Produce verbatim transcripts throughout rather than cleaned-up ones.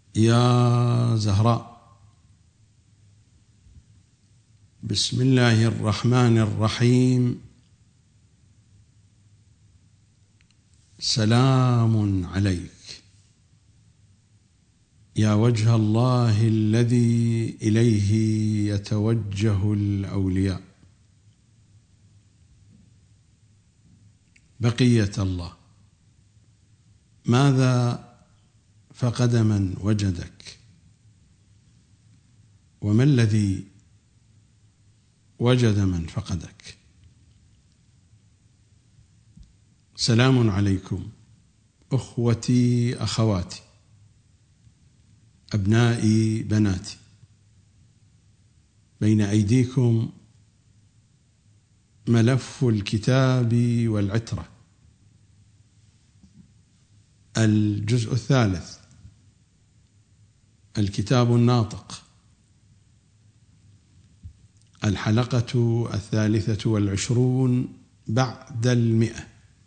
يا زهراء. بسم الله الرحمن الرحيم. سلام عليك يا وجه الله الذي إليه يتوجه الأولياء. بقية الله، ماذا فقد من وجدك؟ وما الذي وجد من فقدك؟ سلام عليكم أخوتي أخواتي، أبنائي بناتي. بين أيديكم ملف الكتاب والعترة، الجزء الثالث، الكتاب الناطق، الحلقة الثالثة والعشرون بعد المئة،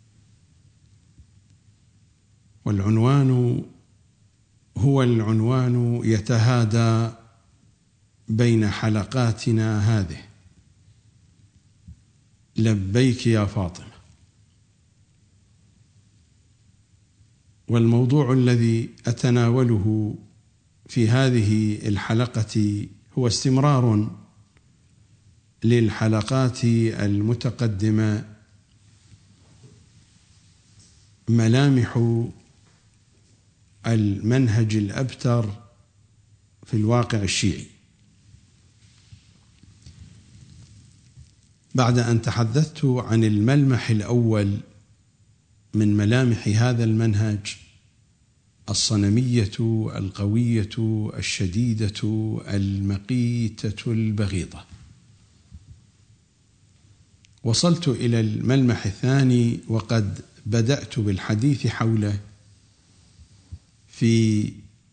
والعنوان هو العنوان يتهادى بين حلقاتنا هذه: لبيك يا فاطمة. والموضوع الذي أتناوله في هذه الحلقة هو استمرار للحلقات المتقدمة، ملامح المنهج الأبتر في الواقع الشيعي. بعد أن تحدثت عن الملمح الأول من ملامح هذا المنهج، الصنمية القوية الشديدة المقيتة البغيضة، وصلت إلى الملمح الثاني وقد بدأت بالحديث حوله في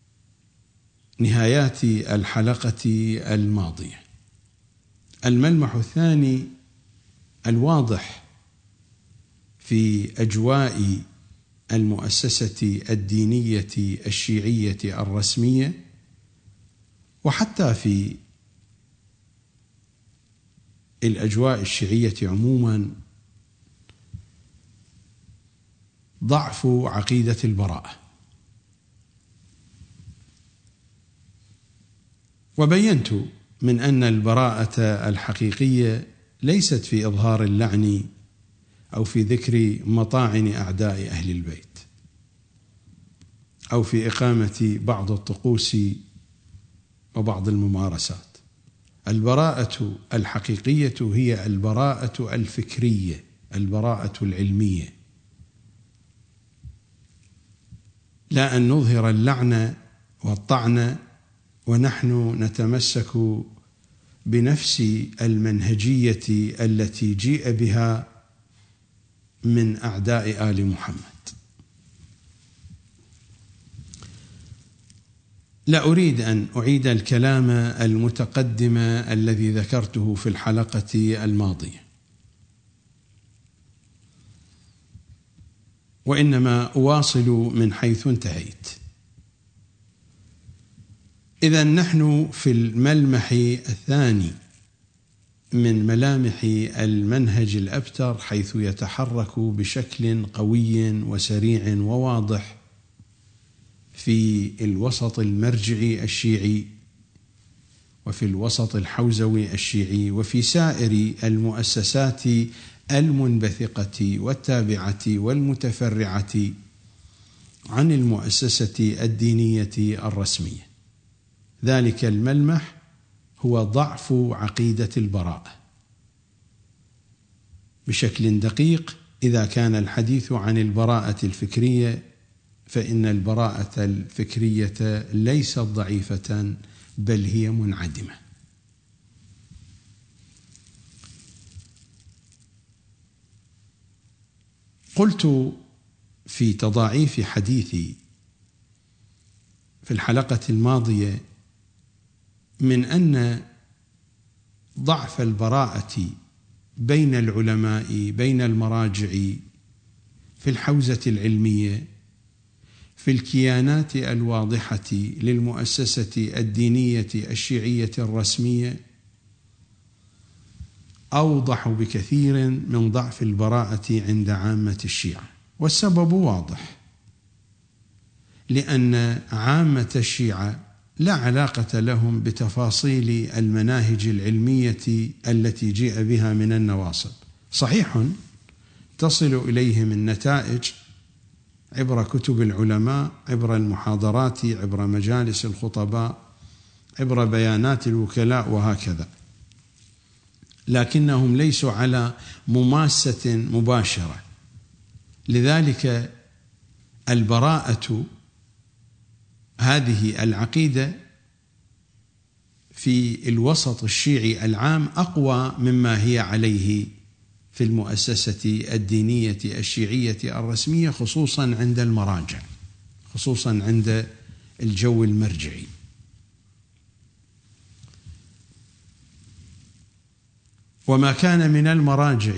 نهايات الحلقة الماضية. الملمح الثاني الواضح في أجواء المؤسسة الدينية الشيعية الرسمية، وحتى في الأجواء الشيعية عموما، ضعف عقيدة البراءة. وبينت من أن البراءة الحقيقية ليست في إظهار اللعن أو في ذكر مطاعن أعداء أهل البيت أو في إقامة بعض الطقوس وبعض الممارسات. البراءة الحقيقية هي البراءة الفكرية، البراءة العلمية، لا أن نظهر اللعن والطعن ونحن نتمسك بنفس المنهجية التي جيء بها من أعداء آل محمد. لا أريد أن أعيد الكلام المتقدم الذي ذكرته في الحلقة الماضية، وإنما أواصل من حيث انتهيت. إذن نحن في الملمح الثاني من ملامح المنهج الأبتر، حيث يتحرك بشكل قوي وسريع وواضح في الوسط المرجعي الشيعي، وفي الوسط الحوزوي الشيعي، وفي سائر المؤسسات المنبثقة والتابعة والمتفرعة عن المؤسسة الدينية الرسمية. ذلك الملمح هو ضعف عقيدة البراءة. بشكل دقيق، إذا كان الحديث عن البراءة الفكرية، فإن البراءة الفكرية ليست ضعيفة، بل هي منعدمة. قلت في تضاعيف حديثي في الحلقة الماضية من أن ضعف البراءة بين العلماء، بين المراجع في الحوزة العلمية، في الكيانات الواضحة للمؤسسة الدينية الشيعية الرسمية أوضح بكثير من ضعف البراءة عند عامة الشيعة، والسبب واضح، لأن عامة الشيعة لا علاقة لهم بتفاصيل المناهج العلمية التي جيء بها من النواصب. صحيح تصل إليهم النتائج عبر كتب العلماء، عبر المحاضرات، عبر مجالس الخطباء، عبر بيانات الوكلاء وهكذا، لكنهم ليسوا على مماسة مباشرة. لذلك البراءة هذه العقيدة في الوسط الشيعي العام أقوى مما هي عليه في المؤسسة الدينية الشيعية الرسمية، خصوصا عند المراجع، خصوصا عند الجو المرجعي. وما كان من المراجع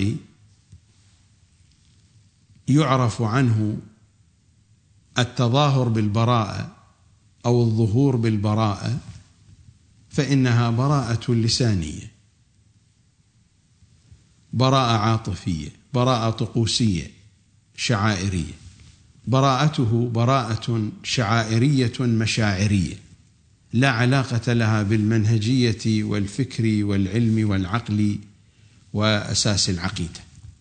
يعرف عنه التظاهر بالبراءة أو الظهور بالبراءة فإنها براءة لسانية، براءة عاطفية، براءة طقوسية شعائرية. براءته براءة شعائرية مشاعرية لا علاقة لها بالمنهجية والفكر والعلم والعقل وأساس العقيدة.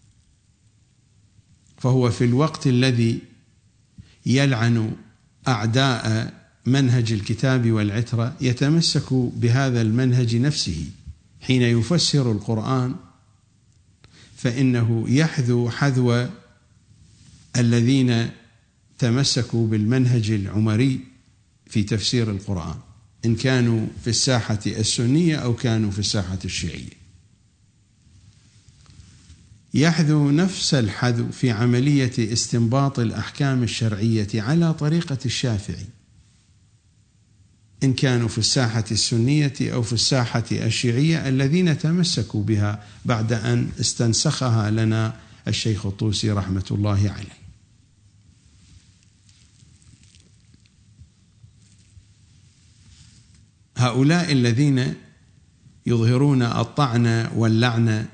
فهو في الوقت الذي يلعن أعداء منهج الكتاب والعترة يتمسك بهذا المنهج نفسه حين يفسر القرآن، فإنه يحذو حذو الذين تمسكوا بالمنهج العمري في تفسير القرآن، إن كانوا في الساحة السنية أو كانوا في الساحة الشيعية. يحذو نفس الحذو في عملية استنباط الأحكام الشرعية على طريقة الشافعي، إن كانوا في الساحة السنية أو في الساحة الشيعية الذين تمسكوا بها بعد أن استنسخها لنا الشيخ الطوسي رحمة الله عليه. هؤلاء الذين يظهرون الطعن واللعن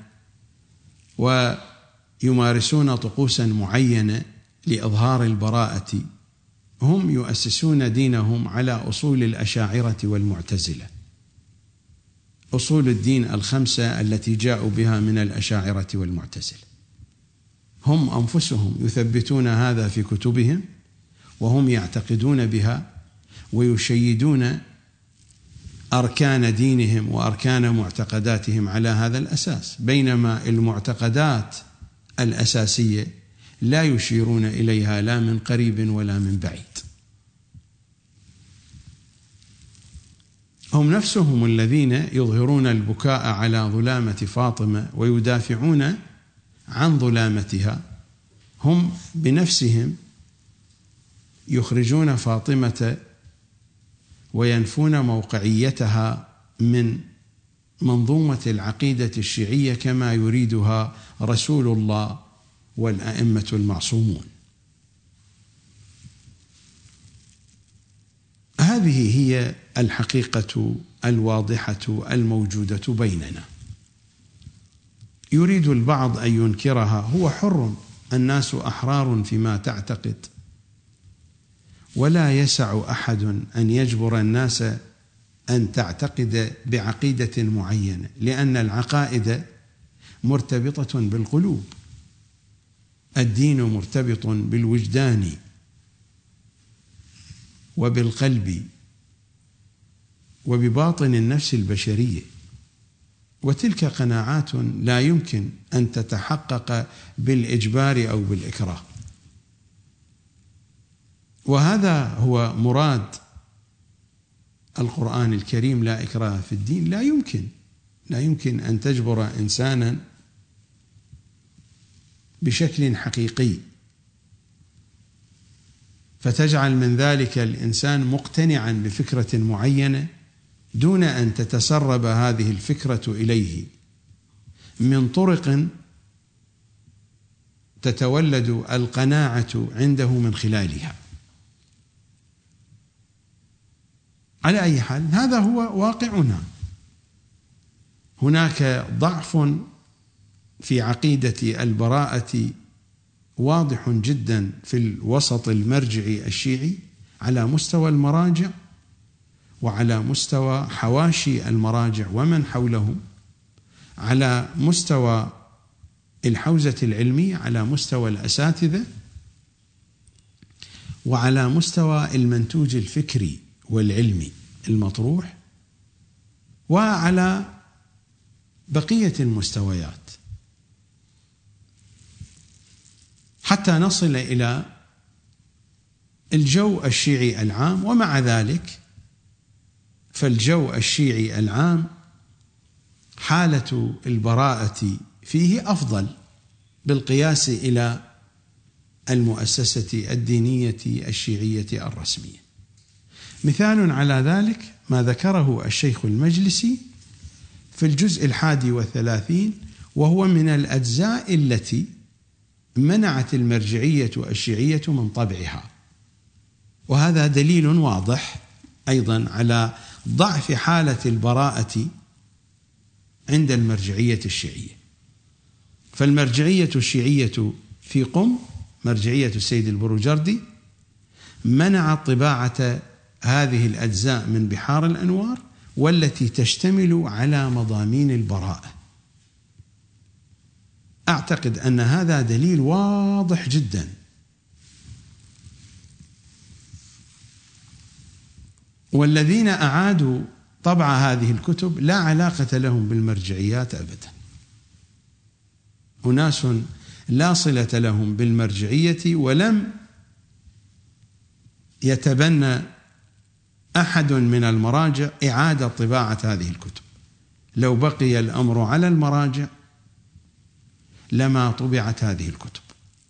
ويمارسون طقوسا معينة لإظهار البراءة هم يؤسسون دينهم على أصول الأشاعرة والمعتزلة، أصول الدين الخمسة التي جاءوا بها من الأشاعرة والمعتزلة. هم أنفسهم يثبتون هذا في كتبهم وهم يعتقدون بها ويشيدون أركان دينهم وأركان معتقداتهم على هذا الأساس، بينما المعتقدات الأساسية لا يشيرون إليها لا من قريب ولا من بعيد. هم نفسهم الذين يظهرون البكاء على ظلامة فاطمة ويدافعون عن ظلامتها، هم بنفسهم يخرجون فاطمة وينفون موقعيتها من منظومة العقيدة الشيعية كما يريدها رسول الله والأئمة المعصومون. هذه هي الحقيقة الواضحة الموجودة بيننا. يريد البعض أن ينكرها، هو حر، الناس أحرار فيما تعتقد، ولا يسع أحد أن يجبر الناس أن تعتقد بعقيدة معينة، لأن العقائد مرتبطة بالقلوب، الدين مرتبط بالوجدان وبالقلب وبباطن النفس البشرية، وتلك قناعات لا يمكن أن تتحقق بالإجبار أو بالإكراه. وهذا هو مراد القرآن الكريم، لا إكراه في الدين. لا يمكن لا يمكن أن تجبر إنسانا بشكل حقيقي فتجعل من ذلك الإنسان مقتنعا بفكرة معينة دون أن تتسرب هذه الفكرة إليه من طرق تتولد القناعة عنده من خلالها. على أي حال هذا هو واقعنا. هناك ضعف في عقيدة البراءة واضح جدا في الوسط المرجعي الشيعي على مستوى المراجع وعلى مستوى حواشي المراجع ومن حولهم، على مستوى الحوزة العلمية، على مستوى الأساتذة، وعلى مستوى المنتوج الفكري والعلمي المطروح، وعلى بقية المستويات، حتى نصل إلى الجو الشيعي العام. ومع ذلك فالجو الشيعي العام حالة البراءة فيه أفضل بالقياس إلى المؤسسة الدينية الشيعية الرسمية. مثال على ذلك ما ذكره الشيخ المجلسي في الجزء الحادي والثلاثين، وهو من الأجزاء التي منعت المرجعية الشيعية من طبعها، وهذا دليل واضح أيضا على ضعف حالة البراءة عند المرجعية الشيعية. فالمرجعية الشيعية في قم، مرجعية السيد البروجردي، منعت طباعة هذه الأجزاء من بحار الأنوار والتي تشتمل على مضامين البراءة. أعتقد أن هذا دليل واضح جدا. والذين أعادوا طبع هذه الكتب لا علاقة لهم بالمرجعيات أبدا، أناس لا صلة لهم بالمرجعية، ولم يتبنى أحد من المراجع إعادة طباعة هذه الكتب. لو بقي الأمر على المراجع لما طبعت هذه الكتب.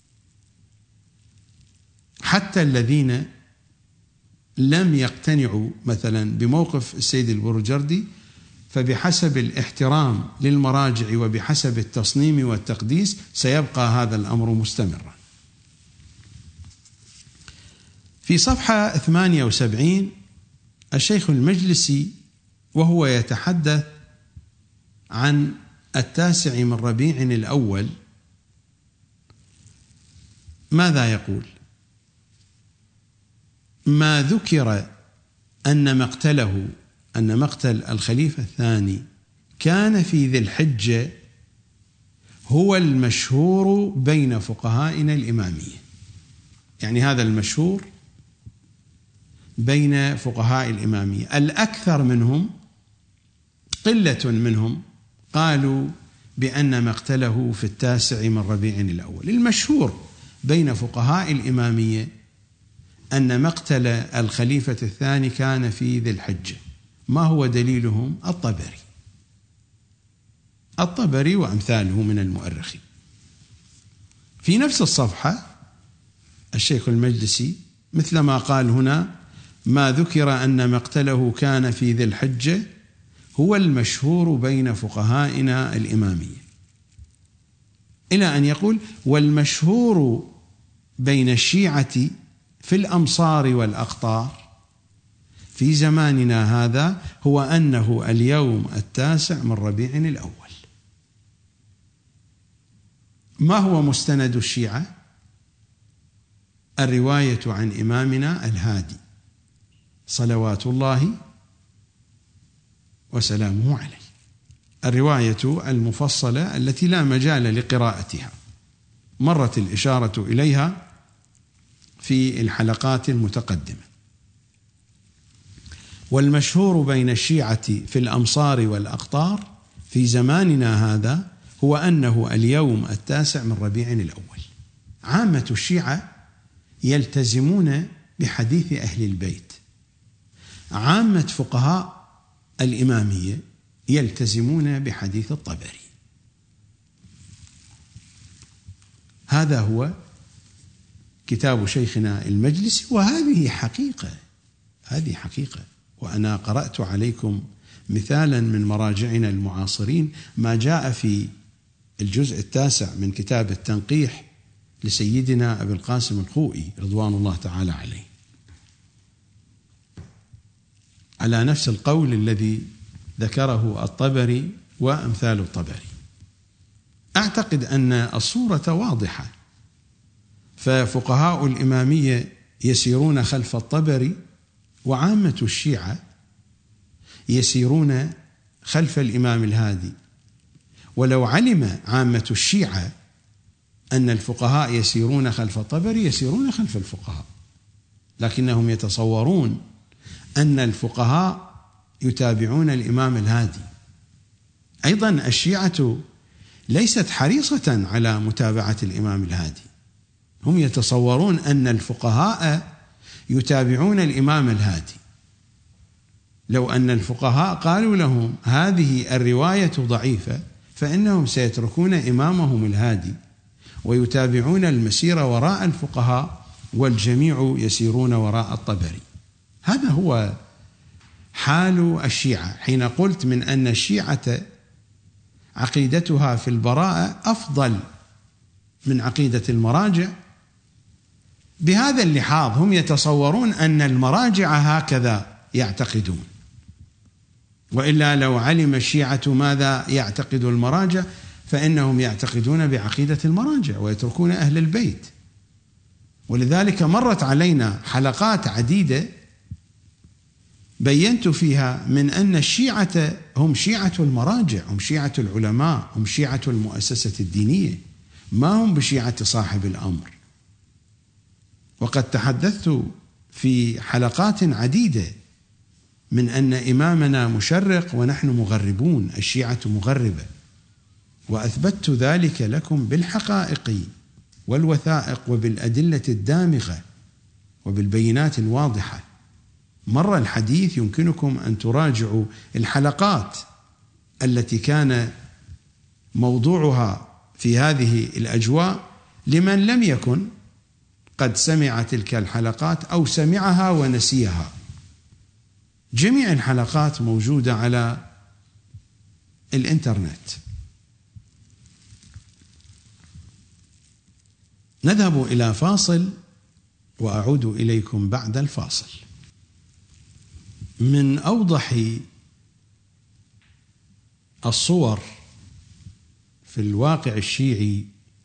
حتى الذين لم يقتنعوا مثلا بموقف السيد البروجردي، فبحسب الاحترام للمراجع وبحسب التصنيم والتقديس سيبقى هذا الأمر مستمرا. في صفحة ثمانية وسبعين الشيخ المجلسي وهو يتحدث عن التاسع من ربيع الأول ماذا يقول؟ ما ذكر أن مقتله أن مقتل الخليفة الثاني كان في ذي الحجة هو المشهور بين فقهائنا الإمامية. يعني هذا المشهور بين فقهاء الإمامية، الأكثر منهم قلة منهم قالوا بأن مقتله في التاسع من ربيع الأول. المشهور بين فقهاء الإمامية أن مقتل الخليفة الثاني كان في ذي الحجة. ما هو دليلهم؟ الطبري الطبري وأمثاله من المؤرخين. في نفس الصفحة الشيخ المجلسي مثل ما قال هنا: ما ذكر أن مقتله كان في ذي الحجة هو المشهور بين فقهائنا الإمامية، إلى أن يقول: والمشهور بين الشيعة في الأمصار والأقطار في زماننا هذا هو أنه اليوم التاسع من ربيع الأول. ما هو مستند الشيعة؟ الرواية عن إمامنا الهادي صلوات الله وسلامه عليه، الرواية المفصلة التي لا مجال لقراءتها، مرت الإشارة إليها في الحلقات المتقدمة. والمشهور بين الشيعة في الأمصار والأقطار في زماننا هذا هو أنه اليوم التاسع من ربيع الأول. عامة الشيعة يلتزمون بحديث أهل البيت، عامة فقهاء الإمامية يلتزمون بحديث الطبري. هذا هو كتاب شيخنا المجلسي، وهذه حقيقة هذه حقيقة وأنا قرأت عليكم مثالا من مراجعنا المعاصرين ما جاء في الجزء التاسع من كتاب التنقيح لسيدنا أبي القاسم الخوئي رضوان الله تعالى عليه. على نفس القول الذي ذكره الطبري وأمثال الطبري. أعتقد أن الصورة واضحة، ففقهاء الإمامية يسيرون خلف الطبري، وعامة الشيعة يسيرون خلف الإمام الهادي. ولو علم عامة الشيعة أن الفقهاء يسيرون خلف الطبري يسيرون خلف الفقهاء، لكنهم يتصورون أن الفقهاء يتابعون الإمام الهادي. أيضا الشيعة ليست حريصة على متابعة الإمام الهادي، هم يتصورون أن الفقهاء يتابعون الإمام الهادي. لو أن الفقهاء قالوا لهم هذه الرواية ضعيفة فإنهم سيتركون إمامهم الهادي ويتابعون المسير وراء الفقهاء، والجميع يسيرون وراء الطبري. هذا هو حال الشيعة. حين قلت من أن الشيعة عقيدتها في البراءة أفضل من عقيدة المراجع، بهذا اللحاظ هم يتصورون أن المراجع هكذا يعتقدون، وإلا لو علم الشيعة ماذا يعتقد المراجع فإنهم يعتقدون بعقيدة المراجع ويتركون أهل البيت. ولذلك مرت علينا حلقات عديدة بينت فيها من أن الشيعة هم شيعة المراجع، هم شيعة العلماء، هم شيعة المؤسسة الدينية، ما هم بشيعة صاحب الأمر. وقد تحدثت في حلقات عديدة من أن إمامنا مشرق ونحن مغربون، الشيعة مغربة، وأثبتت ذلك لكم بالحقائق والوثائق وبالأدلة الدامغة وبالبينات الواضحة. مر الحديث، يمكنكم أن تراجعوا الحلقات التي كان موضوعها في هذه الأجواء لمن لم يكن قد سمع تلك الحلقات أو سمعها ونسيها. جميع الحلقات موجودة على الإنترنت. نذهب إلى فاصل وأعود إليكم بعد الفاصل. من أوضح الصور في الواقع الشيعي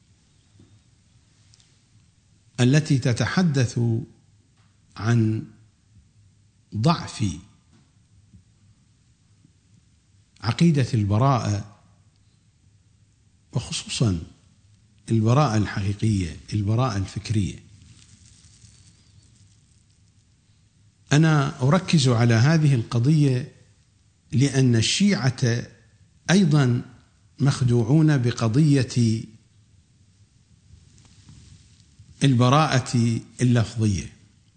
التي تتحدث عن ضعف عقيدة البراءة، وخصوصا البراءة الحقيقية، البراءة الفكرية. أنا أركز على هذه القضية لأن الشيعة أيضا مخدوعون بقضية البراءة اللفظية،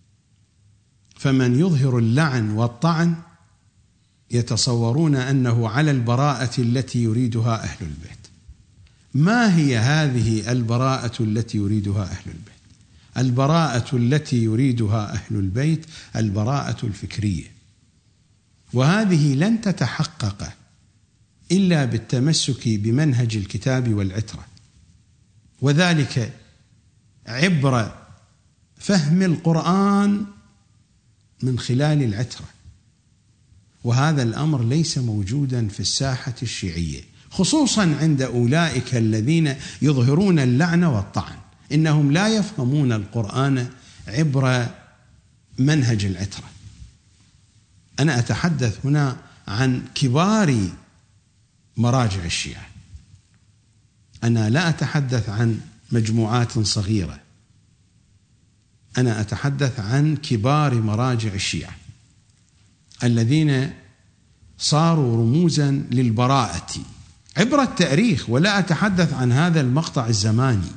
فمن يظهر اللعن والطعن يتصورون أنه على البراءة التي يريدها أهل البيت. ما هي هذه البراءة التي يريدها أهل البيت؟ البراءة التي يريدها أهل البيت البراءة الفكرية، وهذه لن تتحقق إلا بالتمسك بمنهج الكتاب والعترة، وذلك عبر فهم القرآن من خلال العترة. وهذا الأمر ليس موجودا في الساحة الشيعية، خصوصا عند أولئك الذين يظهرون اللعن والطعن، إنهم لا يفهمون القرآن عبر منهج العترة. أنا أتحدث هنا عن كبار مراجع الشيعة، أنا لا أتحدث عن مجموعات صغيرة، أنا أتحدث عن كبار مراجع الشيعة الذين صاروا رموزا للبراءة عبر التاريخ، ولا أتحدث عن هذا المقطع الزماني.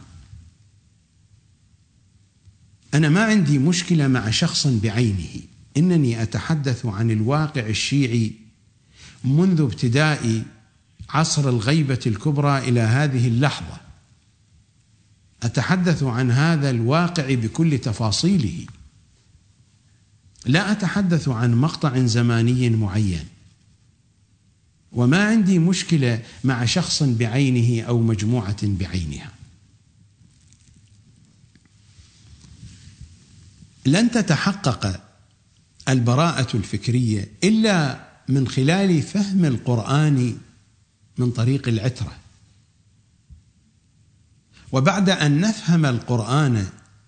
أنا ما عندي مشكلة مع شخص بعينه، إنني أتحدث عن الواقع الشيعي منذ ابتداء عصر الغيبة الكبرى إلى هذه اللحظة. أتحدث عن هذا الواقع بكل تفاصيله، لا أتحدث عن مقطع زماني معين. وما عندي مشكلة مع شخص بعينه أو مجموعة بعينها. لن تتحقق البراءة الفكرية إلا من خلال فهم القرآن من طريق العترة. وبعد أن نفهم القرآن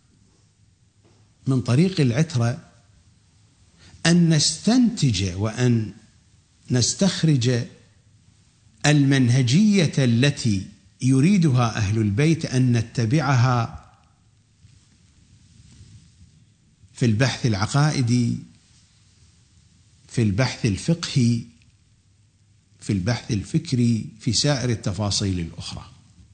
من طريق العترة أن نستنتج وأن نستخرج المنهجية التي يريدها أهل البيت أن نتبعها في البحث العقائدي، في البحث الفقهي، في البحث الفكري، في سائر التفاصيل الأخرى.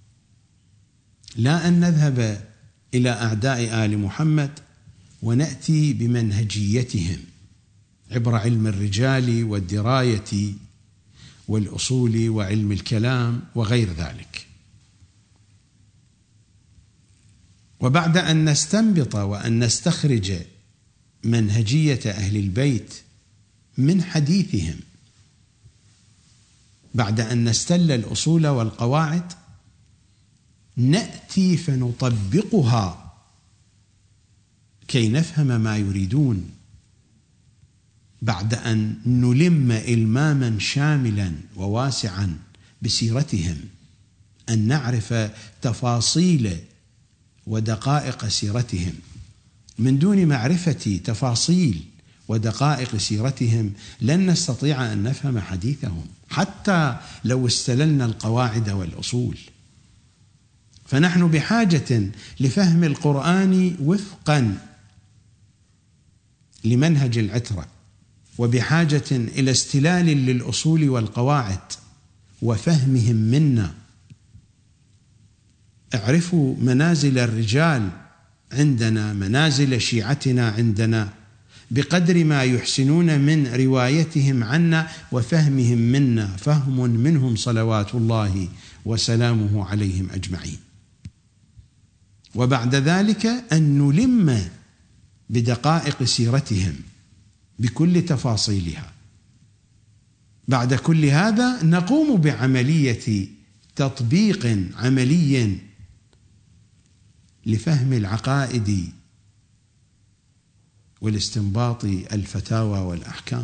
لا أن نذهب إلى أعداء آل محمد ونأتي بمنهجيتهم عبر علم الرجال والدراية والأصول وعلم الكلام وغير ذلك. وبعد أن نستنبط وأن نستخرج منهجية أهل البيت من حديثهم، بعد أن نستل الأصول والقواعد، نأتي فنطبقها كي نفهم ما يريدون، بعد أن نلم إلماما شاملا وواسعا بسيرتهم، أن نعرف تفاصيل ودقائق سيرتهم. من دون معرفة تفاصيل ودقائق سيرتهم لن نستطيع أن نفهم حديثهم، حتى لو استللنا القواعد والأصول. فنحن بحاجة لفهم القرآن وفقا لمنهج العترة، وبحاجة إلى استلال للأصول والقواعد وفهمهم منا. اعرفوا منازل الرجال عندنا، منازل شيعتنا عندنا، بقدر ما يحسنون من روايتهم عنا وفهمهم منا، فهم منهم صلوات الله وسلامه عليهم أجمعين. وبعد ذلك أن نلم بدقائق سيرتهم بكل تفاصيلها. بعد كل هذا نقوم بعملية تطبيق عملي لفهم العقائد والاستنباط الفتاوى والأحكام.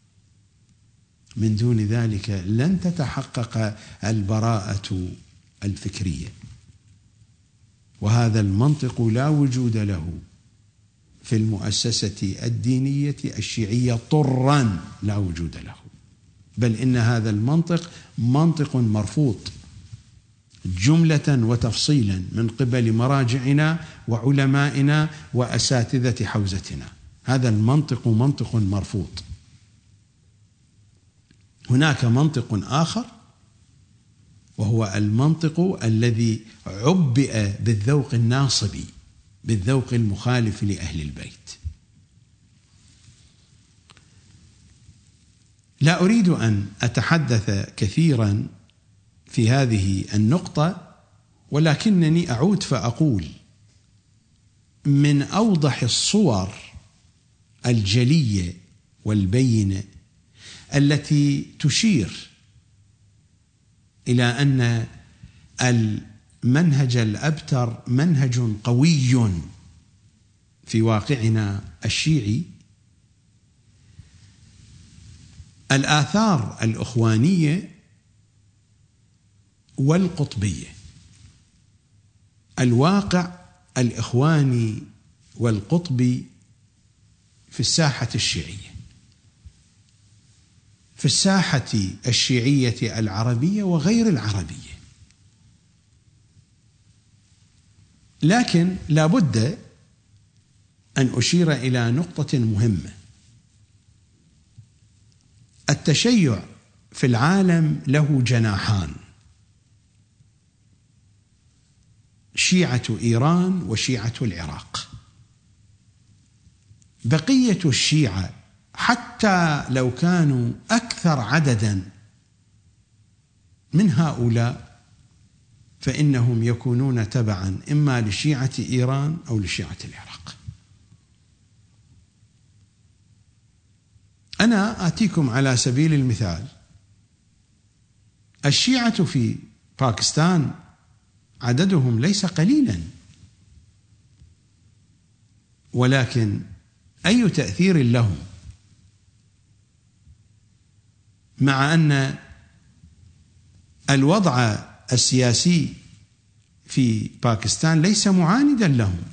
من دون ذلك لن تتحقق البراءة الفكرية، وهذا المنطق لا وجود له في المؤسسة الدينية الشيعية طرا، لا وجود له، بل إن هذا المنطق منطق مرفوض جملة وتفصيلا من قبل مراجعنا وعلمائنا وأساتذة حوزتنا. هذا المنطق منطق مرفوض. هناك منطق آخر، وهو المنطق الذي عبئ بالذوق الناصبي، بالذوق المخالف لأهل البيت. لا أريد أن أتحدث كثيرا في هذه النقطة، ولكنني أعود فأقول من أوضح الصور الجلية والبينة التي تشير إلى أن المنهج الأبتر منهج قوي في واقعنا الشيعي الآثار الإخوانية والقطبية. الواقع الإخواني والقطبي في الساحة الشيعية، في الساحة الشيعية العربية وغير العربية. لكن لا بد أن أشير إلى نقطة مهمة. التشيع في العالم له جناحان: شيعة إيران وشيعة العراق. بقية الشيعة حتى لو كانوا أكثر عددا من هؤلاء فإنهم يكونون تبعا إما لشيعة إيران أو لشيعة العراق. أنا آتيكم على سبيل المثال: الشيعة في باكستان عددهم ليس قليلا، ولكن أي تأثير لهم مع أن الوضع السياسي في باكستان ليس معاندا لهم،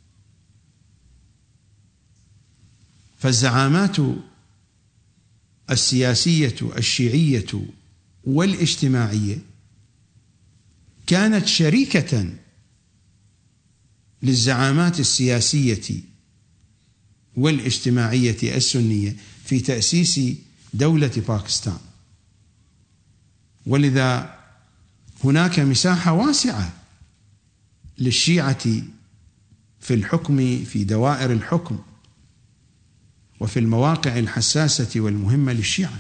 فالزعامات السياسية الشيعية والاجتماعية كانت شريكة للزعامات السياسية والاجتماعية السنية في تأسيس دولة باكستان، ولذا هناك مساحة واسعة للشيعة في الحكم، في دوائر الحكم وفي المواقع الحساسة والمهمة للشيعة.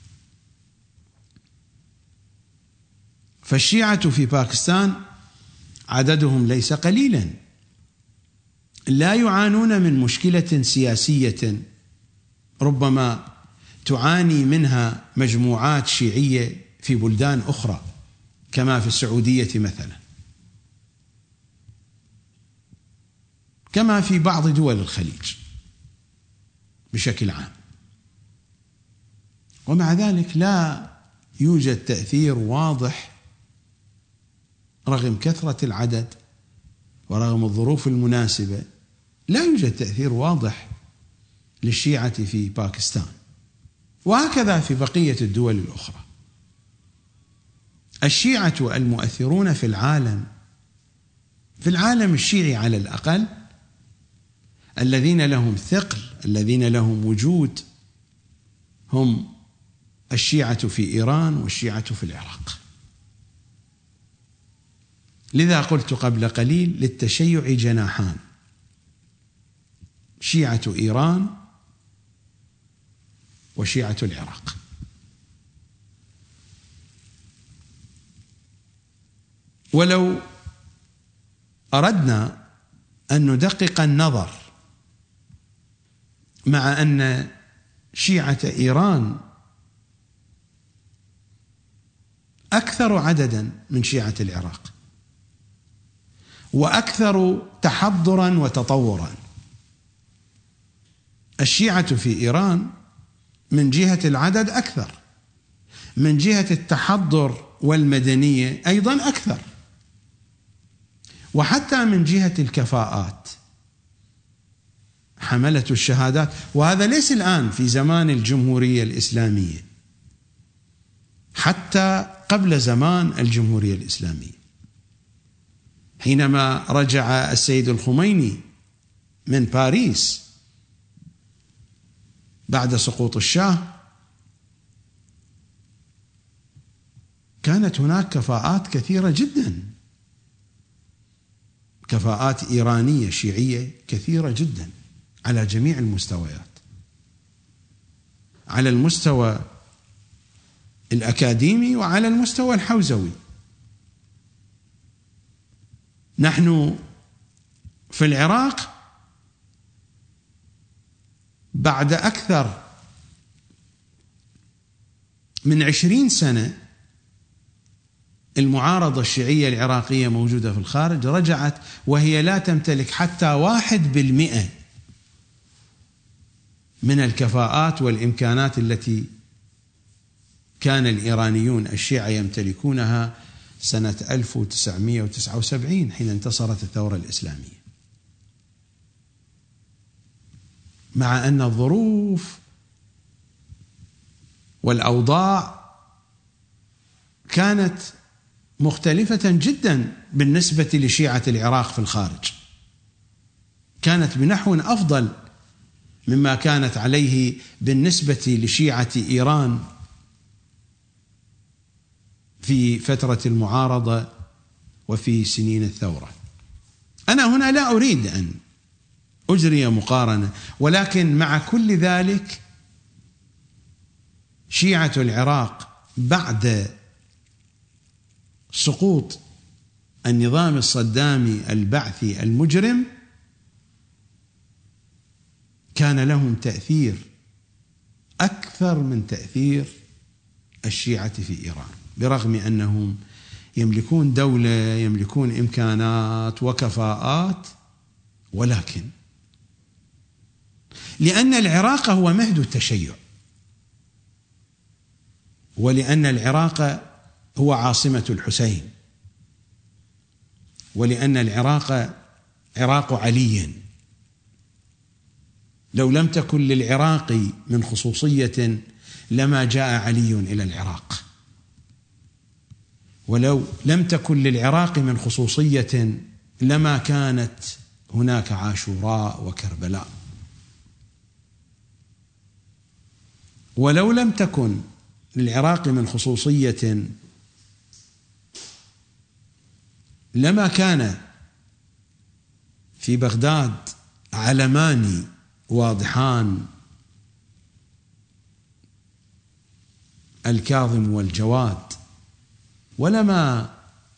فالشيعة في باكستان عددهم ليس قليلا، لا يعانون من مشكلة سياسية ربما تعاني منها مجموعات شيعية في بلدان أخرى كما في السعودية مثلا، كما في بعض دول الخليج بشكل عام. ومع ذلك لا يوجد تأثير واضح رغم كثرة العدد ورغم الظروف المناسبة، لا يوجد تأثير واضح للشيعة في باكستان، وهكذا في بقية الدول الأخرى. الشيعة المؤثرون في العالم، في العالم الشيعي على الأقل، الذين لهم ثقل، الذين لهم وجود، هم الشيعة في إيران والشيعة في العراق. لذا قلت قبل قليل للتشيع جناحان: شيعة إيران وشيعة العراق. ولو أردنا أن ندقق النظر، مع أن شيعة إيران أكثر عددا من شيعة العراق وأكثر تحضرا وتطورا. الشيعة في إيران من جهة العدد أكثر، من جهة التحضر والمدنية أيضا أكثر، وحتى من جهة الكفاءات حملة الشهادات. وهذا ليس الآن في زمان الجمهورية الإسلامية، حتى قبل زمان الجمهورية الإسلامية، حينما رجع السيد الخميني من باريس بعد سقوط الشاه، كانت هناك كفاءات كثيرة جدا، كفاءات إيرانية شيعية كثيرة جدا على جميع المستويات، على المستوى الأكاديمي وعلى المستوى الحوزوي. نحن في العراق بعد أكثر من عشرين سنة المعارضة الشيعية العراقية موجودة في الخارج، رجعت وهي لا تمتلك حتى واحد بالمئة من الكفاءات والإمكانات التي كان الإيرانيون الشيعة يمتلكونها سنة ألف وتسعمئة وتسعة وسبعين حين انتصرت الثورة الإسلامية. مع أن الظروف والأوضاع كانت مختلفة جدا بالنسبة لشيعة العراق في الخارج، كانت بنحو أفضل مما كانت عليه بالنسبة لشيعة إيران في فترة المعارضة وفي سنين الثورة. أنا هنا لا أريد أن أجري مقارنة، ولكن مع كل ذلك شيعة العراق بعد سقوط النظام الصدامي البعثي المجرم كان لهم تأثير أكثر من تأثير الشيعة في إيران، برغم أنهم يملكون دولة، يملكون إمكانات وكفاءات، ولكن لأن العراق هو مهد التشيع، ولأن العراق هو عاصمة الحسين، ولأن العراق عراق علي. لو لم تكن للعراق من خصوصية لما جاء علي إلى العراق، ولو لم تكن للعراق من خصوصية لما كانت هناك عاشوراء وكربلاء، ولو لم تكن للعراق من خصوصية لما كان في بغداد علمان واضحان، الكاظم والجواد، ولما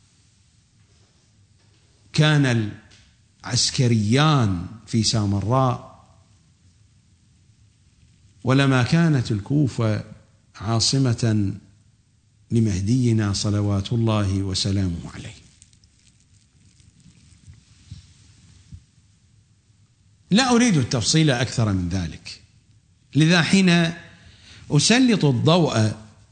كان العسكريان في سامراء، ولما كانت الكوفة عاصمة لمهدينا صلوات الله وسلامه عليه. لا أريد التفصيل أكثر من ذلك، لذا حين أسلط الضوء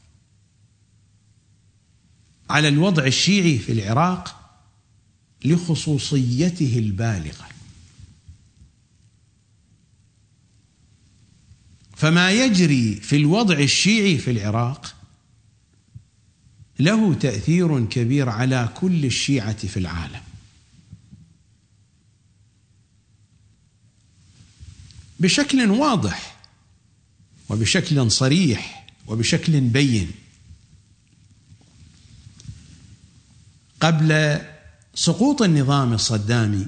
على الوضع الشيعي في العراق لخصوصيته البالغة، فما يجري في الوضع الشيعي في العراق له تأثير كبير على كل الشيعة في العالم، بشكل واضح وبشكل صريح وبشكل بين. قبل سقوط النظام الصدامي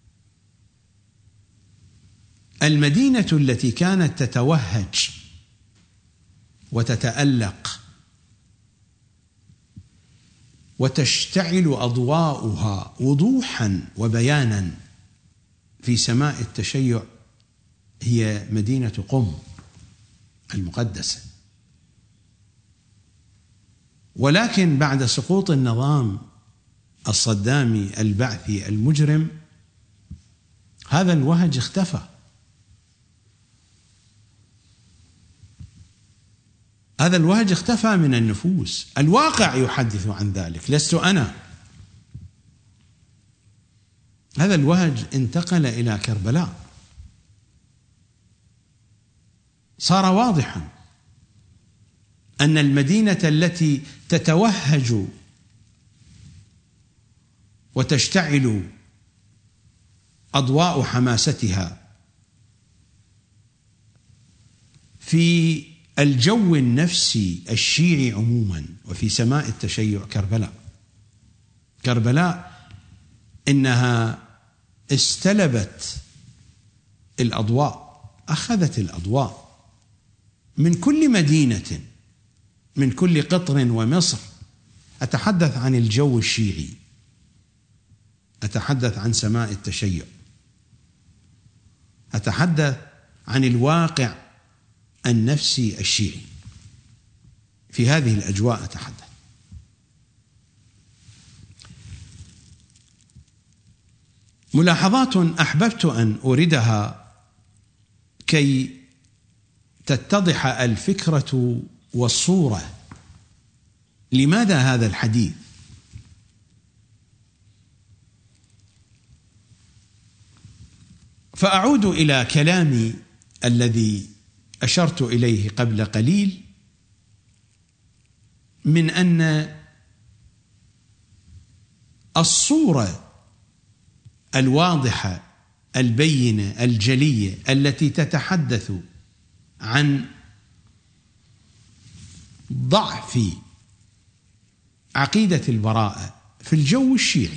المدينة التي كانت تتوهج وتتألق وتشتعل أضواؤها وضوحا وبيانا في سماء التشيع هي مدينة قم المقدسة. ولكن بعد سقوط النظام الصدامي البعثي المجرم هذا الوهج اختفى، هذا الوهج اختفى من النفوس. الواقع يحدث عن ذلك، لست أنا. هذا الوهج انتقل إلى كربلاء، صار واضحا أن المدينة التي تتوهج وتشتعل أضواء حماستها في الجو النفسي الشيعي عموما وفي سماء التشيع كربلاء. كربلاء إنها استلبت الأضواء، أخذت الأضواء من كل مدينة، من كل قطر ومصر. أتحدث عن الجو الشيعي، أتحدث عن سماء التشيع، أتحدث عن الواقع النفسي الشيعي. في هذه الأجواء أتحدث. ملاحظات أحببت أن أوردها كي تتضح الفكرة والصورة. لماذا هذا الحديث؟ فأعود إلى كلامي الذي أشرت إليه قبل قليل من أن الصورة الواضحة البينة الجلية التي تتحدث عن ضعف عقيدة البراءة في الجو الشيعي،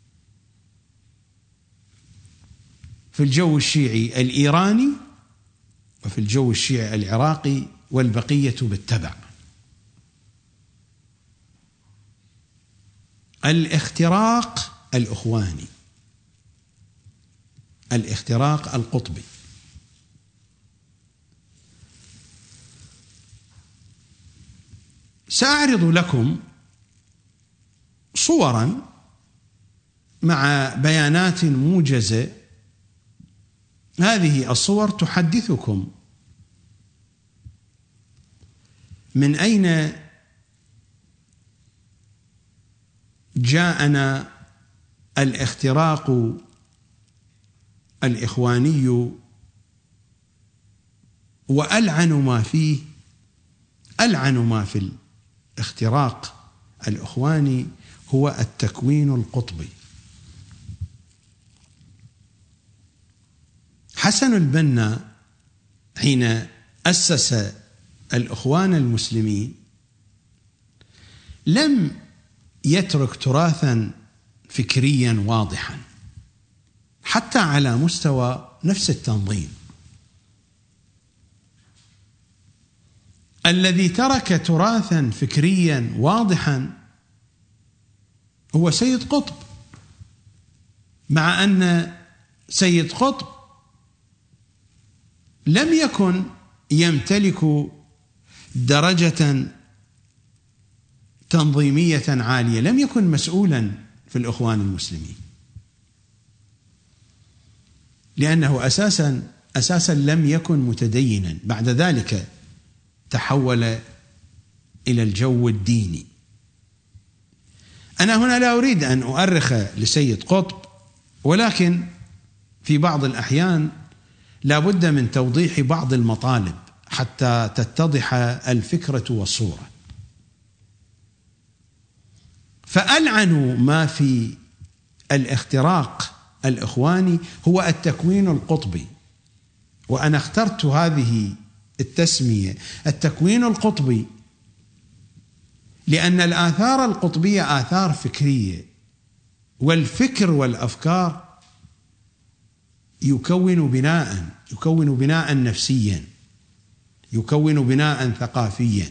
في الجو الشيعي الإيراني وفي الجو الشيعي العراقي والبقية بالتبع. الاختراق الإخواني، الاختراق القطبي. سأعرض لكم صورا مع بيانات موجزة. هذه الصور تحدثكم من أين جاءنا الاختراق الإخواني وألعن ما فيه، ألعن ما في الاختراق الإخواني هو التكوين القطبي. حسن البنا حين أسس الإخوان المسلمين لم يترك تراثا فكريا واضحا حتى على مستوى نفس التنظيم. الذي ترك تراثا فكريا واضحا هو سيد قطب، مع أن سيد قطب لم يكن يمتلك درجة تنظيمية عالية، لم يكن مسؤولا في الإخوان المسلمين، لأنه أساسا أساسا لم يكن متدينا. بعد ذلك تحول إلى الجو الديني. أنا هنا لا أريد أن أؤرخ لسيد قطب، ولكن في بعض الأحيان لا بد من توضيح بعض المطالب حتى تتضح الفكرة والصورة. فألعن ما في الاختراق الإخواني هو التكوين القطبي، وأنا اخترت هذه التسمية التكوين القطبي لأن الآثار القطبية آثار فكرية، والفكر والأفكار يكون بناء يكون بناء نفسيا، يكون بناء ثقافيا.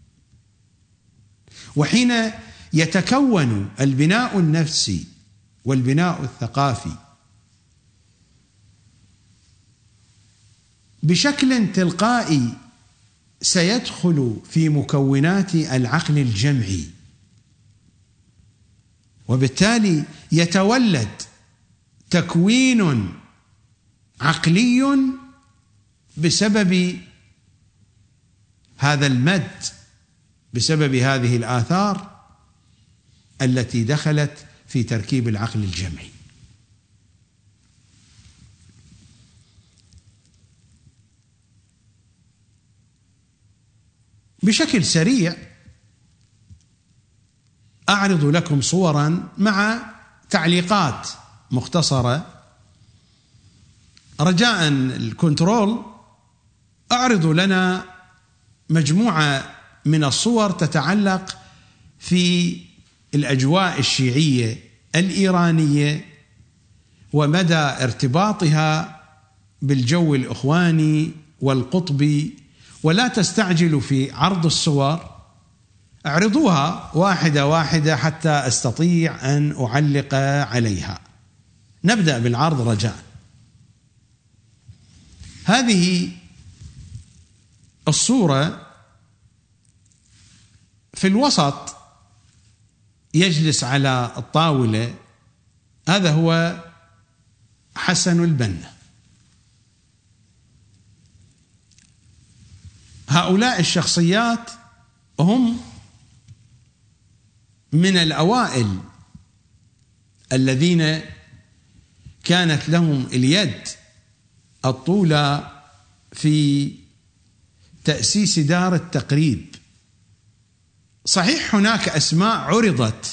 وحين يتكون البناء النفسي والبناء الثقافي بشكل تلقائي سيدخل في مكونات العقل الجمعي، وبالتالي يتولد تكوين عقلي بسبب هذا المد، بسبب هذه الآثار التي دخلت في تركيب العقل الجمعي. بشكل سريع أعرض لكم صورا مع تعليقات مختصرة، رجاء الكنترول أعرض لنا مجموعة من الصور تتعلق في الأجواء الشيعية الإيرانية ومدى ارتباطها بالجو الإخواني والقطبي، ولا تستعجلوا في عرض الصور، اعرضوها واحدة واحدة حتى أستطيع أن أعلق عليها. نبدأ بالعرض رجاء. هذه الصورة في الوسط يجلس على الطاولة، هذا هو حسن البنا. هؤلاء الشخصيات هم من الأوائل الذين كانت لهم اليد الطولى في تأسيس دار التقريب. صحيح هناك أسماء عرضت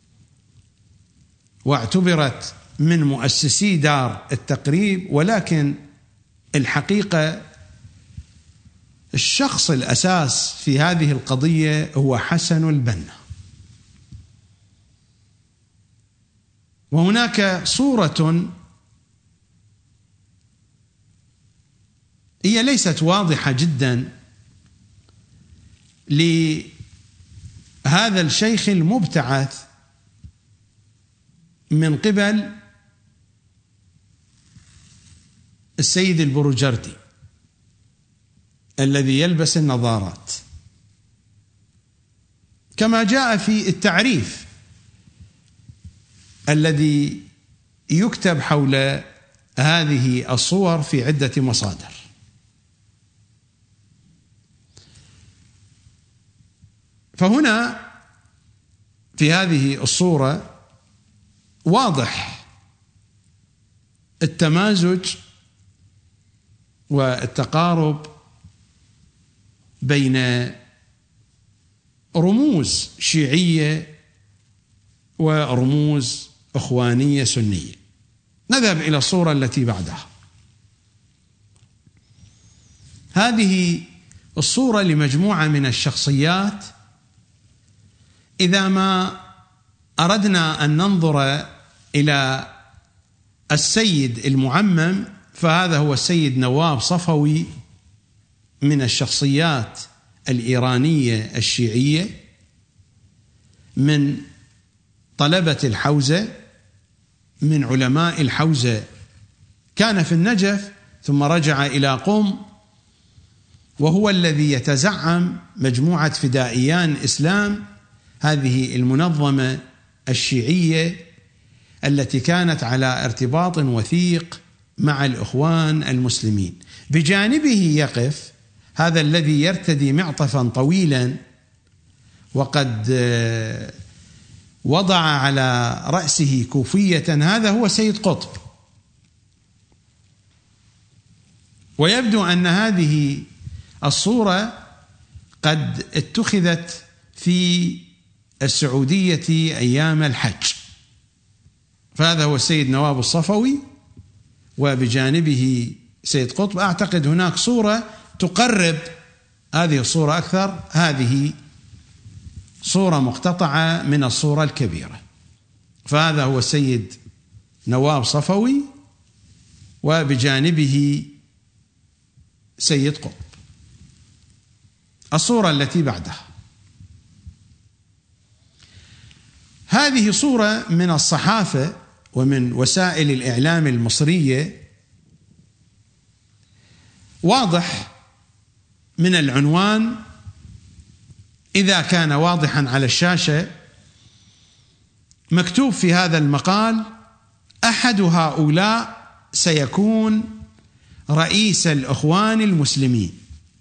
واعتبرت من مؤسسي دار التقريب، ولكن الحقيقة الشخص الأساس في هذه القضية هو حسن البنا. وهناك صورة هي ليست واضحة جدا لهذا الشيخ المبتعث من قبل السيد البروجردي الذي يلبس النظارات، كما جاء في التعريف الذي يكتب حول هذه الصور في عدة مصادر. فهنا في هذه الصورة واضح التمازج والتقارب بين رموز شيعية ورموز إخوانية سنية. نذهب إلى الصورة التي بعدها. هذه الصورة لمجموعة من الشخصيات إذا ما أردنا أن ننظر إلى السيد المعمم فهذا هو السيد نواب صفوي من الشخصيات الإيرانية الشيعية من طلبة الحوزة من علماء الحوزة، كان في النجف ثم رجع إلى قم، وهو الذي يتزعم مجموعة فدائيان الإسلام، هذه المنظمة الشيعية التي كانت على ارتباط وثيق مع الإخوان المسلمين. بجانبه يقف هذا الذي يرتدي معطفا طويلا وقد وضع على رأسه كوفية، هذا هو سيد قطب. ويبدو أن هذه الصورة قد اتخذت في السعودية أيام الحج، فهذا هو السيد نواب الصفوي وبجانبه سيد قطب. أعتقد هناك صورة تقرب هذه الصورة أكثر، هذه صورة مقتطعة من الصورة الكبيرة، فهذا هو السيد نواب صفوي وبجانبه سيد قطب. الصورة التي بعدها هذه صورة من الصحافة ومن وسائل الإعلام المصرية. واضح من العنوان إذا كان واضحا على الشاشة مكتوب في هذا المقال: أحد هؤلاء سيكون رئيس الإخوان المسلمين.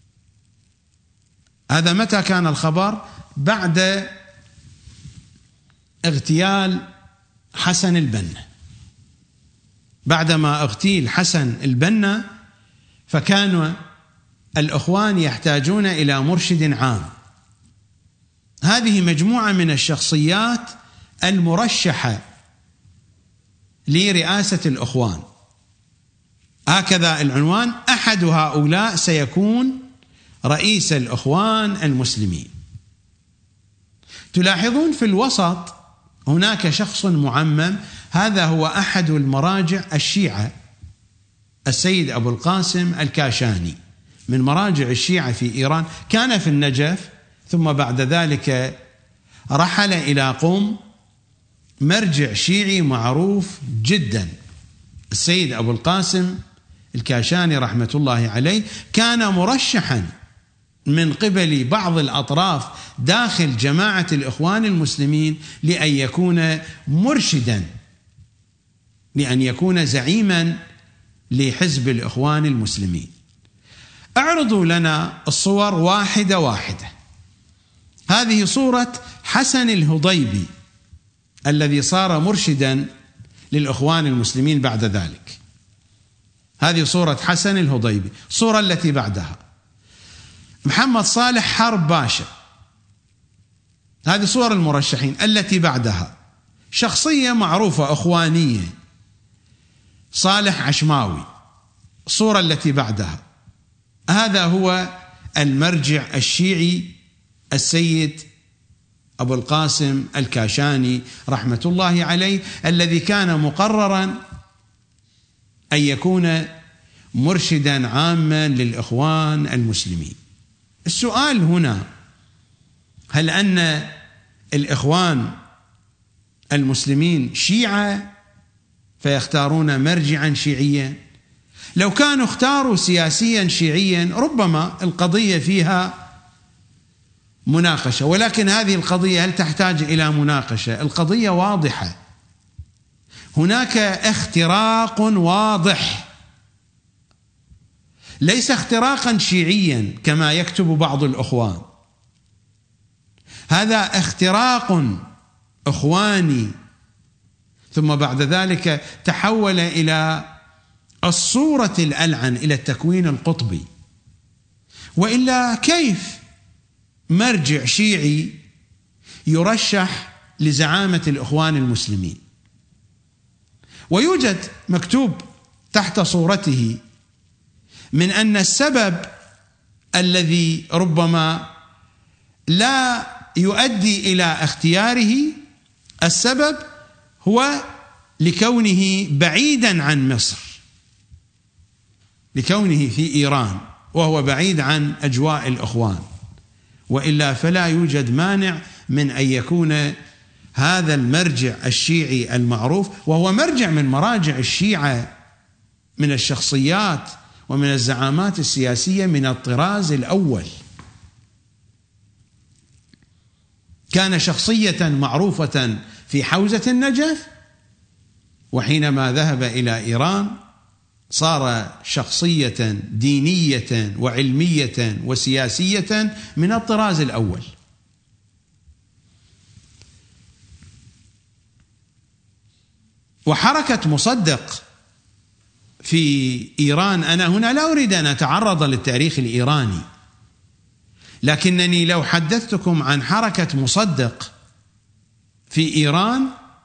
هذا متى كان الخبر؟ بعد اغتيال حسن البنا. بعدما اغتيل حسن البنا فكان الإخوان يحتاجون إلى مرشد عام. هذه مجموعة من الشخصيات المرشحة لرئاسة الإخوان، هكذا العنوان: أحد هؤلاء سيكون رئيس الإخوان المسلمين. تلاحظون في الوسط هناك شخص معمم، هذا هو أحد المراجع الشيعة، السيد أبو القاسم الكاشاني، من مراجع الشيعة في إيران، كان في النجف ثم بعد ذلك رحل إلى قم، مرجع شيعي معروف جدا. السيد أبو القاسم الكاشاني رحمة الله عليه كان مرشحا من قبل بعض الأطراف داخل جماعة الإخوان المسلمين لأن يكون مرشدا، لأن يكون زعيما لحزب الإخوان المسلمين. اعرضوا لنا الصور واحدة واحدة. هذه صورة حسن الهضيبي الذي صار مرشدا للإخوان المسلمين بعد ذلك. هذه صورة حسن الهضيبي. الصورة التي بعدها محمد صالح حرب باشا. هذه صور المرشحين. التي بعدها شخصية معروفة إخوانية، صالح عشماوي. الصورة التي بعدها هذا هو المرجع الشيعي السيد أبو القاسم الكاشاني رحمة الله عليه، الذي كان مقررا أن يكون مرشدا عاما للإخوان المسلمين. السؤال هنا: هل أن الإخوان المسلمين شيعة فيختارون مرجعا شيعيا؟ لو كانوا اختاروا سياسيا شيعيا ربما القضية فيها مناقشة، ولكن هذه القضية هل تحتاج إلى مناقشة؟ القضية واضحة، هناك اختراق واضح، ليس اختراقا شيعيا كما يكتب بعض الإخوان، هذا اختراق إخواني، ثم بعد ذلك تحول إلى الصورة الألعن، إلى التكوين القطبي. وإلا كيف مرجع شيعي يرشح لزعامة الإخوان المسلمين ويوجد مكتوب تحت صورته من أن السبب الذي ربما لا يؤدي إلى اختياره، السبب هو لكونه بعيدا عن مصر، لكونه في إيران وهو بعيد عن أجواء الإخوان. وإلا فلا يوجد مانع من أن يكون هذا المرجع الشيعي المعروف، وهو مرجع من مراجع الشيعة من الشخصيات ومن الزعامات السياسية من الطراز الأول، كان شخصية معروفة في حوزة النجف، وحينما ذهب إلى إيران صار شخصية دينية وعلمية وسياسية من الطراز الأول. وحركة مصدق في إيران، أنا هنا لا أريد أن أتعرض للتاريخ الإيراني، لكنني لو حدثتكم عن حركة مصدق في إيران،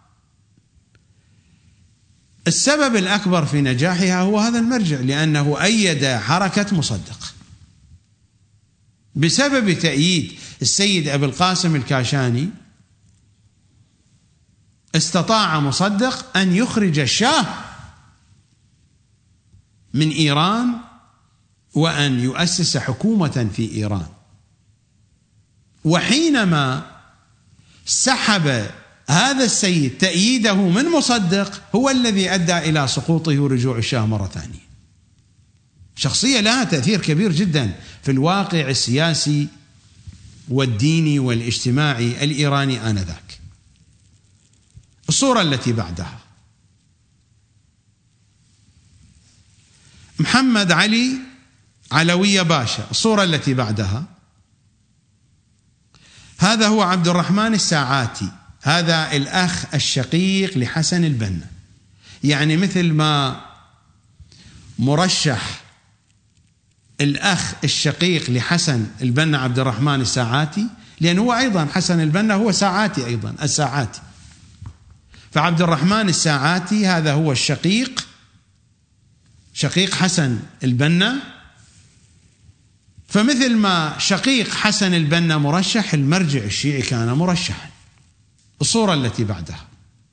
السبب الأكبر في نجاحها هو هذا المرجع، لأنه أيد حركة مصدق بسبب تأييد السيد أبي القاسم الكاشاني. استطاع مصدق أن يخرج الشاه من إيران وأن يؤسس حكومة في إيران. وحينما سحب هذا السيد تأييده من مصدق هو الذي أدى إلى سقوطه ورجوع الشاه مرة ثانية. شخصية لها تأثير كبير جدا في الواقع السياسي والديني والاجتماعي الإيراني آنذاك. الصورة التي بعدها محمد علي علوية باشا. الصورة التي بعدها هذا هو عبد الرحمن الساعاتي، هذا الأخ الشقيق لحسن البنا. يعني مثل ما مرشح الأخ الشقيق لحسن البنا عبد الرحمن الساعاتي، لأنه هو أيضا حسن البنا هو ساعاتي أيضا الساعاتي، فعبد الرحمن الساعاتي هذا هو الشقيق، شقيق حسن البنا. فمثل ما شقيق حسن البنا مرشح، المرجع الشيعي كان مرشحا. الصورة التي بعدها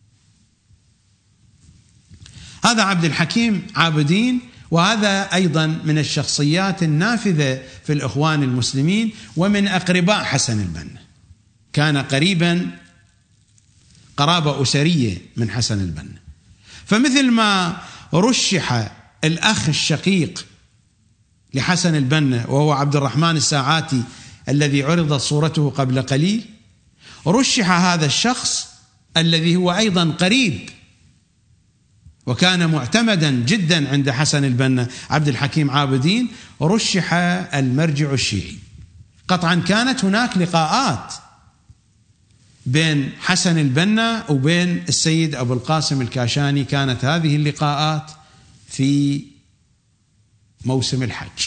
هذا عبد الحكيم عابدين، وهذا أيضا من الشخصيات النافذة في الإخوان المسلمين ومن أقرباء حسن البنا، كان قريبا قرابة أسرية من حسن البنا. فمثل ما رشح الأخ الشقيق لحسن البنا وهو عبد الرحمن الساعاتي الذي عرضت صورته قبل قليل، رشح هذا الشخص الذي هو أيضا قريب وكان معتمدا جدا عند حسن البنا، عبد الحكيم عابدين، رشح المرجع الشيعي. قطعا كانت هناك لقاءات بين حسن البنا وبين السيد أبو القاسم الكاشاني، كانت هذه اللقاءات في موسم الحج،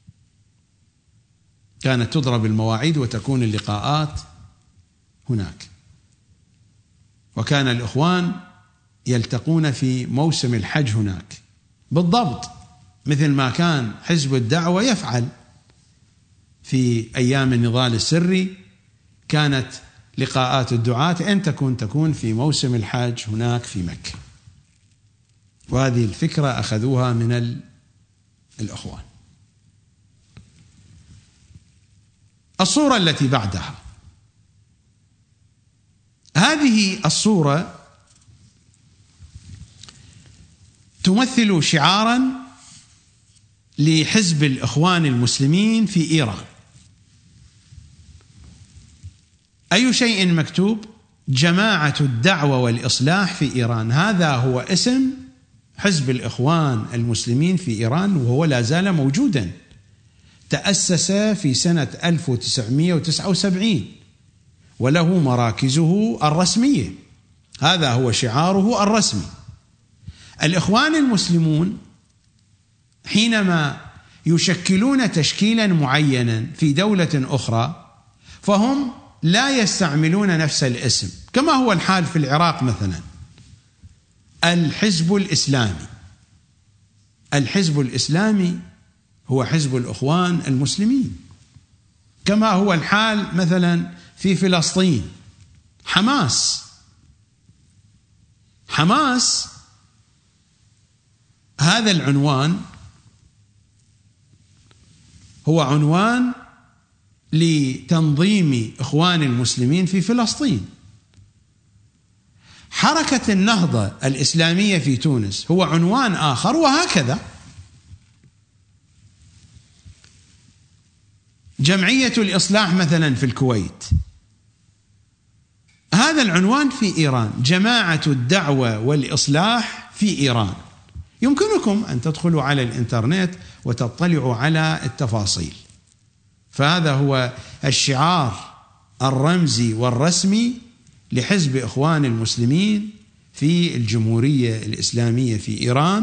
كانت تضرب المواعيد وتكون اللقاءات هناك، وكان الإخوان يلتقون في موسم الحج هناك بالضبط مثل ما كان حزب الدعوة يفعل في أيام النضال السري. كانت لقاءات الدعاة أن تكون تكون في موسم الحج هناك في مكة، وهذه الفكرة أخذوها من الإخوان. الصورة التي بعدها هذه الصورة تمثل شعارا لحزب الإخوان المسلمين في إيران. أي شيء مكتوب؟ جماعة الدعوة والإصلاح في إيران. هذا هو اسم حزب الإخوان المسلمين في إيران، وهو لا زال موجودا. تأسس في سنة ألف وتسعمائة وتسعة وسبعين وله مراكزه الرسمية، هذا هو شعاره الرسمي. الإخوان المسلمون حينما يشكلون تشكيلا معينا في دولة أخرى فهم لا يستعملون نفس الاسم، كما هو الحال في العراق مثلا الحزب الإسلامي. الحزب الإسلامي هو حزب الإخوان المسلمين، كما هو الحال مثلا في فلسطين حماس. حماس هذا العنوان هو عنوان لتنظيم إخوان المسلمين في فلسطين. حركة النهضة الإسلامية في تونس هو عنوان آخر، وهكذا. جمعية الإصلاح مثلا في الكويت هذا العنوان في إيران، جماعة الدعوة والإصلاح في إيران. يمكنكم أن تدخلوا على الإنترنت وتطلعوا على التفاصيل. فهذا هو الشعار الرمزي والرسمي لحزب إخوان المسلمين في الجمهورية الإسلامية في إيران.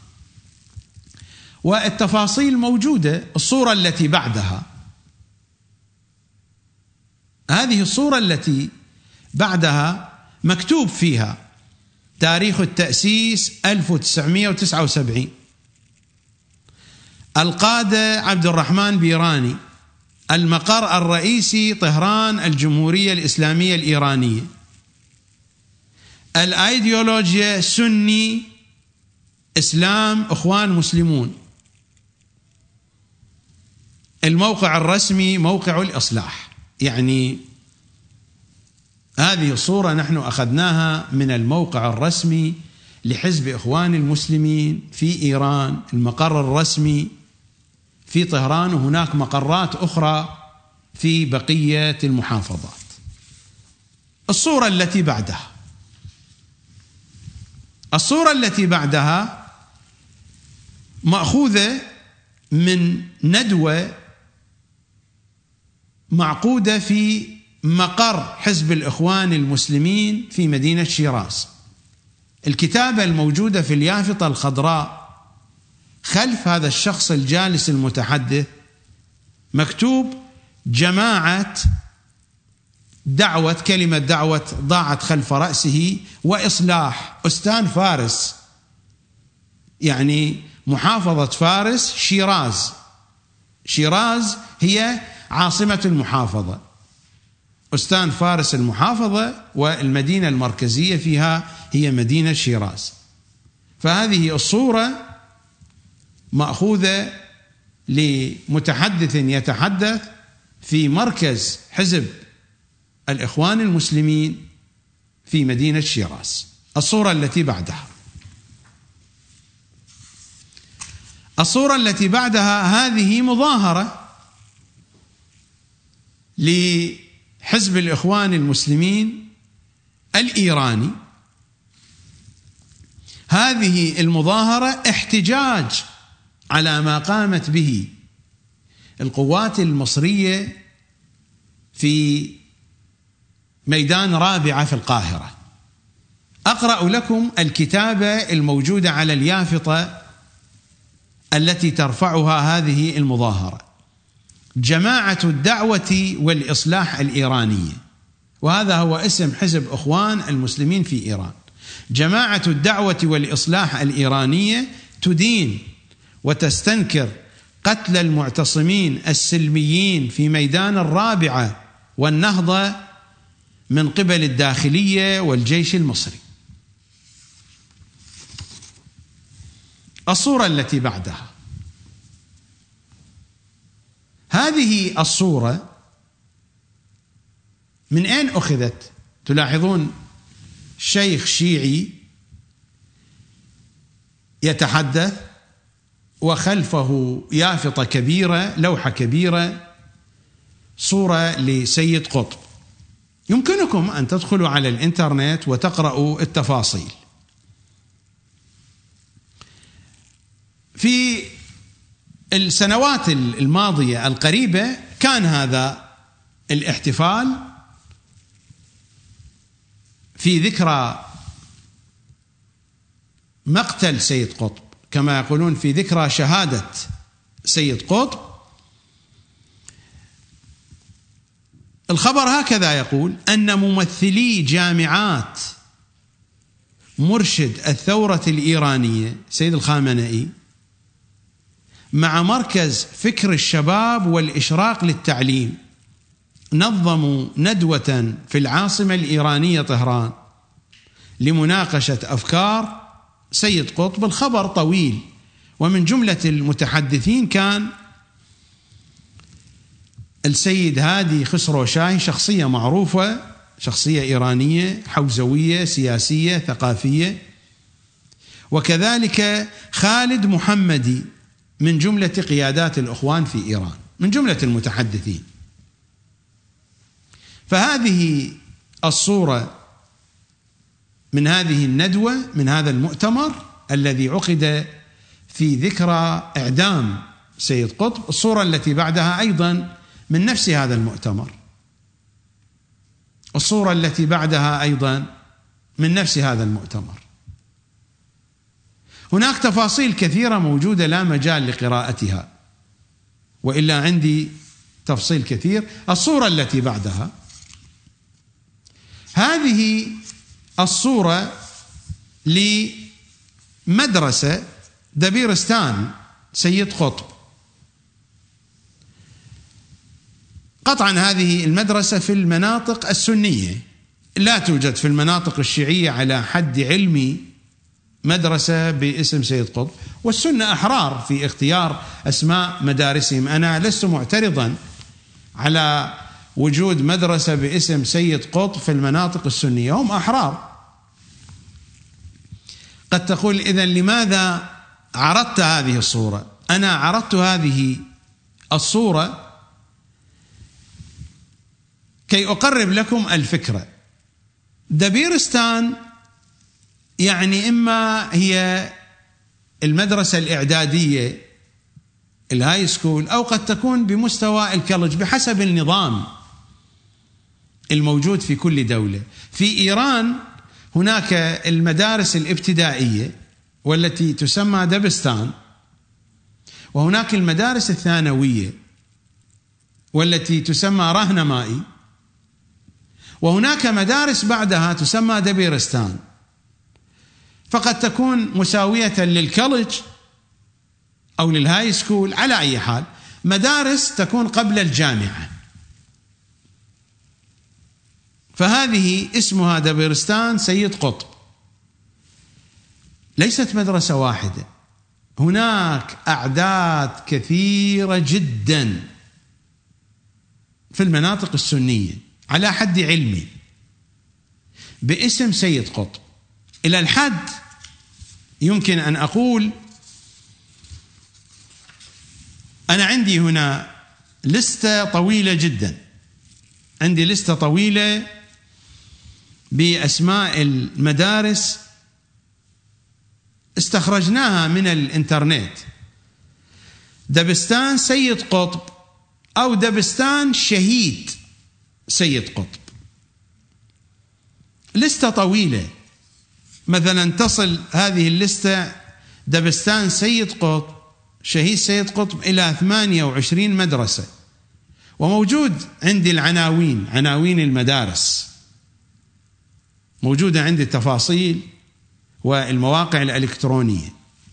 والتفاصيل موجودة. الصورة التي بعدها، هذه الصورة التي بعدها مكتوب فيها تاريخ التأسيس ألف وتسعمائة وتسعة وسبعين، القادة عبد الرحمن بيراني، المقر الرئيسي طهران الجمهورية الإسلامية الإيرانية، الأيديولوجيا سني إسلام إخوان مسلمون، الموقع الرسمي موقع الإصلاح. يعني هذه الصورة نحن أخذناها من الموقع الرسمي لحزب إخوان المسلمين في إيران، المقر الرسمي في طهران، وهناك مقرات أخرى في بقية المحافظات. الصورة التي بعدها، الصورة التي بعدها مأخوذة من ندوة معقودة في مقر حزب الإخوان المسلمين في مدينة شيراز. الكتابة الموجودة في اليافطة الخضراء خلف هذا الشخص الجالس المتحدث مكتوب جماعة دعوة، كلمة دعوة ضاعت خلف رأسه، وإصلاح أستان فارس، يعني محافظة فارس شيراز. شيراز هي عاصمة المحافظة، أستان فارس المحافظة، والمدينة المركزية فيها هي مدينة شيراز. فهذه الصورة مأخوذة لمتحدث يتحدث في مركز حزب الإخوان المسلمين في مدينة شيراز. الصورة التي بعدها، الصورة التي بعدها هذه مظاهرة لحزب الإخوان المسلمين الإيراني. هذه المظاهرة احتجاج على ما قامت به القوات المصرية في ميدان رابعة في القاهرة. أقرأ لكم الكتابة الموجودة على اليافطة التي ترفعها هذه المظاهرة: جماعة الدعوة والإصلاح الإيرانية، وهذا هو اسم حزب إخوان المسلمين في إيران. جماعة الدعوة والإصلاح الإيرانية تدين وتستنكر قتل المعتصمين السلميين في ميدان الرابعة والنهضة من قبل الداخلية والجيش المصري. الصورة التي بعدها، هذه الصورة من أين أخذت؟ تلاحظون شيخ شيعي يتحدث وخلفه يافطة كبيرة، لوحة كبيرة، صورة لسيد قطب. يمكنكم أن تدخلوا على الإنترنت وتقرأوا التفاصيل. في السنوات الماضية القريبة كان هذا الاحتفال في ذكرى مقتل سيد قطب، كما يقولون في ذكرى شهادة سيد قطب. الخبر هكذا يقول: أن ممثلي جامعات مرشد الثورة الإيرانية سيد الخامنئي مع مركز فكر الشباب والإشراق للتعليم نظموا ندوة في العاصمة الإيرانية طهران لمناقشة أفكار سيد قطب. الخبر طويل، ومن جملة المتحدثين كان السيد هادي خسروشاهي، شخصية معروفة، شخصية إيرانية حوزوية سياسية ثقافية، وكذلك خالد محمدي من جملة قيادات الإخوان في إيران، من جملة المتحدثين. فهذه الصورة من هذه الندوة، من هذا المؤتمر الذي عقد في ذكرى إعدام سيد قطب. الصورة التي بعدها أيضا من نفس هذا المؤتمر، الصورة التي بعدها أيضا من نفس هذا المؤتمر. هناك تفاصيل كثيرة موجودة لا مجال لقراءتها، وإلا عندي تفصيل كثير. الصورة التي بعدها، هذه الصورة لمدرسة دبيرستان سيد قطب. قطعا هذه المدرسة في المناطق السنية، لا توجد في المناطق الشيعية على حد علمي مدرسة باسم سيد قطب، والسنة أحرار في اختيار أسماء مدارسهم. أنا لست معترضا على وجود مدرسة باسم سيد قطب في المناطق السنية، هم أحرار. قد تقول إذن لماذا عرضت هذه الصورة؟ أنا عرضت هذه الصورة كي أقرب لكم الفكرة. دبيرستان يعني إما هي المدرسة الإعدادية الهاي سكول، أو قد تكون بمستوى الكولج بحسب النظام الموجود في كل دولة. في إيران هناك المدارس الابتدائية والتي تسمى دبستان، وهناك المدارس الثانوية والتي تسمى رهنمائي، وهناك مدارس بعدها تسمى دبيرستان، فقد تكون مساوية للكولج أو للهاي سكول. على أي حال مدارس تكون قبل الجامعة، فهذه اسمها دبيرستان سيد قطب. ليست مدرسة واحدة، هناك أعداد كثيرة جدا في المناطق السنية على حد علمي باسم سيد قطب، إلى الحد يمكن أن أقول أنا عندي هنا لستة طويلة جدا، عندي لستة طويلة بأسماء المدارس استخرجناها من الإنترنت. دبستان سيد قطب أو دبستان شهيد سيد قطب، لستة طويلة. مثلا تصل هذه اللستة دبستان سيد قطب شهيد سيد قطب إلى ثمانية وعشرين مدرسة، وموجود عندي العناوين، عناوين المدارس موجودة عندي، التفاصيل والمواقع الإلكترونية.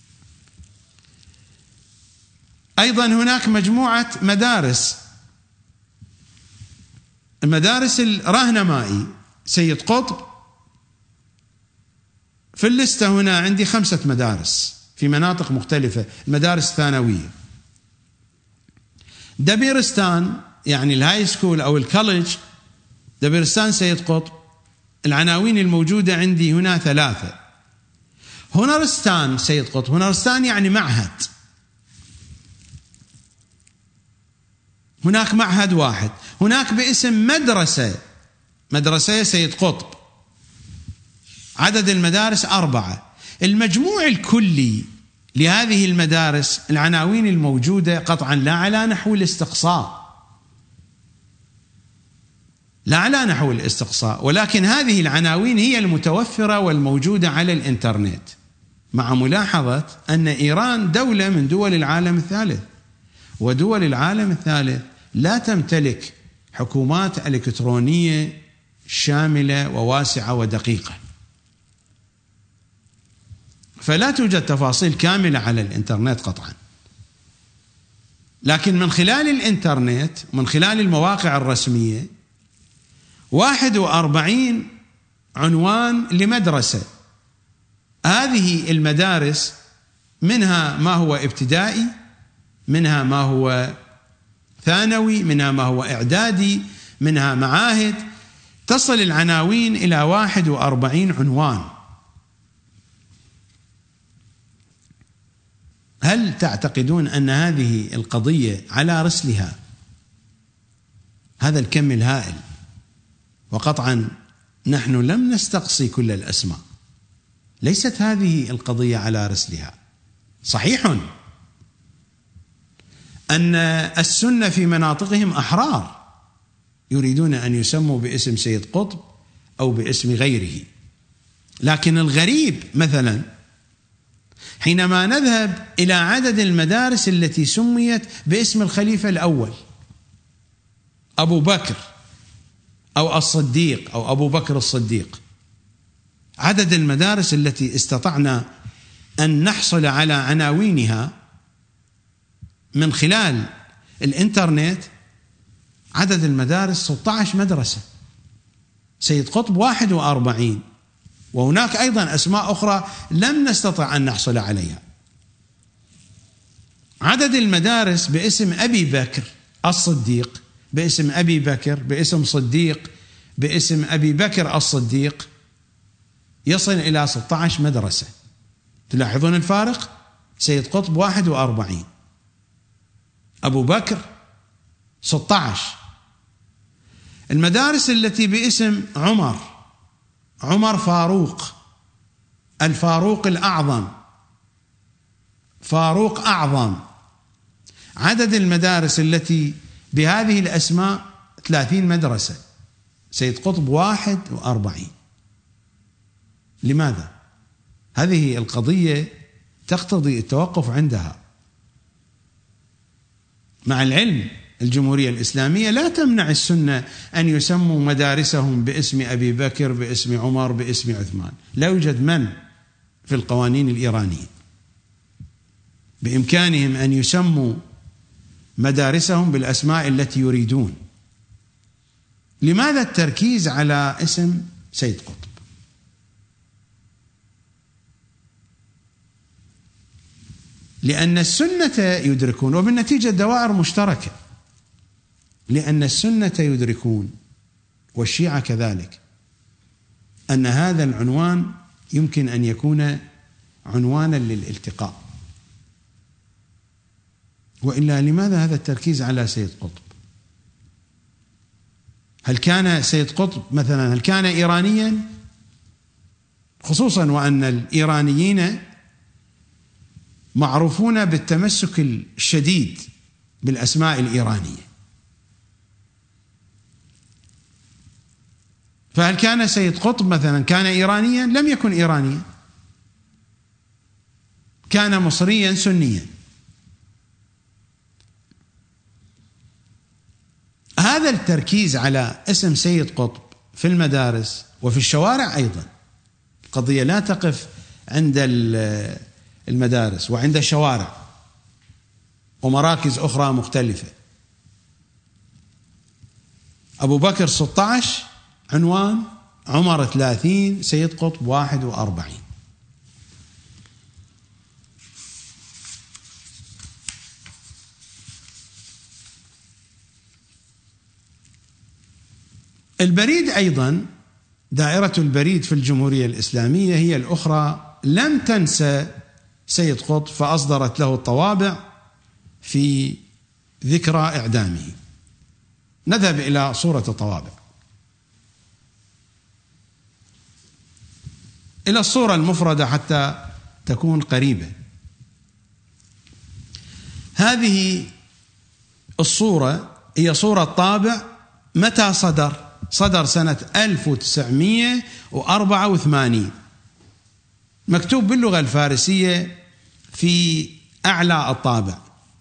أيضا هناك مجموعة مدارس، المدارس الرهنمائي سيد قطب في اللستة هنا عندي خمسة مدارس في مناطق مختلفة، المدارس الثانوية. دبيرستان يعني الهاي سكول أو الكولج، دبيرستان سيد قطب العناوين الموجودة عندي هنا ثلاثة. هنرستان سيد قطب، هنرستان يعني معهد، هناك معهد واحد. هناك باسم مدرسة، مدرسة سيد قطب، عدد المدارس أربعة. المجموع الكلي لهذه المدارس العناوين الموجودة قطعا لا على نحو الاستقصاء، لا على نحو الاستقصاء، ولكن هذه العناوين هي المتوفرة والموجودة على الإنترنت، مع ملاحظة أن إيران دولة من دول العالم الثالث، ودول العالم الثالث لا تمتلك حكومات إلكترونية شاملة وواسعة ودقيقة، فلا توجد تفاصيل كاملة على الإنترنت قطعا. لكن من خلال الإنترنت، من خلال المواقع الرسمية، واحد وأربعين عنوان لمدرسة. هذه المدارس منها ما هو ابتدائي، منها ما هو ثانوي، منها ما هو إعدادي، منها معاهد، تصل العناوين إلى واحد وأربعين عنوان. هل تعتقدون أن هذه القضية على رسلها هذا الكم الهائل؟ وقطعا نحن لم نستقصي كل الأسماء، ليست هذه القضية على رسلها. صحيح أن السنة في مناطقهم أحرار، يريدون أن يسموا باسم سيد قطب أو باسم غيره، لكن الغريب مثلا حينما نذهب إلى عدد المدارس التي سميت باسم الخليفة الأول أبو بكر أو الصديق أو أبو بكر الصديق، عدد المدارس التي استطعنا أن نحصل على عناوينها من خلال الإنترنت، عدد المدارس ستة عشر مدرسة، سيد قطب واحد وأربعين، وهناك أيضا أسماء أخرى لم نستطع أن نحصل عليها. عدد المدارس باسم أبي بكر الصديق، باسم أبي بكر، باسم صديق، باسم أبي بكر الصديق، يصل إلى ستة عشر مدرسة. تلاحظون الفارق؟ سيد قطب واحد وأربعين، أبو بكر ستة عشر. المدارس التي باسم عمر، عمر فاروق، الفاروق الأعظم، فاروق أعظم، عدد المدارس التي بهذه الأسماء ثلاثين مدرسة، سيد قطب واحد وأربعين. لماذا؟ هذه القضية تقتضي التوقف عندها. مع العلم الجمهورية الإسلامية لا تمنع السنة أن يسموا مدارسهم باسم أبي بكر، باسم عمر، باسم عثمان، لا يوجد منع في القوانين الإيرانية، بإمكانهم أن يسموا مدارسهم بالأسماء التي يريدون. لماذا التركيز على اسم سيد قطب؟ لأن السنة يدركون، وبالنتيجة دوائر مشتركة، لأن السنة يدركون والشيعة كذلك أن هذا العنوان يمكن أن يكون عنوانا للالتقاء. وإلا لماذا هذا التركيز على سيد قطب؟ هل كان سيد قطب مثلا هل كان إيرانيا؟ خصوصا وأن الإيرانيين معروفون بالتمسك الشديد بالأسماء الإيرانية، فهل كان سيد قطب مثلا كان إيرانيا؟ لم يكن إيرانيا، كان مصريا سنيا. هذا التركيز على اسم سيد قطب في المدارس وفي الشوارع أيضا، القضية لا تقف عند المدارس وعند الشوارع ومراكز أخرى مختلفة. أبو بكر ستة عشر عنوان، عمر ثلاثين، سيد قطب واحد وأربعين. البريد أيضا، دائرة البريد في الجمهورية الإسلامية هي الأخرى لم تنسى سيد قطب، فأصدرت له الطوابع في ذكرى إعدامه. نذهب إلى صورة الطوابع، إلى الصورة المفردة حتى تكون قريبة. هذه الصورة هي صورة طابع متى صدر صدر سنة ألف وتسعمئة وأربعة وثمانين، مكتوب باللغة الفارسية في أعلى الطابع: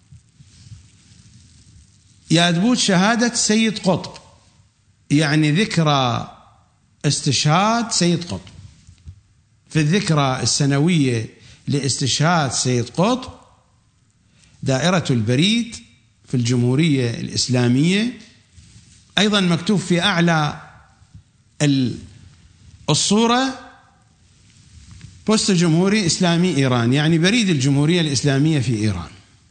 يادبوت شهادة سيد قطب، يعني ذكرى استشهاد سيد قطب. في الذكرى السنوية لاستشهاد سيد قطب، دائرة البريد في الجمهورية الإسلامية، أيضا مكتوب في أعلى الصورة: بوست جمهوري إسلامي إيران، يعني بريد الجمهورية الإسلامية في إيران.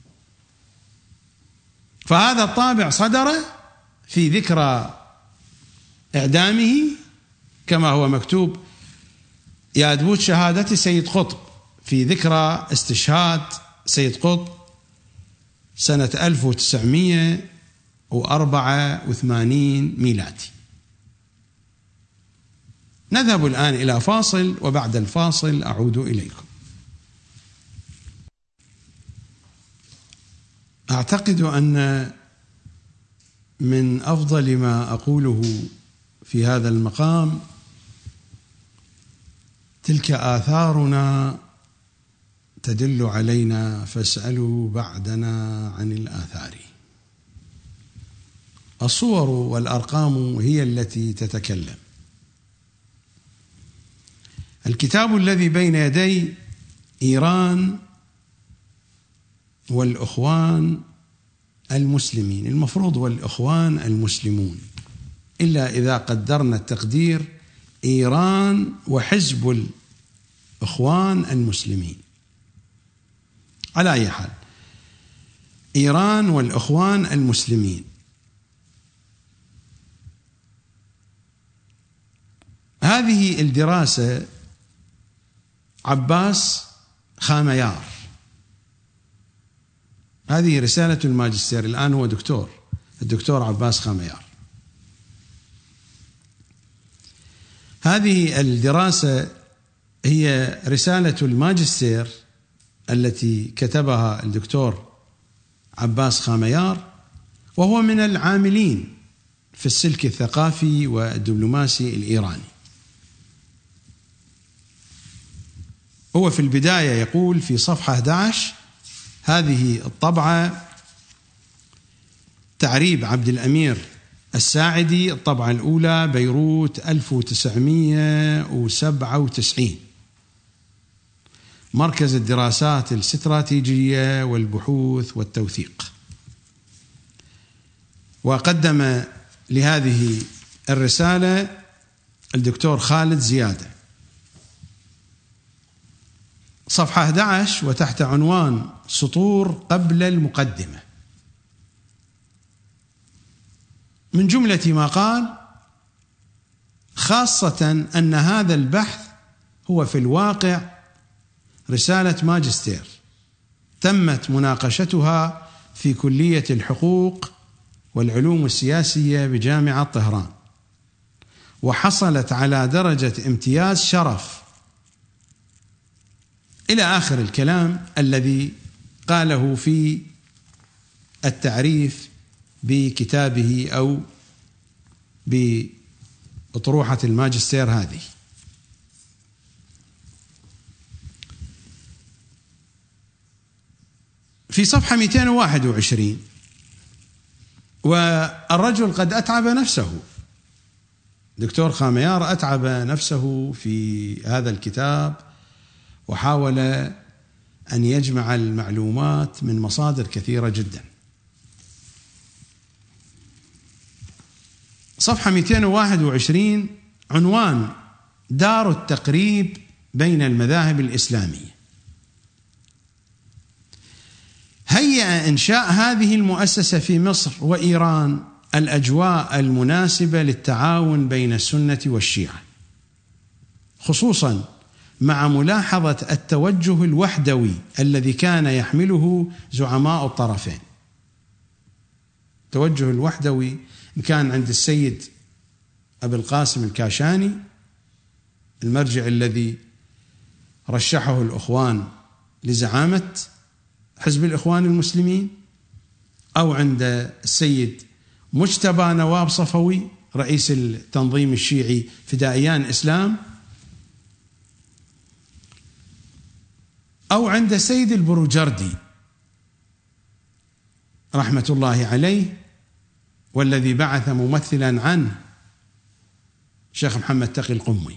فهذا الطابع صدر في ذكرى إعدامه كما هو مكتوب: يادبوت شهادة سيد قطب، في ذكرى استشهاد سيد قطب سنة ألف وتسعمئة وأربعة وثمانين ميلادي. نذهب الآن إلى فاصل، وبعد الفاصل أعود إليكم. أعتقد أن من أفضل ما أقوله في هذا المقام تلك آثارنا تدل علينا، فاسألوا بعدنا عن الآثار. الصور والأرقام هي التي تتكلم. الكتاب الذي بين يدي إيران والإخوان المسلمين، المفروض والإخوان المسلمون، إلا إذا قدرنا التقدير إيران وحزب الإخوان المسلمين. على أي حال، إيران والإخوان المسلمين، هذه الدراسة عباس خاميار، هذه رسالة الماجستير، الآن هو دكتور، الدكتور عباس خاميار. هذه الدراسة هي رسالة الماجستير التي كتبها الدكتور عباس خاميار، وهو من العاملين في السلك الثقافي والدبلوماسي الإيراني. هو في البداية يقول في صفحة أحد عشر: هذه الطبعة تعريب عبد الأمير الساعدي، الطبعة الأولى، بيروت ألف وتسعمئة وسبعة وتسعين، مركز الدراسات الاستراتيجية والبحوث والتوثيق. وقدم لهذه الرسالة الدكتور خالد زيادة. صفحة أحد عشر وتحت عنوان سطور قبل المقدمة، من جملة ما قال: خاصة أن هذا البحث هو في الواقع رسالة ماجستير تمت مناقشتها في كلية الحقوق والعلوم السياسية بجامعة طهران، وحصلت على درجة امتياز شرف، إلى آخر الكلام الذي قاله في التعريف بكتابه أو بأطروحة الماجستير هذه. في صفحة مئتين وواحد وعشرين: والرجل قد أتعب نفسه، دكتور خاميار أتعب نفسه في هذا الكتاب، وحاول أن يجمع المعلومات من مصادر كثيرة جدا. صفحة مئتين وواحد وعشرين عنوان: دار التقريب بين المذاهب الإسلامية. هيأ إنشاء هذه المؤسسة في مصر وإيران الأجواء المناسبة للتعاون بين السنة والشيعة، خصوصا مع ملاحظة التوجه الوحدوي الذي كان يحمله زعماء الطرفين. التوجه الوحدوي كان عند السيد أبي القاسم الكاشاني، المرجع الذي رشحه الإخوان لزعامة حزب الإخوان المسلمين، أو عند السيد مجتبى نواب صفوي رئيس التنظيم الشيعي فدائيان إسلام، أو عند سيد البروجردي رحمة الله عليه، والذي بعث ممثلا عنه شيخ محمد تقي القمي.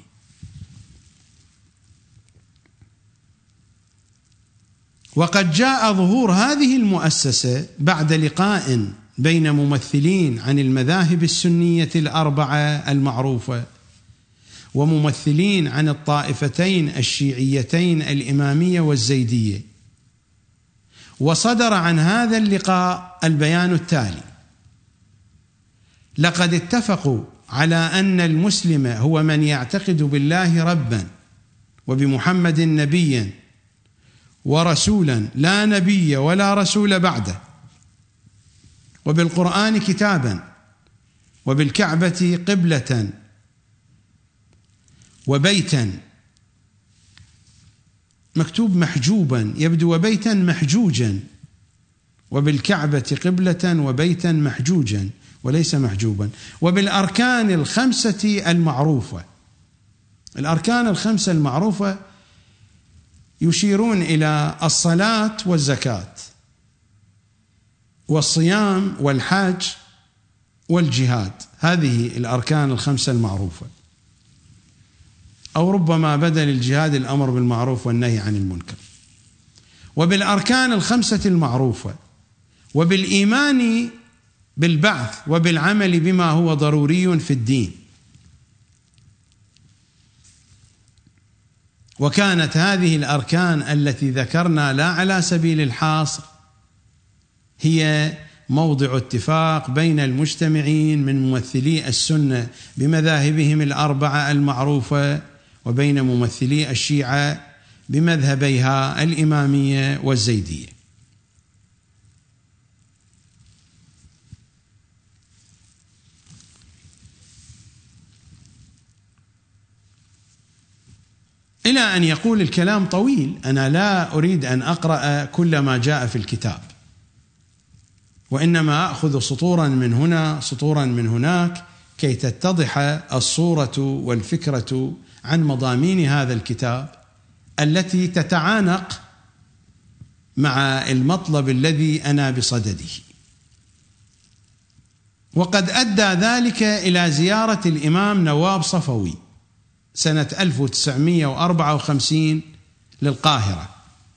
وقد جاء ظهور هذه المؤسسة بعد لقاء بين ممثلين عن المذاهب السنية الأربعة المعروفة وممثلين عن الطائفتين الشيعيتين الإمامية والزيدية، وصدر عن هذا اللقاء البيان التالي: لقد اتفقوا على أن المسلم هو من يعتقد بالله ربا وبمحمد نبيا ورسولا لا نبي ولا رسول بعده، وبالقرآن كتابا، وبالكعبة قبلة وبيتا، مكتوب محجوبا يبدو، وبيتا محجوجا، وبالكعبة قبلة وبيتا محجوجا وليس محجوبا، وبالأركان الخمسة المعروفة. الأركان الخمسة المعروفة يشيرون إلى الصلاة والزكاة والصيام والحج والجهاد، هذه الأركان الخمسة المعروفة، أو ربما بدل الجهاد الأمر بالمعروف والنهي عن المنكر. وبالأركان الخمسة المعروفة، وبالإيمان بالبعث وبالعمل بما هو ضروري في الدين. وكانت هذه الأركان التي ذكرنا لا على سبيل الحصر هي موضع اتفاق بين المجتمعين من ممثلي السنة بمذاهبهم الأربعة المعروفة وبين ممثلي الشيعة بمذهبيها الإمامية والزيدية. إلى أن يقول الكلام طويل، أنا لا أريد أن أقرأ كل ما جاء في الكتاب، وإنما أخذ سطورا من هنا سطورا من هناك كي تتضح الصورة والفكرة عن مضامين هذا الكتاب التي تتعانق مع المطلب الذي أنا بصدده. وقد أدى ذلك إلى زيارة الإمام نواب صفوي سنة ألف وتسعمائة وأربعة وخمسين للقاهرة،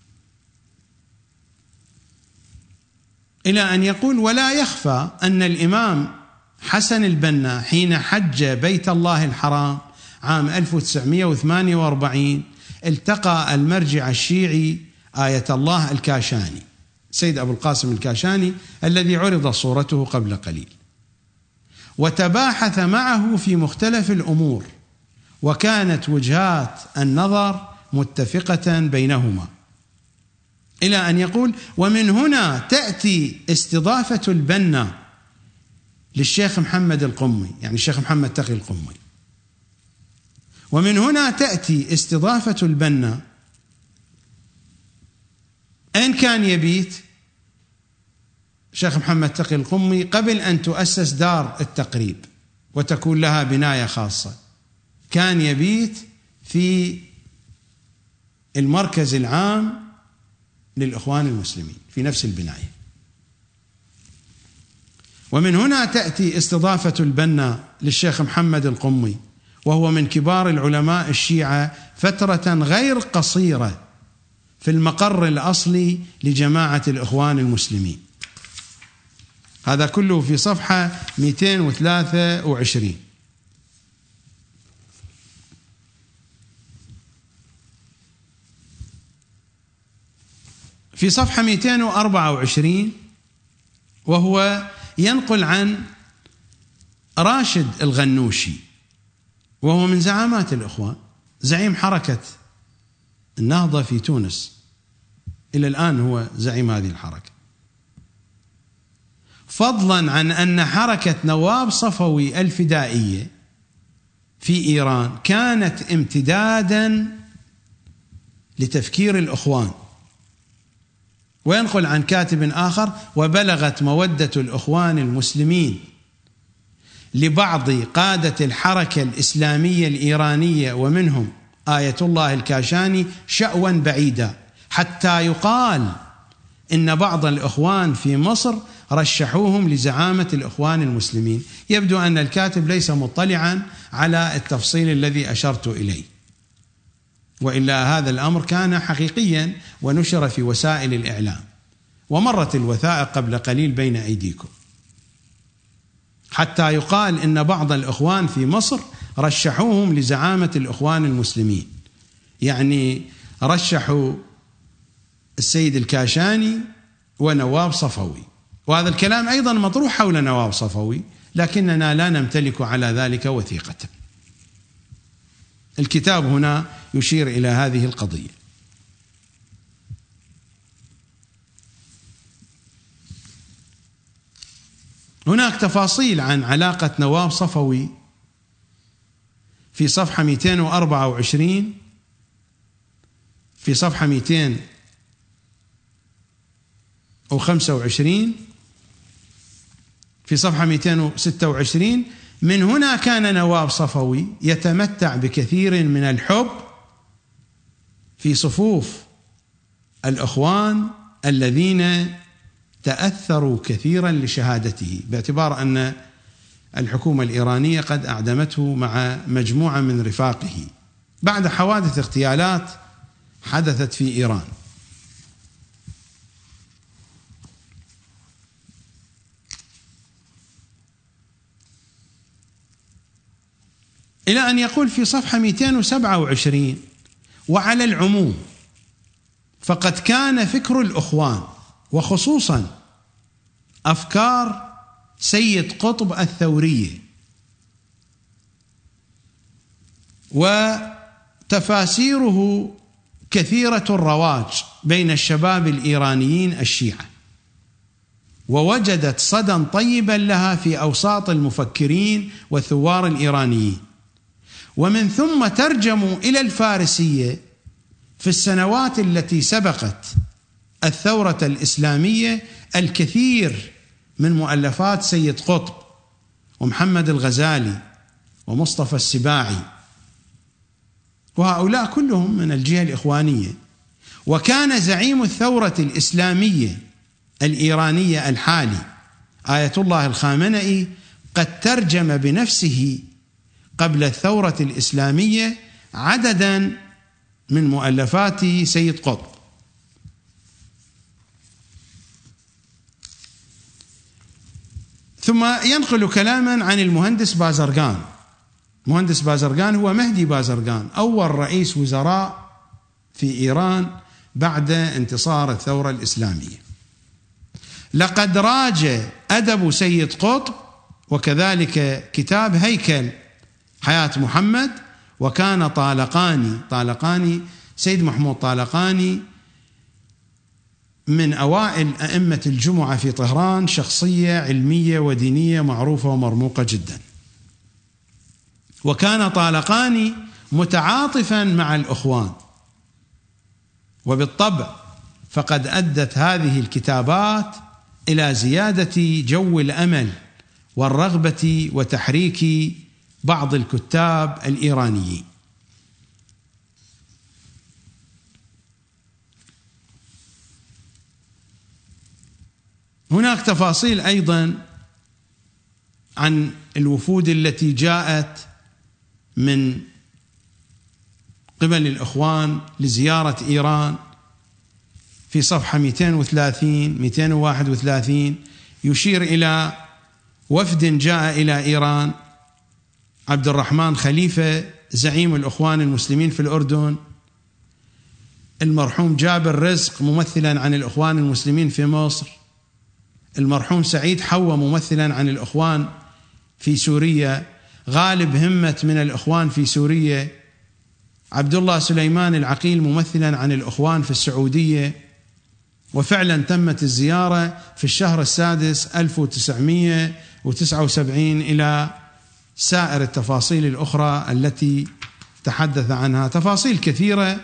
إلى أن يقول: ولا يخفى أن الإمام حسن البنا حين حج بيت الله الحرام عام ألف وتسعمائة وثمانية وأربعين التقى المرجع الشيعي آية الله الكاشاني، سيد أبو القاسم الكاشاني الذي عرض صورته قبل قليل، وتباحث معه في مختلف الأمور، وكانت وجهات النظر متفقة بينهما، إلى أن يقول: ومن هنا تأتي استضافة البنا للشيخ محمد القمي، يعني الشيخ محمد تقي القمي، ومن هنا تأتي استضافة البنا أين كان يبيت الشيخ محمد تقي القمي قبل أن تؤسس دار التقريب وتكون لها بناية خاصة. كان يبيت في المركز العام للإخوان المسلمين في نفس البناية. ومن هنا تأتي استضافة البنا للشيخ محمد القمي، وهو من كبار العلماء الشيعة فترة غير قصيرة في المقر الأصلي لجماعة الإخوان المسلمين. هذا كله في صفحة مئتين وثلاثة وعشرين. في صفحة مئتين وأربعة وعشرين وهو ينقل عن راشد الغنوشي، وهو من زعامات الإخوان، زعيم حركة النهضة في تونس، إلى الآن هو زعيم هذه الحركة، فضلا عن أن حركة نواب صفوي الفدائية في إيران كانت امتدادا لتفكير الإخوان. وينقل عن كاتب آخر: وبلغت مودة الإخوان المسلمين لبعض قادة الحركة الإسلامية الإيرانية ومنهم آية الله الكاشاني شأوا بعيدا، حتى يقال إن بعض الإخوان في مصر رشحوهم لزعامة الإخوان المسلمين. يبدو أن الكاتب ليس مطلعا على التفصيل الذي أشرت إليه، وإلا هذا الأمر كان حقيقيا ونشر في وسائل الإعلام، ومرت الوثائق قبل قليل بين أيديكم. حتى يقال إن بعض الإخوان في مصر رشحوهم لزعامة الإخوان المسلمين، يعني رشحوا السيد الكاشاني ونواب صفوي، وهذا الكلام أيضا مطروح حول نواب صفوي، لكننا لا نمتلك على ذلك وثيقة. الكتاب هنا يشير إلى هذه القضية. هناك تفاصيل عن علاقة نواب صفوي في صفحة مئتين وأربعة وعشرين، في صفحة مئتين وخمسة وعشرين، في صفحة مئتين وستة وعشرين: من هنا كان نواب صفوي يتمتع بكثير من الحب في صفوف الإخوان الذين تأثروا كثيرا لشهادته، باعتبار أن الحكومة الإيرانية قد أعدمته مع مجموعة من رفاقه بعد حوادث اغتيالات حدثت في إيران. إلى أن يقول في صفحة مئتين وسبعة وعشرين: وعلى العموم فقد كان فكر الإخوان وخصوصا أفكار سيد قطب الثورية وتفاسيره كثيرة الرواج بين الشباب الإيرانيين الشيعة، ووجدت صدى طيبا لها في أوساط المفكرين والثوار الإيرانيين، ومن ثم ترجموا إلى الفارسية في السنوات التي سبقت الثورة الإسلامية الكثير من مؤلفات سيد قطب ومحمد الغزالي ومصطفى السباعي، وهؤلاء كلهم من الجهة الإخوانية. وكان زعيم الثورة الإسلامية الإيرانية الحالي آية الله الخامنئي قد ترجم بنفسه قبل الثورة الإسلامية عددا من مؤلفات سيد قطب. ثم ينقل كلاما عن المهندس بازرغان. مهندس بازرغان هو مهدي بازرغان، أول رئيس وزراء في إيران بعد انتصار الثورة الإسلامية. لقد راج أدب سيد قطب وكذلك كتاب هيكل حياة محمد، وكان طالقاني طالقاني سيد محمود طالقاني من أوائل أئمة الجمعة في طهران، شخصية علمية ودينية معروفة ومرموقة جدا. وكان طالقاني متعاطفا مع الإخوان، وبالطبع فقد أدت هذه الكتابات إلى زيادة جو الأمل والرغبة وتحريك بعض الكتاب الإيرانيين. هناك تفاصيل أيضا عن الوفود التي جاءت من قبل الإخوان لزيارة إيران في صفحة مئتين وثلاثين مئتين وواحد وثلاثين، يشير إلى وفد جاء إلى إيران: عبد الرحمن خليفة زعيم الإخوان المسلمين في الأردن، المرحوم جابر رزق ممثلا عن الإخوان المسلمين في مصر، المرحوم سعيد حوا ممثلا عن الإخوان في سوريا، غالب همة من الإخوان في سوريا، عبد الله سليمان العقيل ممثلا عن الإخوان في السعودية. وفعلا تمت الزيارة في الشهر السادس ألف وتسعمئة وتسعة وسبعين إلى سائر التفاصيل الأخرى التي تحدث عنها، تفاصيل كثيرة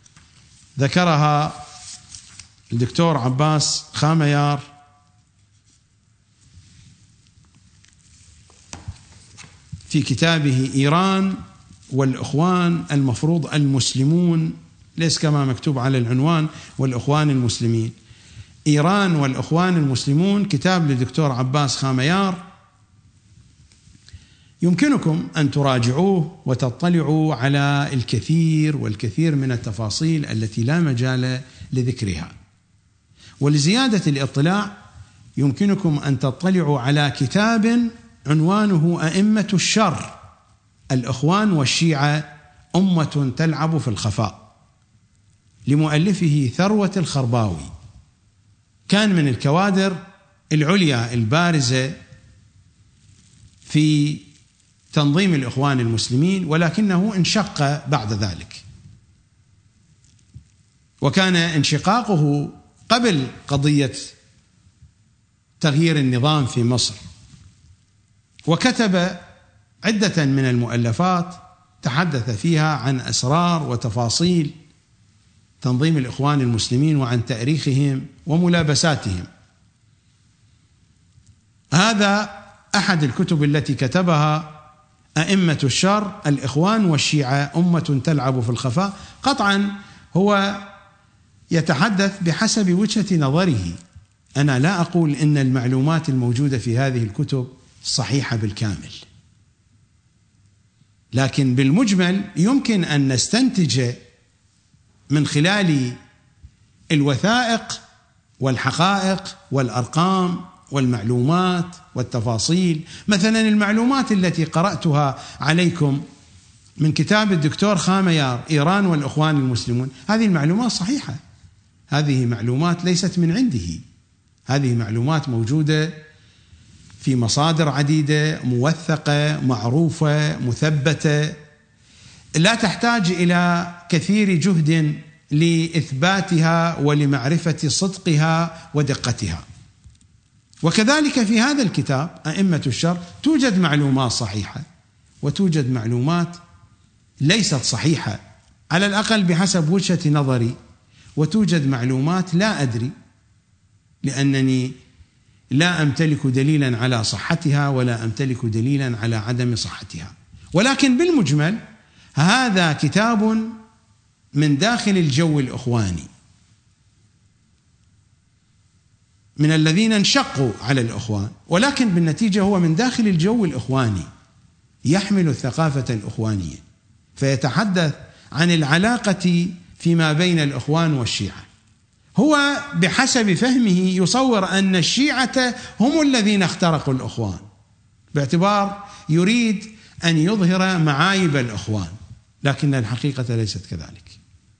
ذكرها الدكتور عباس خاميار في كتابه إيران والإخوان المفروض المسلمون، ليس كما مكتوب على العنوان والإخوان المسلمين، إيران والإخوان المسلمون، كتاب للدكتور عباس خاميار، يمكنكم أن تراجعوه وتطلعوا على الكثير والكثير من التفاصيل التي لا مجال لذكرها. ولزيادة الاطلاع يمكنكم أن تطلعوا على كتاب عنوانه أئمة الشر، الإخوان والشيعة أمة تلعب في الخفاء، لمؤلفه ثروة الخرباوي، كان من الكوادر العليا البارزة في تنظيم الإخوان المسلمين، ولكنه انشق بعد ذلك، وكان انشقاقه قبل قضية تغيير النظام في مصر، وكتب عدة من المؤلفات تحدث فيها عن أسرار وتفاصيل تنظيم الإخوان المسلمين وعن تاريخهم وملابساتهم. هذا أحد الكتب التي كتبها أئمة الشر، الإخوان والشيعة أمة تلعب في الخفاء. قطعا هو يتحدث بحسب وجهة نظره، أنا لا أقول إن المعلومات الموجودة في هذه الكتب صحيحة بالكامل، لكن بالمجمل يمكن أن نستنتج من خلال الوثائق والحقائق والأرقام والمعلومات والتفاصيل. مثلا المعلومات التي قرأتها عليكم من كتاب الدكتور خاميار إيران والإخوان المسلمون، هذه المعلومات صحيحة، هذه معلومات ليست من عنده، هذه معلومات موجودة في مصادر عديدة موثقة معروفة مثبتة، لا تحتاج إلى كثير جهد لإثباتها ولمعرفة صدقها ودقتها. وكذلك في هذا الكتاب أئمة الشر توجد معلومات صحيحة وتوجد معلومات ليست صحيحة، على الأقل بحسب وجهة نظري، وتوجد معلومات لا أدري، لأنني لا أمتلك دليلا على صحتها ولا أمتلك دليلا على عدم صحتها. ولكن بالمجمل هذا كتاب من داخل الجو الإخواني، من الذين انشقوا على الإخوان، ولكن بالنتيجة هو من داخل الجو الإخواني، يحمل الثقافة الإخوانية، فيتحدث عن العلاقة فيما بين الإخوان والشيعة. هو بحسب فهمه يصور أن الشيعة هم الذين اخترقوا الإخوان، باعتبار يريد أن يظهر معايب الإخوان، لكن الحقيقة ليست كذلك.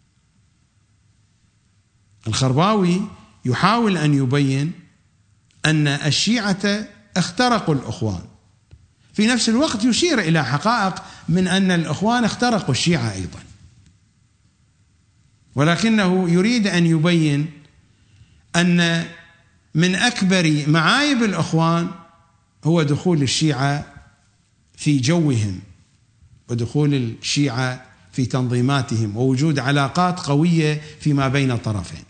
الخرباوي يحاول أن يبين أن الشيعة اخترقوا الإخوان، في نفس الوقت يشير إلى حقائق من أن الإخوان اخترقوا الشيعة أيضا، ولكنه يريد أن يبين أن من أكبر معايب الإخوان هو دخول الشيعة في جوهم ودخول الشيعة في تنظيماتهم ووجود علاقات قوية فيما بين الطرفين.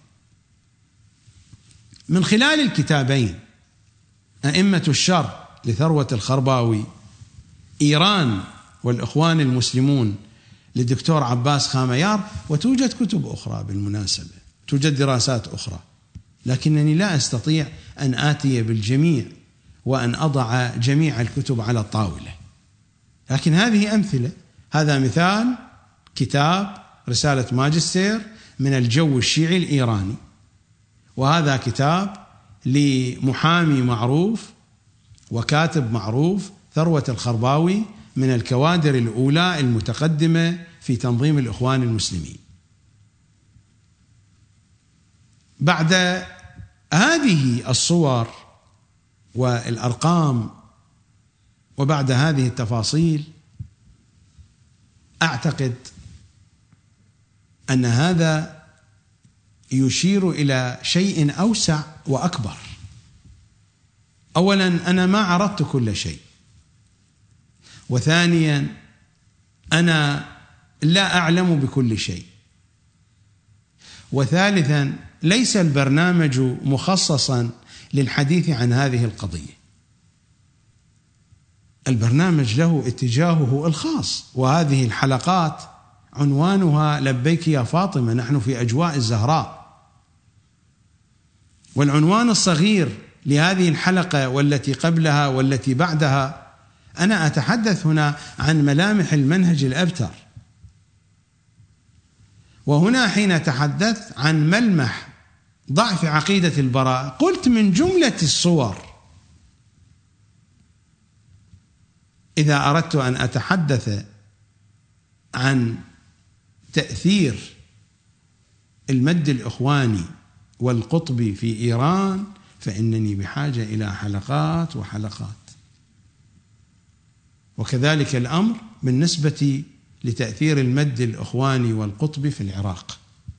من خلال الكتابين أئمة الشر لثروة الخرباوي، إيران والإخوان المسلمون للدكتور عباس خاميار، وتوجد كتب أخرى بالمناسبة، توجد دراسات أخرى، لكنني لا أستطيع أن آتي بالجميع وأن أضع جميع الكتب على الطاولة، لكن هذه أمثلة. هذا مثال كتاب رسالة ماجستير من الجو الشيعي الإيراني، وهذا كتاب لمحامي معروف وكاتب معروف ثروة الخرباوي، من الكوادر الأولى المتقدمة في تنظيم الإخوان المسلمين. بعد هذه الصور والأرقام وبعد هذه التفاصيل، أعتقد أن هذا يشير إلى شيء أوسع وأكبر. أولا، أنا ما عرضت كل شيء، وثانيا أنا لا أعلم بكل شيء، وثالثا ليس البرنامج مخصصا للحديث عن هذه القضية. البرنامج له اتجاهه الخاص، وهذه الحلقات عنوانها لبيك يا فاطمة، نحن في أجواء الزهراء. والعنوان الصغير لهذه الحلقة والتي قبلها والتي بعدها، أنا أتحدث هنا عن ملامح المنهج الأبتر. وهنا حين تحدثت عن ملمح ضعف عقيدة البراءة قلت من جملة الصور، إذا أردت أن أتحدث عن تأثير المد الإخواني والقطبي في إيران فإنني بحاجة إلى حلقات وحلقات. وكذلك الأمر بالنسبة لتأثير المد الإخواني والقطبي في العراق،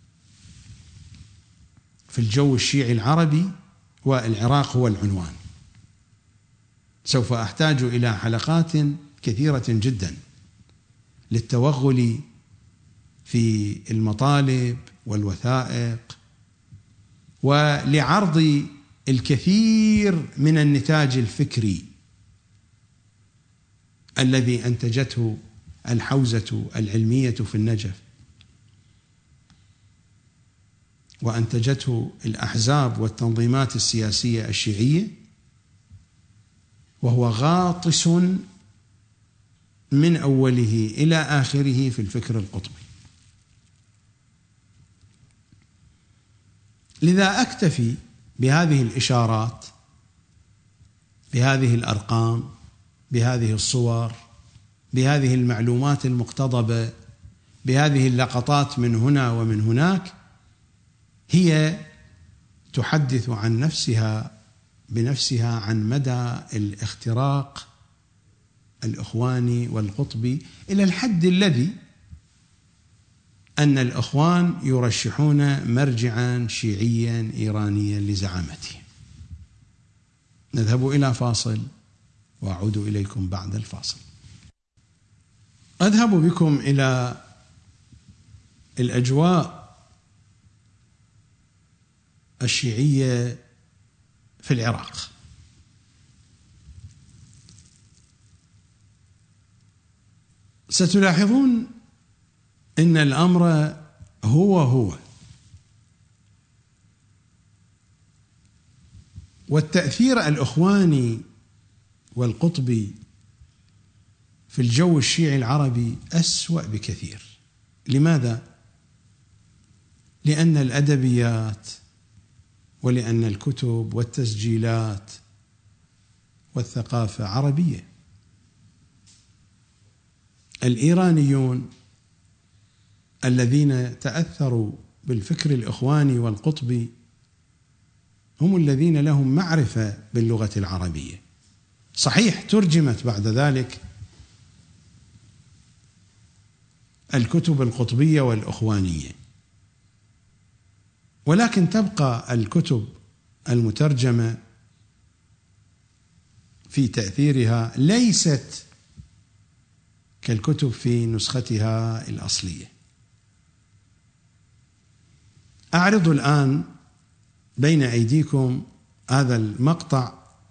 في الجو الشيعي العربي، والعراق هو العنوان. سوف أحتاج إلى حلقات كثيرة جدا للتوغل في المطالب والوثائق ولعرض الكثير من النتاج الفكري الذي أنتجته الحوزة العلمية في النجف وأنتجته الأحزاب والتنظيمات السياسية الشيعية، وهو غاطس من أوله إلى آخره في الفكر القطبي. لذا أكتفي بهذه الإشارات، بهذه الأرقام، بهذه الصور، بهذه المعلومات المقتضبة، بهذه اللقطات من هنا ومن هناك، هي تحدث عن نفسها بنفسها عن مدى الاختراق الإخواني والقطبي، إلى الحد الذي أن الإخوان يرشحون مرجعا شيعيا إيرانيا لزعامته. نذهب إلى فاصل وأعود إليكم بعد الفاصل. أذهب بكم إلى الأجواء الشيعية في العراق. ستلاحظون إن الأمر هو هو، والتأثير الإخواني والقطبي في الجو الشيعي العربي أسوأ بكثير. لماذا؟ لأن الأدبيات ولأن الكتب والتسجيلات والثقافة عربية. الإيرانيون الذين تأثروا بالفكر الإخواني والقطبي هم الذين لهم معرفة باللغة العربية، صحيح ترجمت بعد ذلك الكتب القطبية والإخوانية، ولكن تبقى الكتب المترجمة في تأثيرها ليست كالكتب في نسختها الأصلية. أعرض الآن بين أيديكم هذا المقطع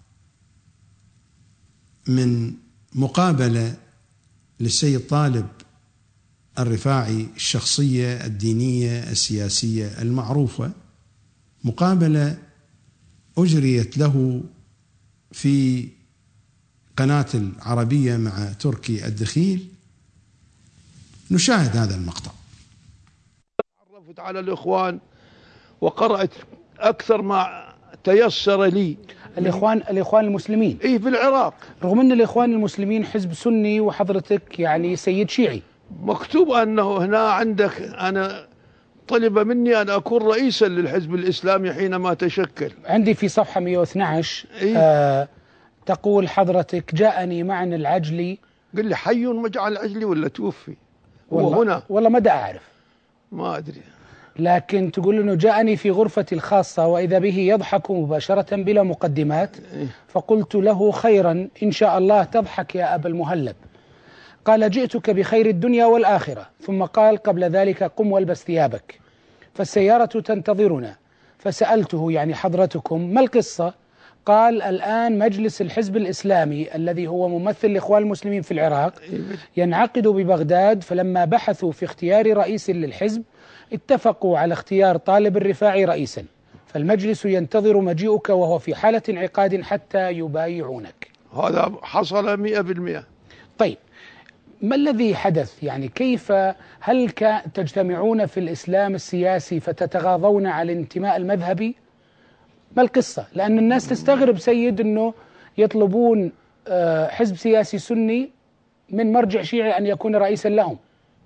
من مقابلة للسيد طالب الرفاعي الشخصية الدينية السياسية المعروفة، مقابلة أجريت له في قناة العربية مع تركي الدخيل. نشاهد هذا المقطع. تعرفت على الإخوان وقرأت أكثر ما تيسر لي. الإخوان الإخوان المسلمين إيه في العراق، رغم أن الإخوان المسلمين حزب سني وحضرتك يعني سيد شيعي. مكتوب أنه هنا عندك أنا طلب مني أن أكون رئيسا للحزب الإسلامي حينما تشكل. عندي في صفحة مئة واثني عشر إيه؟ آه تقول حضرتك: جاءني معن العجلي. قل لي حي مجعل العجلي ولا توفي؟ والله وهنا والله ما دا أعرف، ما أدري، لكن تقول أنه جاءني في غرفتي الخاصة وإذا به يضحك مباشرة بلا مقدمات، فقلت له: خيرا إن شاء الله تضحك يا أبا المهلب. قال: جئتك بخير الدنيا والآخرة. ثم قال قبل ذلك: قم والبس ثيابك فالسيارة تنتظرنا. فسألته يعني حضرتكم ما القصة؟ قال الآن مجلس الحزب الإسلامي الذي هو ممثل الإخوان المسلمين في العراق ينعقد ببغداد، فلما بحثوا في اختيار رئيس للحزب اتفقوا على اختيار طالب الرفاعي رئيسا، فالمجلس ينتظر مجيئك وهو في حالة انعقاد حتى يبايعونك. هذا حصل مئة بالمئة. طيب، ما الذي حدث؟ يعني كيف، هل تجتمعون في الإسلام السياسي فتتغاضون على الانتماء المذهبي؟ ما القصة؟ لأن الناس تستغرب سيد أنه يطلبون حزب سياسي سني من مرجع شيعي أن يكون رئيسا لهم.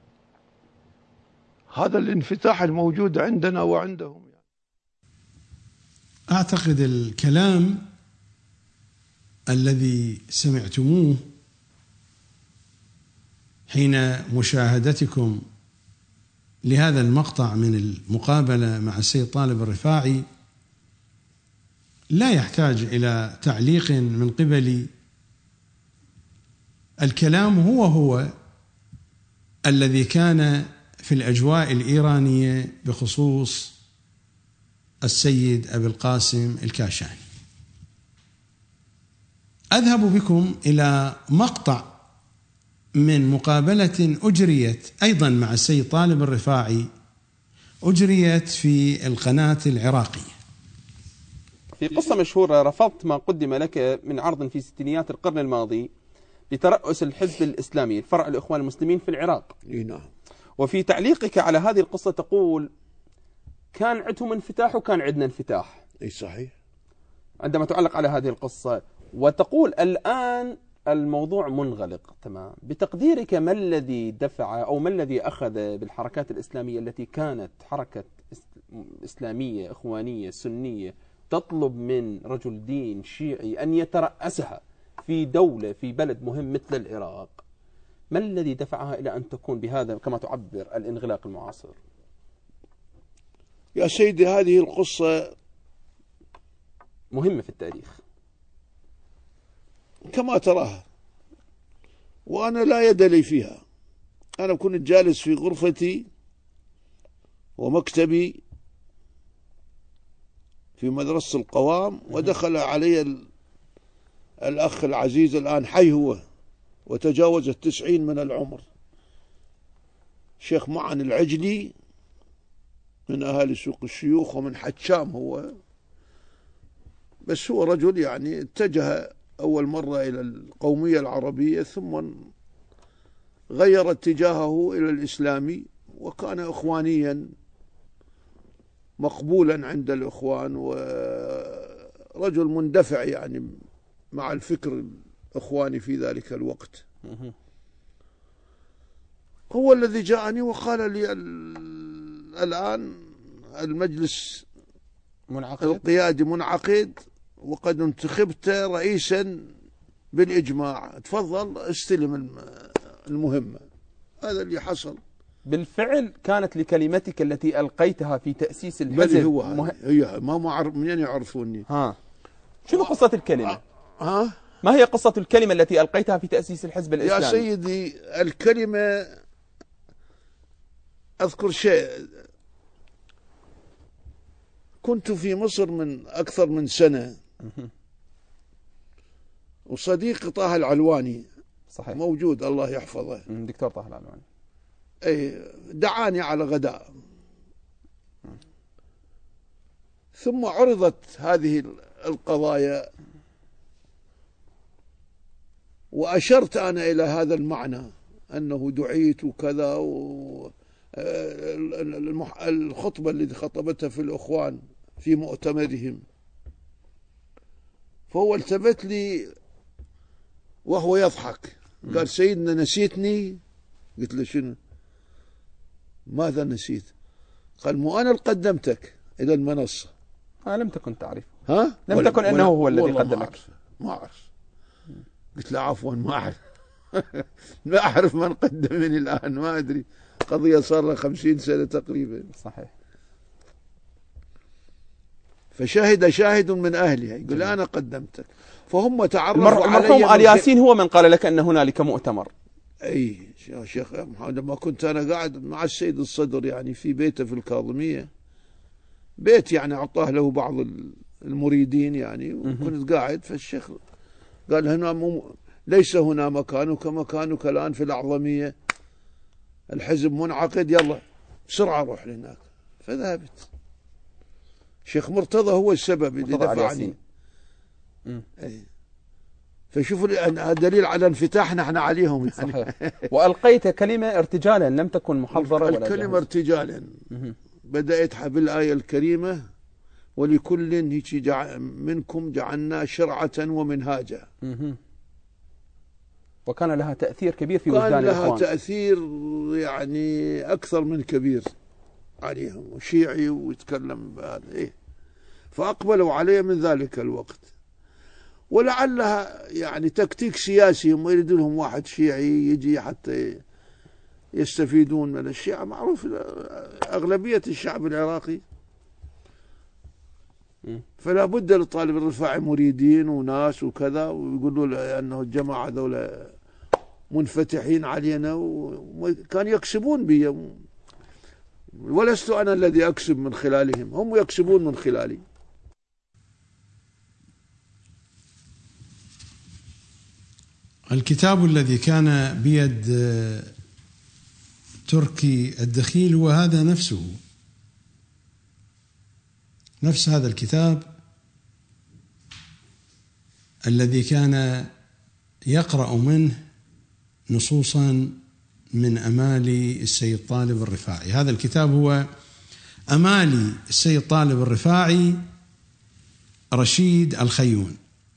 هذا الانفتاح الموجود عندنا وعندهم. أعتقد الكلام الذي سمعتموه حين مشاهدتكم لهذا المقطع من المقابلة مع السيد طالب الرفاعي لا يحتاج إلى تعليق من قبلي. الكلام هو هو الذي كان في الأجواء الإيرانية بخصوص السيد أبي القاسم الكاشاني. أذهب بكم إلى مقطع من مقابلة أجريت أيضا مع السيد طالب الرفاعي، أجريت في القناة العراقية. في قصة مشهورة: رفضت ما قدم لك من عرض في ستينيات القرن الماضي بترأس الحزب الإسلامي الفرع الإخوان المسلمين في العراق. نعم. وفي تعليقك على هذه القصة تقول: كان عندهم انفتاح وكان عندنا انفتاح. اي صحيح. عندما تعلق على هذه القصة وتقول الآن الموضوع منغلق تمام، بتقديرك ما الذي دفع أو ما الذي أخذ بالحركات الإسلامية التي كانت حركة إسلامية إخوانية سنية تطلب من رجل دين شيعي أن يترأسها في دولة في بلد مهم مثل العراق، ما الذي دفعها إلى أن تكون بهذا كما تعبر الانغلاق المعاصر؟ يا سيدي، هذه القصة مهمة في التاريخ كما تراها، وأنا لا يد لي فيها. أنا كنت جالس في غرفتي ومكتبي في مدرسة القوام، ودخل علي الأخ العزيز الآن حي هو وتجاوز التسعين من العمر، شيخ معن العجلي من أهالي سوق الشيوخ ومن حجام هو، بس هو رجل يعني اتجه أول مرة إلى القومية العربية ثم غير اتجاهه إلى الإسلامي، وكان إخوانيا مقبولا عند الإخوان ورجل مندفع يعني مع الفكر الإخواني في ذلك الوقت. هو الذي جاءني وقال لي الآن المجلس منعقد القيادي منعقد وقد انتخبت رئيسا بالإجماع، تفضل استلم المهمة. هذا اللي حصل بالفعل. كانت لكلمتك التي ألقيتها في تأسيس الحزب بل هو مه... هي ما معرف منين يعرفوني. ها شنو قصة الكلمة؟ ها ما هي قصة الكلمة التي ألقيتها في تأسيس الحزب الإسلامي؟ يا سيدي، الكلمة أذكر شيء. كنت في مصر من أكثر من سنة، وصديقي طه العلواني صحيح موجود الله يحفظه، دكتور طه العلواني، أي دعاني على غداء، ثم عرضت هذه القضايا وأشرت أنا إلى هذا المعنى أنه دعيت وكذا، والخطبة اللي خطبتها في الإخوان في مؤتمرهم. فهو التفت لي وهو يضحك قال: سيدنا نسيتني؟ قلت له: شنو؟ ماذا نسيت؟ قال: مو أنا اللي قدمتك إلى المنصة. آه لم تكن تعرف. ها؟ لم تكن أنه هو الذي قدمك. ما أعرف. قلت له: عفوا ما أعرف. ما أعرف من قدمني الآن، ما أدري، قضية صار لها خمسين سنة تقريبا. صحيح. فشهد شاهد من أهلها يقول: أنا قدمتك. فهم تعرفوا علي. المرحوم آل ياسين هو من قال لك أن هنالك مؤتمر. أي يا شيخ محمد، لما كنت أنا قاعد مع السيد الصدر يعني في بيته في الكاظمية، بيت يعني أعطاه له بعض المريدين يعني، وكنت قاعد، فالشيخ قال هنا مو ليس هنا مكانك، مكانك الآن في الأعظمية، الحزب منعقد، يلا بسرعة روح لهناك. فذهبت. شيخ مرتضى هو السبب اللي دفعني. فشوفوا دليل على انفتاحنا احنا عليهم يعني. صحيح. وألقيت كلمة ارتجالا لم تكن محضرة ولا الكلمة ارتجالا. بدأت بالآية الكريمة ولكل هيك جع منكم جعلنا شرعة ومنهاجا. وكان لها تأثير كبير في وجدان الإخوان. كان لها تأثير يعني أكثر من كبير عليهم، وشيعي ويتكلم بهذا إيه. فأقبلوا عليه من ذلك الوقت، ولعلها يعني تكتيك سياسي، هم يريدون لهم واحد شيعي يجي حتى يستفيدون من الشيعة. معروف أغلبية الشعب العراقي، فلا بد للطالب الرفاعي مريدين وناس وكذا، ويقولوا له أنه الجماعة ذولا منفتحين علينا، وكان يكسبون بي، ولست أنا الذي أكسب من خلالهم، هم يكسبون من خلالي. الكتاب الذي كان بيد تركي الدخيل هو هذا نفسه، نفس هذا الكتاب الذي كان يقرأ منه نصوصا من أمالي السيد طالب الرفاعي. هذا الكتاب هو أمالي السيد طالب الرفاعي رشيد الخيون.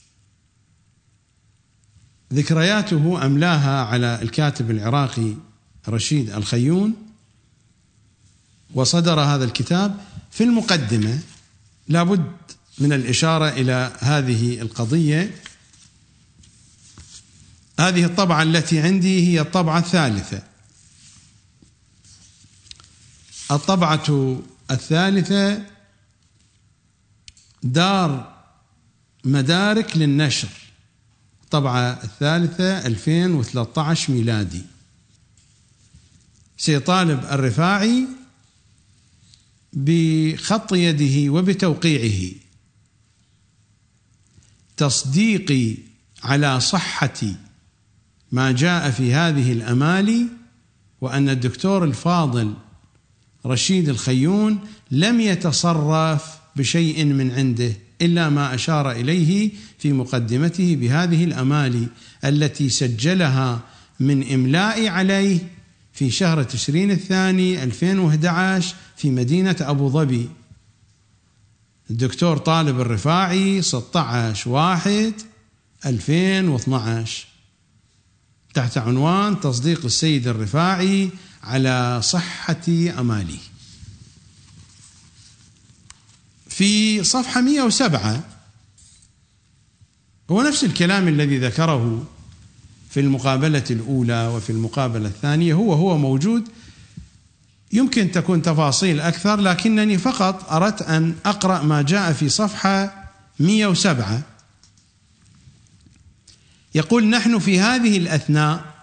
ذكرياته أملاها على الكاتب العراقي رشيد الخيون، وصدر هذا الكتاب. في المقدمة لابد من الإشارة إلى هذه القضية. هذه الطبعة التي عندي هي الطبعة الثالثة. الطبعة الثالثة دار مدارك للنشر، الطبعة الثالثة ألفين وثلاثة عشر ميلادي. سيد طالب الرفاعي بخط يده وبتوقيعه تصديقي على صحة ما جاء في هذه الأمالي، وأن الدكتور الفاضل رشيد الخيون لم يتصرف بشيء من عنده إلا ما أشار إليه في مقدمته بهذه الأمالي التي سجلها من إملاء عليه في شهر تشرين الثاني ألفين وأحد عشر في مدينة أبو ظبي. الدكتور طالب الرفاعي ستة عشر واحد ألفين واثني عشر تحت عنوان تصديق السيد الرفاعي على صحة أمالي. في صفحة مئة وسبعة هو نفس الكلام الذي ذكره في المقابلة الأولى وفي المقابلة الثانية، هو هو موجود. يمكن تكون تفاصيل أكثر، لكنني فقط أردت أن أقرأ ما جاء في صفحة مئة وسبعة. يقول: نحن في هذه الأثناء،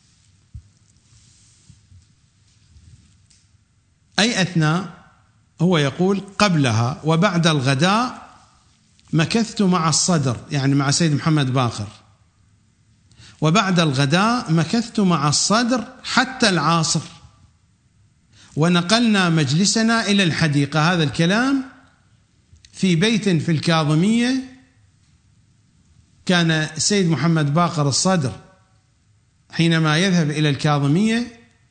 أي أثناء؟ هو يقول قبلها وبعد الغداء مكثت مع الصدر، يعني مع سيد محمد باقر، وبعد الغداء مكثت مع الصدر حتى العصر، ونقلنا مجلسنا إلى الحديقة. هذا الكلام في بيت في الكاظمية كان السيد محمد باقر الصدر حينما يذهب إلى الكاظمية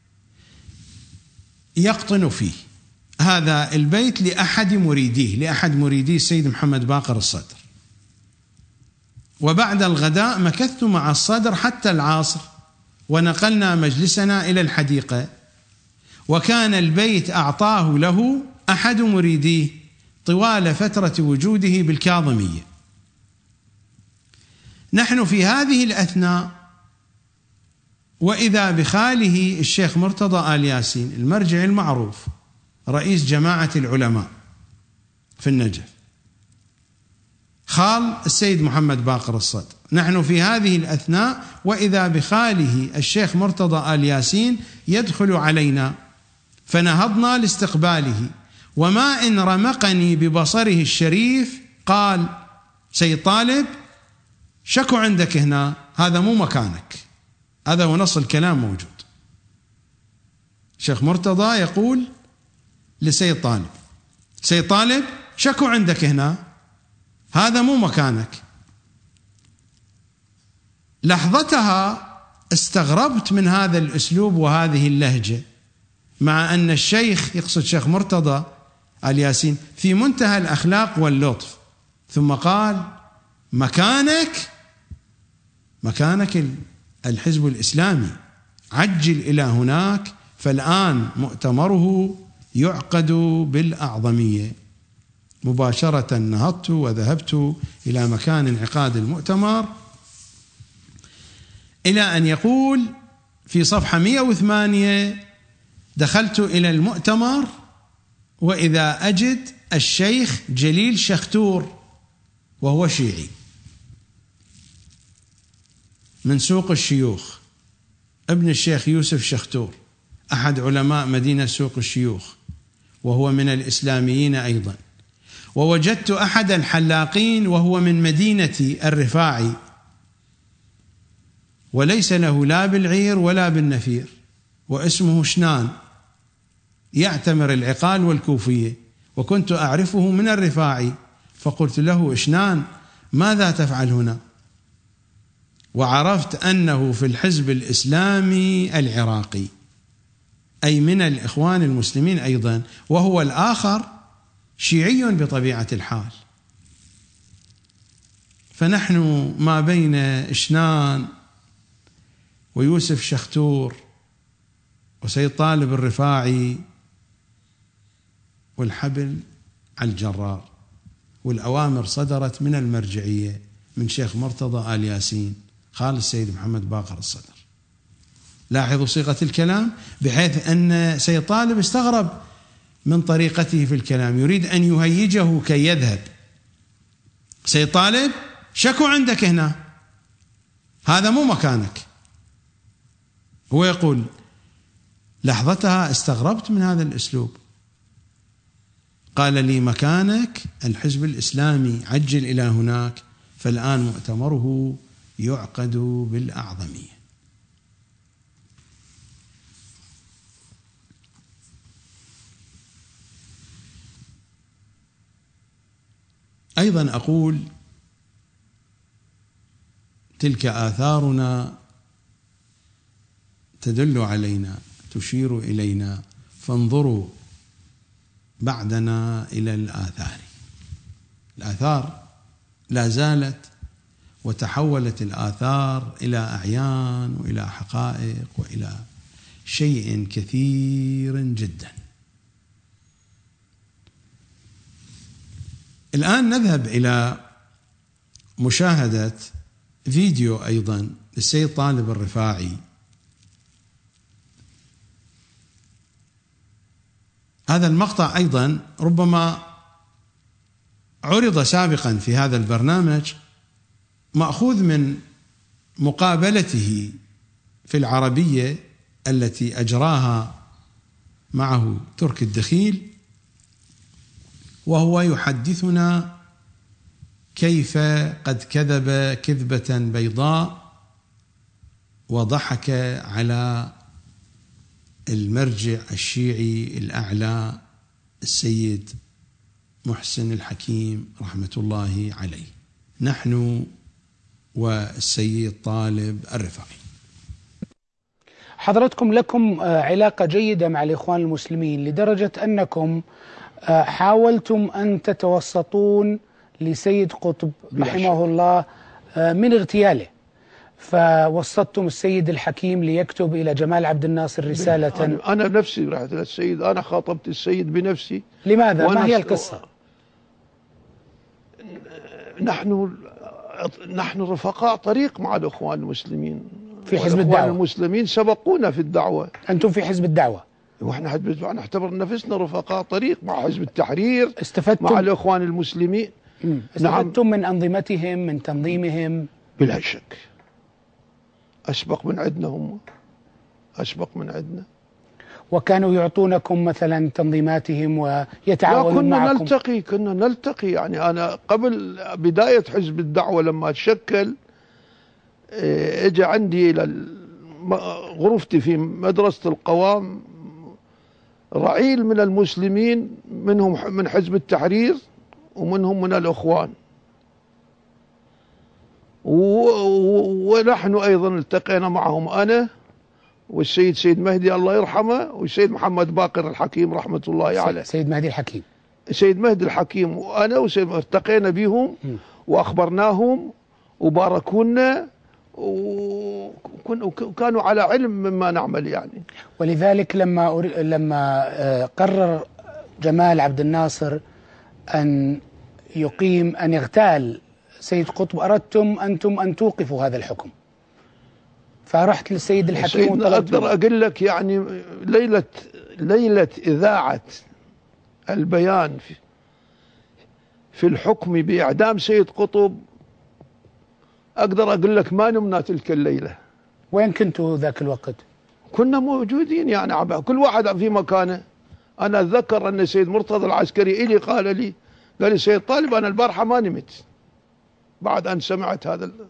يقطن فيه. هذا البيت لأحد مريديه، لأحد مريدي السيد محمد باقر الصدر. وبعد الغداء مكثت مع الصدر حتى العصر، ونقلنا مجلسنا إلى الحديقة، وكان البيت أعطاه له أحد مريديه طوال فترة وجوده بالكاظمية. نحن في هذه الأثناء وإذا بخاله الشيخ مرتضى آل ياسين، المرجع المعروف رئيس جماعة العلماء في النجف، خال السيد محمد باقر الصدر. نحن في هذه الأثناء وإذا بخاله الشيخ مرتضى آل ياسين يدخل علينا، فنهضنا لاستقباله، وما إن رمقني ببصره الشريف قال سيد طالب شكو عندك هنا، هذا مو مكانك. هذا هو نص الكلام موجود. شيخ مرتضى يقول لسيد طالب سيد طالب شكو عندك هنا، هذا مو مكانك. لحظتها استغربت من هذا الأسلوب وهذه اللهجة، مع أن الشيخ يقصد شيخ مرتضى آل ياسين في منتهى الأخلاق واللطف، ثم قال مكانك مكانك الحزب الإسلامي، عجل إلى هناك فالآن مؤتمره يعقد بالأعظمية. مباشرة نهضت وذهبت إلى مكان انعقاد المؤتمر، إلى أن يقول في صفحة مئة وثمانية دخلت إلى المؤتمر وإذا أجد الشيخ جليل شختور وهو شيعي من سوق الشيوخ، ابن الشيخ يوسف شختور أحد علماء مدينة سوق الشيوخ وهو من الإسلاميين أيضا. ووجدت أحد الحلاقين وهو من مدينة الرفاعي وليس له لا بالعير ولا بالنفير، واسمه شنان يعتمر العقال والكوفية، وكنت أعرفه من الرفاعي، فقلت له شنان ماذا تفعل هنا؟ وعرفت أنه في الحزب الإسلامي العراقي، أي من الإخوان المسلمين أيضا، وهو الآخر شيعي بطبيعة الحال. فنحن ما بين شنان ويوسف شختور وسيد طالب الرفاعي والحبل على الجرار، والأوامر صدرت من المرجعية من شيخ مرتضى آل ياسين خال السيد محمد باقر الصدر. لاحظوا صيغة الكلام، بحيث أن سيد طالب استغرب من طريقته في الكلام، يريد أن يهيجه كي يذهب. سيد طالب شكو عندك هنا، هذا مو مكانك. هو يقول لحظتها استغربت من هذا الأسلوب، قال لي مكانك الحزب الإسلامي، عجل إلى هناك فالآن مؤتمره يعقد بالأعظمية. أيضا أقول تلك آثارنا تدل علينا، تشير إلينا، فانظروا بعدنا إلى الآثار. الآثار لا زالت، وتحولت الآثار إلى أعيان وإلى حقائق وإلى شيء كثير جدا. الآن نذهب إلى مشاهدة فيديو أيضا للسيد طالب الرفاعي. هذا المقطع أيضا ربما عرض سابقا في هذا البرنامج، مأخوذ من مقابلته في العربية التي أجراها معه تركي الدخيل، وهو يحدثنا كيف قد كذب كذبة بيضاء وضحك على المرجع الشيعي الأعلى السيد محسن الحكيم رحمة الله عليه، نحن والسيد طالب الرفاعي. حضرتكم لكم علاقة جيدة مع الإخوان المسلمين لدرجة أنكم حاولتم أن تتوسطون لسيد قطب رحمه الله من اغتياله، فوسطتم السيد الحكيم ليكتب إلى جمال عبد الناصر رسالة. أنا, أنا بنفسي رحت للسيد، أنا خاطبت السيد بنفسي. لماذا؟ ما هي القصة؟ نحن نحن رفقاء طريق مع الإخوان المسلمين في حزب الدعوة. الإخوان المسلمين سبقونا في الدعوة. أنتم في حزب الدعوة، وإحنا حزب الدعوة نعتبر نفسنا رفقاء طريق مع حزب التحرير، استفدتم مع الإخوان المسلمين. استفدتم نعم. من أنظمتهم، من تنظيمهم؟ بلا شك أسبق من عندنا، هم أسبق من عندنا. وكانوا يعطونكم مثلا تنظيماتهم ويتعاونون كنا معكم؟ نلتقي كنا نلتقي يعني أنا قبل بداية حزب الدعوة لما تشكل اجى عندي إلى غرفتي في مدرسة القوام رعيل من المسلمين، منهم من حزب التحرير ومنهم من الإخوان، ونحن أيضا التقينا معهم أنا والسيد سيد مهدي الله يرحمه والسيد محمد باقر الحكيم رحمة الله عليه. سيد مهدي الحكيم سيد مهدي الحكيم وأنا وسيد التقينا بهم وأخبرناهم وباركونا وكانوا على علم مما نعمل يعني. ولذلك لما لما قرر جمال عبد الناصر أن يقيم أن يغتال سيد قطب أردتم أنتم أن توقفوا هذا الحكم، فرحت للسيد الحكيم وطلبت. أقدر أقول لك يعني ليلة ليلة إذاعة البيان في, في الحكم بإعدام سيد قطب أقدر أقول لك ما نمنا تلك الليلة. وين كنتوا ذاك الوقت؟ كنا موجودين يعني كل واحد في مكانه. أنا أتذكر أن السيد مرتضى العسكري إلي قال لي قال لي سيد طالب أنا البارحة ما نمت بعد أن سمعت هذا ال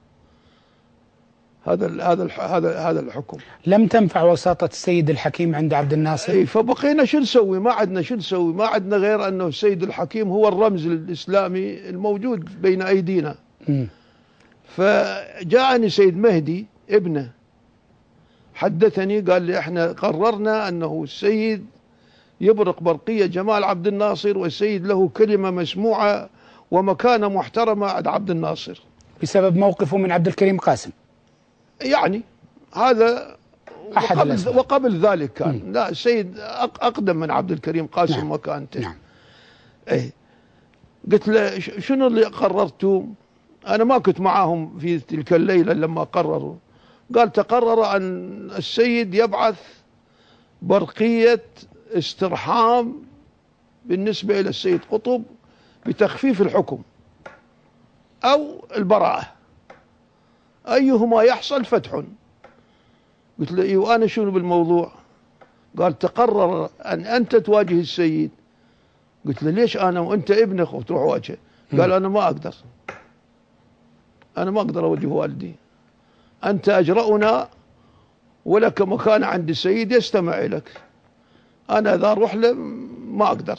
هذا ال هذا ال هذا هذا الحكم. لم تنفع وساطة السيد الحكيم عند عبد الناصر؟ اي فبقينا شو نسوي؟ ما عندنا شو نسوي؟ ما عندنا غير أنه السيد الحكيم هو الرمز الإسلامي الموجود بين أيدينا. م. فجاءني سيد مهدي ابنه حدثني قال لي احنا قررنا أنه السيد يبرق برقية جمال عبد الناصر والسيد له كلمة مسموعة ومكانة محترمة عند عبد الناصر بسبب موقفه من عبد الكريم قاسم. يعني هذا أحد وقبل, وقبل ذلك كان م. لا السيد أقدم من عبد الكريم قاسم نعم. مكانته. نعم. ايه قلت له شنو اللي قررتم؟ أنا ما كنت معاهم في تلك الليلة لما قرروا. قال تقرر أن السيد يبعث برقية استرحام بالنسبة إلى السيد قطب بتخفيف الحكم أو البراءة، أيهما يحصل فتح. قلت له إيه وأنا شنو بالموضوع؟ قال تقرر أن أنت تواجه السيد. قلت له ليش أنا وأنت ابنك وتروح واجهه؟ قال أنا ما أقدر أنا ما أقدر أواجه والدي، أنت أجرأنا ولك مكان عند السيد يستمع إليك، أنا إذا أروح له ما أقدر.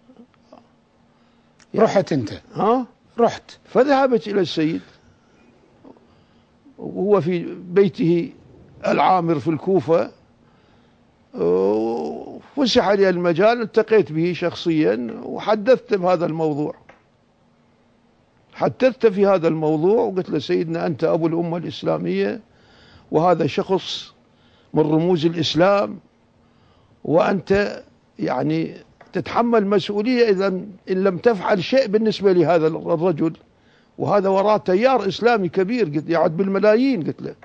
يعني رحت أنت؟ ها؟ رحت. فذهبت إلى السيد وهو في بيته العامر في الكوفة، وفسح لي المجال، التقيت به شخصيا وحدثت بهذا الموضوع حدثت في هذا الموضوع وقلت له سيدنا أنت أبو الأمة الإسلامية وهذا شخص من رموز الإسلام، وأنت يعني تتحمل مسؤولية إذا إن لم تفعل شيء بالنسبة لهذا الرجل، وهذا وراء تيار إسلامي كبير قلت يعد بالملايين. قلت له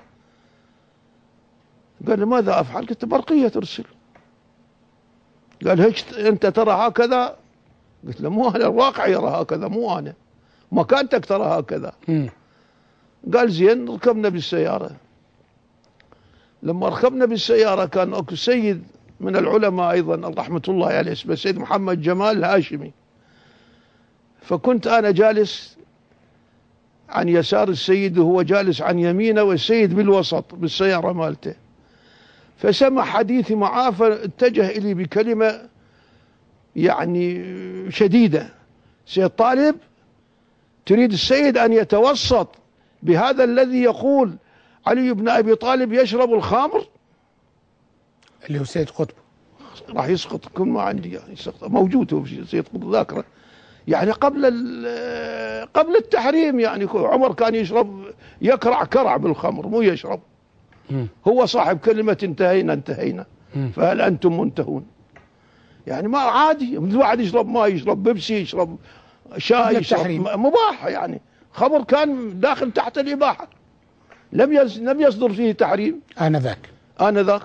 قال لي ماذا أفعل؟ قلت برقية ترسل. قال هيك أنت ترى هكذا؟ قلت له مو أنا، الواقع يرى هكذا مو أنا، مكانتك ترى هكذا. م. قال زين ركبنا بالسيارة. لما ركبنا بالسيارة كان أكو سيد من العلماء أيضا رحمة الله عليه اسمه السيد محمد جمال الهاشمي، فكنت أنا جالس عن يسار السيد وهو جالس عن يمينه والسيد بالوسط بالسيارة مالته، فسمع حديثي معاه فاتجه إلي بكلمة يعني شديدة: سيد طالب تريد السيد أن يتوسط بهذا الذي يقول علي بن أبي طالب يشرب الخمر؟ اللي هو سيد قطب راح يسقط، كل ما عندي يعني موجود هو سيد قطب ذاكره يعني قبل قبل التحريم، يعني عمر كان يشرب يكرع كرع بالخمر مو يشرب. م. هو صاحب كلمة انتهينا انتهينا م. فهل أنتم منتهون؟ يعني ما عادي الواحد يشرب ماء يشرب بيبسي يشرب شاي يشرب مباح، يعني خمر كان داخل تحت الإباحة، لم لم يصدر فيه تحريم آنذاك آنذاك.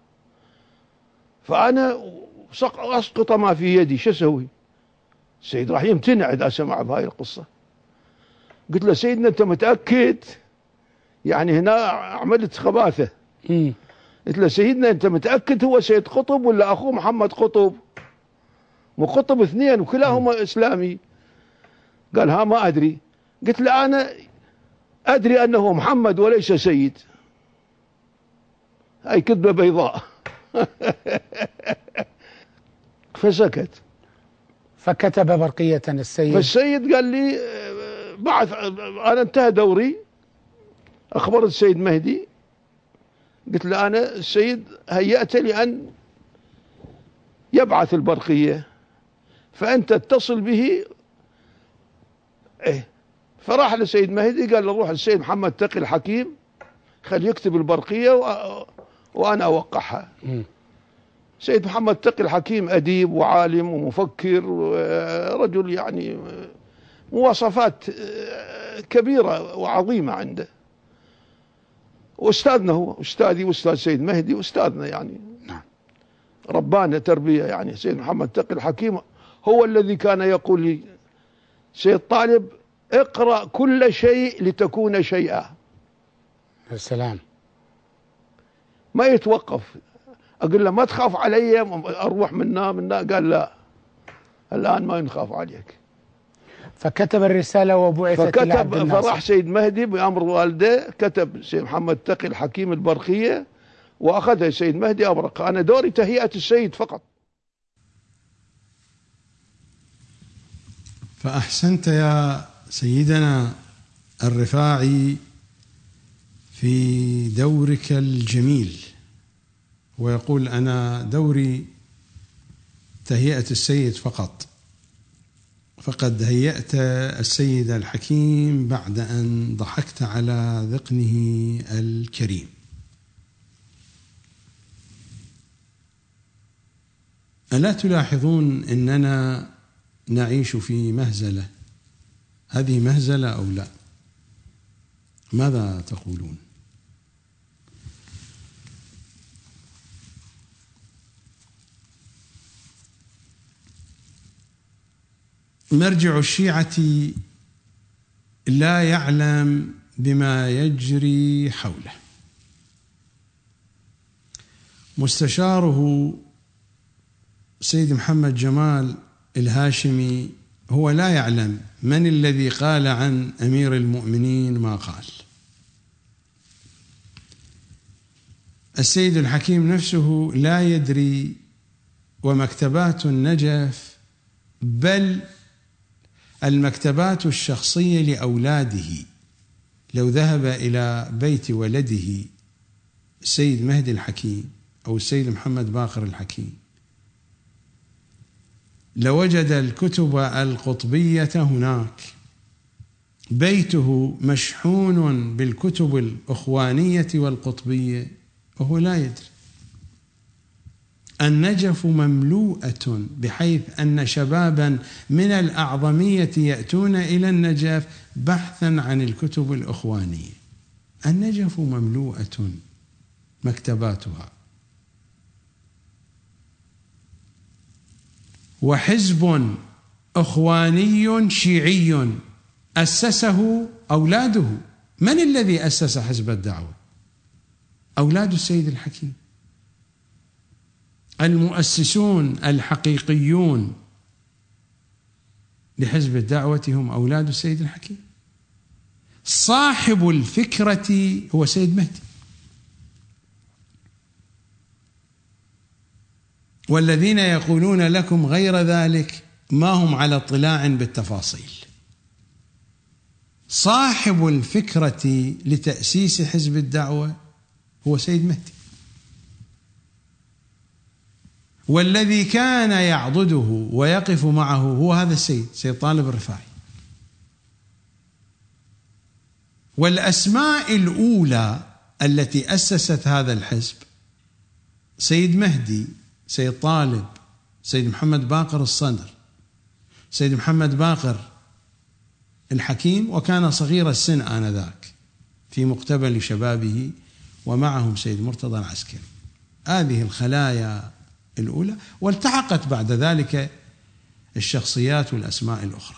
فأنا أسقط ما في يدي، شو أسوي؟ السيد راح يمتنع إذا سمع بهاي القصة. قلت له سيدنا أنت متأكد؟ يعني هنا عملت خباثة. م. قلت له سيدنا أنت متأكد هو سيد قطب ولا أخوه محمد قطب؟ مو قطب اثنين وكلاهما إسلامي. قال ها ما أدري. قلت له أنا أدري أنه محمد وليس سيد. هاي كذبة بيضاء. فسكت. فكتب برقية السيد. فالسيد قال لي بعث، أنا انتهى دوري، أخبرت السيد مهدي، قلت له أنا السيد هيأت لأن يبعث البرقية فأنت اتصل به. إيه فراح للسيد مهدي قال له روح للسيد محمد تقي الحكيم خليه يكتب البرقية و... وأنا أوقعها. م. سيد محمد تقي الحكيم أديب وعالم ومفكر ورجل يعني مواصفات كبيرة وعظيمة عنده، وأستاذنا هو أستاذي وأستاذ سيد مهدي وأستاذنا يعني. نعم. ربانا تربية يعني. سيد محمد تقي الحكيم هو الذي كان يقول لي سيد طالب اقرأ كل شيء لتكون شيئا. السلام. ما يتوقف. أقول له ما تخاف علي أروح منا منا؟ قال لا الآن ما نخاف عليك. فكتب الرسالة وبعثت إلى عبد الناصر. فراح سيد مهدي بأمر والده كتب سيد محمد تقي الحكيم البرقية وأخذها سيد مهدي أبرق. أنا دوري تهيئة السيد فقط. فأحسنت يا سيدنا الرفاعي في دورك الجميل، ويقول أنا دوري تهيئة السيد فقط، فقد هيأت السيد الحكيم بعد أن ضحكت على ذقنه الكريم. ألا تلاحظون أننا نعيش في مهزلة؟ هذه مهزلة أو لا؟ ماذا تقولون؟ مرجع الشيعة لا يعلم بما يجري حوله. مستشاره سيد محمد جمال الهاشمي هو لا يعلم من الذي قال عن أمير المؤمنين ما قال. السيد الحكيم نفسه لا يدري، ومكتبات النجف بل المكتبات الشخصية لأولاده لو ذهب إلى بيت ولده السيد مهدي الحكيم أو السيد محمد باقر الحكيم لوجد الكتب القطبية هناك. بيته مشحون بالكتب الأخوانية والقطبية وهو لا يدري. النجف مملوءة بحيث أن شبابا من الأعظمية يأتون إلى النجف بحثا عن الكتب الأخوانية. النجف مملوءة مكتباتها. وحزب أخواني شيعي أسسه أولاده. من الذي أسس حزب الدعوة؟ أولاد السيد الحكيم. المؤسسون الحقيقيون لحزب الدعوة هم أولاد السيد الحكيم. صاحب الفكرة هو سيد مهدي، والذين يقولون لكم غير ذلك ما هم على اطلاع بالتفاصيل. صاحب الفكرة لتأسيس حزب الدعوة هو سيد مهدي، والذي كان يعضده ويقف معه هو هذا السيد سيد طالب الرفاعي. والأسماء الأولى التي أسست هذا الحزب سيد مهدي، سيد طالب، سيد محمد باقر الصدر، سيد محمد باقر الحكيم، وكان صغير السن آنذاك في مقتبل شبابه، ومعهم سيد مرتضى العسكري. هذه الخلايا الأولى، والتحقت بعد ذلك الشخصيات والأسماء الأخرى،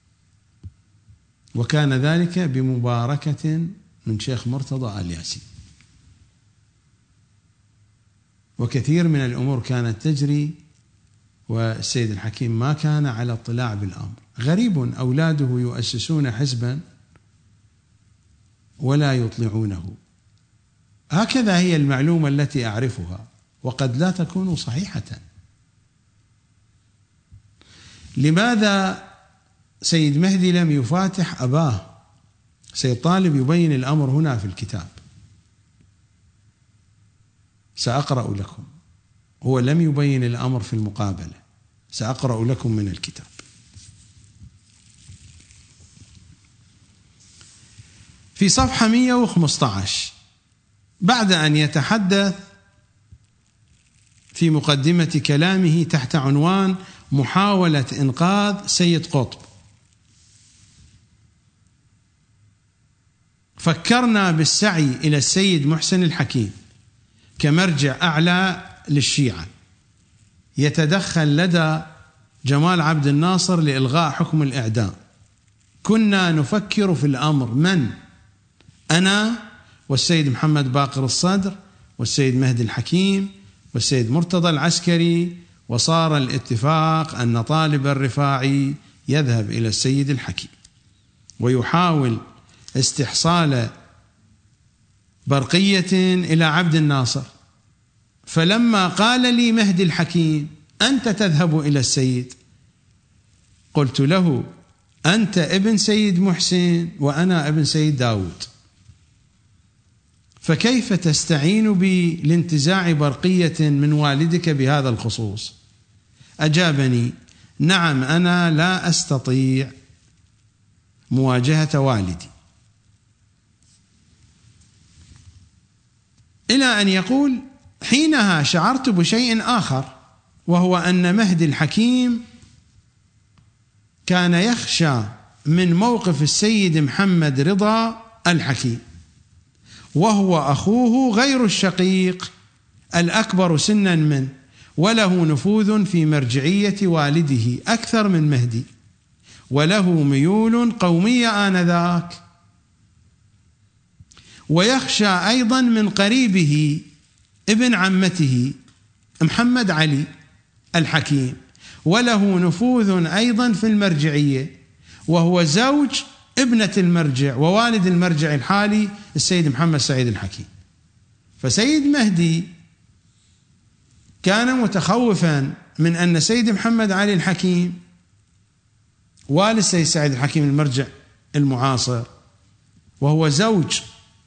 وكان ذلك بمباركة من شيخ مرتضى آل ياسين. وكثير من الأمور كانت تجري والسيد الحكيم ما كان على اطلاع بالأمر. غريب أولاده يؤسسون حزبا ولا يطلعونه. هكذا هي المعلومة التي أعرفها، وقد لا تكون صحيحة. لماذا سيد مهدي لم يفاتح أباه؟ سيد طالب يبين الأمر هنا في الكتاب، سأقرأ لكم. هو لم يبين الأمر في المقابلة، سأقرأ لكم من الكتاب. في صفحة مئة وخمسة عشر بعد أن يتحدث في مقدمة كلامه تحت عنوان محاولة إنقاذ سيد قطب: فكرنا بالسعي إلى السيد محسن الحكيم كمرجع أعلى للشيعة يتدخل لدى جمال عبد الناصر لإلغاء حكم الإعدام. كنا نفكر في الأمر، من؟ أنا والسيد محمد باقر الصدر والسيد مهدي الحكيم والسيد مرتضى العسكري، وصار الاتفاق أن طالب الرفاعي يذهب إلى السيد الحكيم ويحاول استحصال برقية إلى عبد الناصر. فلما قال لي مهدي الحكيم: أنت تذهب إلى السيد، قلت له: أنت ابن سيد محسن وأنا ابن سيد داود، فكيف تستعين بي لانتزاع برقية من والدك بهذا الخصوص؟ أجابني: نعم، أنا لا أستطيع مواجهة والدي. إلى أن يقول: حينها شعرت بشيء آخر، وهو أن مهدي الحكيم كان يخشى من موقف السيد محمد رضا الحكيم، وهو أخوه غير الشقيق الأكبر سنا منه، وله نفوذ في مرجعية والده أكثر من مهدي، وله ميول قومية آنذاك. ويخشى أيضا من قريبه ابن عمته محمد علي الحكيم، وله نفوذ أيضا في المرجعية، وهو زوج ابنة المرجع ووالد المرجع الحالي السيد محمد سعيد الحكيم. فسيد مهدي كان متخوفا من أن سيد محمد علي الحكيم والد السيد سعيد الحكيم المرجع المعاصر، وهو زوج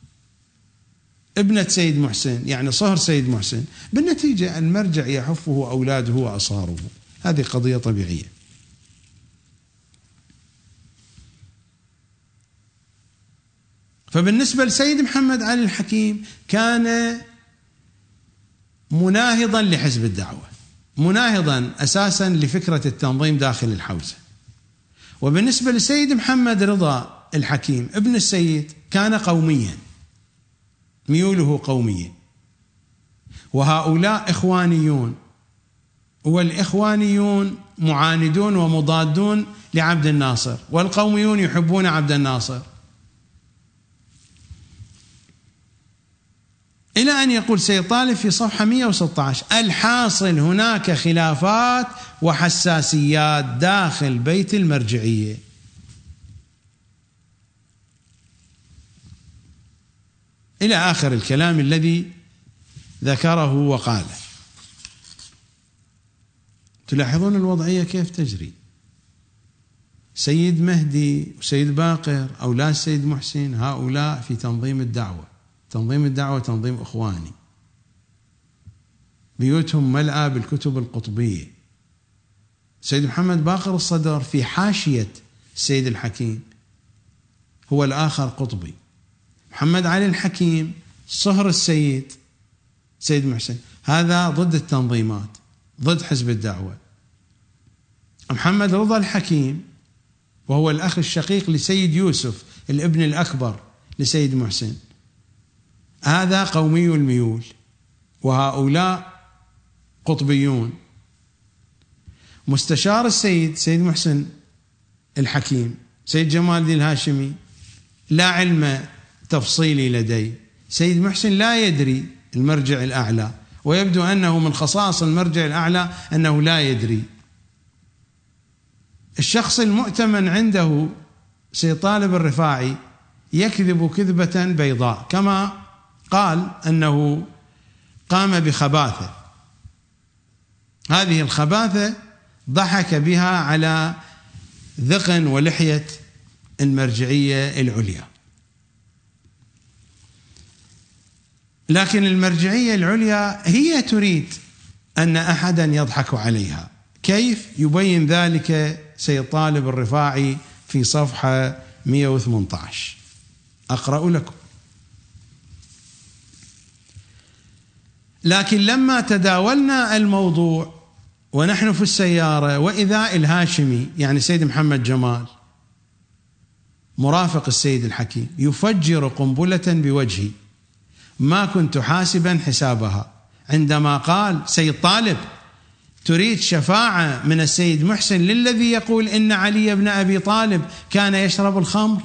ابنة سيد محسن، يعني صهر سيد محسن، بالنتيجة المرجع يحفه أولاده وأصهاره. هذه قضية طبيعية. فبالنسبة لسيد محمد علي الحكيم كان مناهضا لحزب الدعوة، مناهضا أساسا لفكرة التنظيم داخل الحوزة. وبالنسبة لسيد محمد رضا الحكيم ابن السيد كان قوميا، ميوله قومية، وهؤلاء إخوانيون، والإخوانيون معاندون ومضادون لعبد الناصر، والقوميون يحبون عبد الناصر. إلى أن يقول سيد طالب في صفحة مئة وستة عشر: الحاصل هناك خلافات وحساسيات داخل بيت المرجعية. إلى آخر الكلام الذي ذكره وقاله. تلاحظون الوضعية كيف تجري. سيد مهدي وسيد باقر أولاد السيد محسن هؤلاء في تنظيم الدعوة، تنظيم الدعوة تنظيم إخواني، بيوتهم ملأى بالكتب القطبية. سيد محمد باقر الصدر في حاشية السيد الحكيم هو الآخر قطبي. محمد علي الحكيم صهر السيد سيد محسن، هذا ضد التنظيمات، ضد حزب الدعوة. محمد رضا الحكيم وهو الأخ الشقيق لسيد يوسف الابن الأكبر لسيد محسن، هذا قومي الميول، وهؤلاء قطبيون. مستشار السيد سيد محسن الحكيم سيد جمال الدين الهاشمي لا علم تفصيلي لديه، سيد محسن لا يدري المرجع الأعلى، ويبدو أنه من خصائص المرجع الأعلى أنه لا يدري. الشخص المؤتمن عنده سيد طالب الرفاعي يكذب كذبة بيضاء، كما قال أنه قام بخباثة، هذه الخباثة ضحك بها على ذقن ولحية المرجعية العليا. لكن المرجعية العليا هي تريد أن أحدا يضحك عليها. كيف؟ يبين ذلك سيد طالب الرفاعي في صفحة مئة وثمانية عشر، أقرأ لكم. لكن لما تداولنا الموضوع ونحن في السيارة وإذا الهاشمي يعني سيد محمد جمال مرافق السيد الحكيم يفجر قنبلة بوجهي، ما كنت حاسبا حسابها، عندما قال سيد طالب تريد شفاعة من السيد محسن للذي يقول إن علي بن أبي طالب كان يشرب الخمر.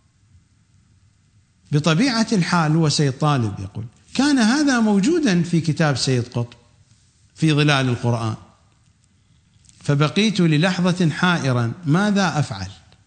بطبيعة الحال هو سيد طالب يقول كان هذا موجودا في كتاب سيد قطب في ظلال القرآن. فبقيت للحظة حائرا ماذا أفعل،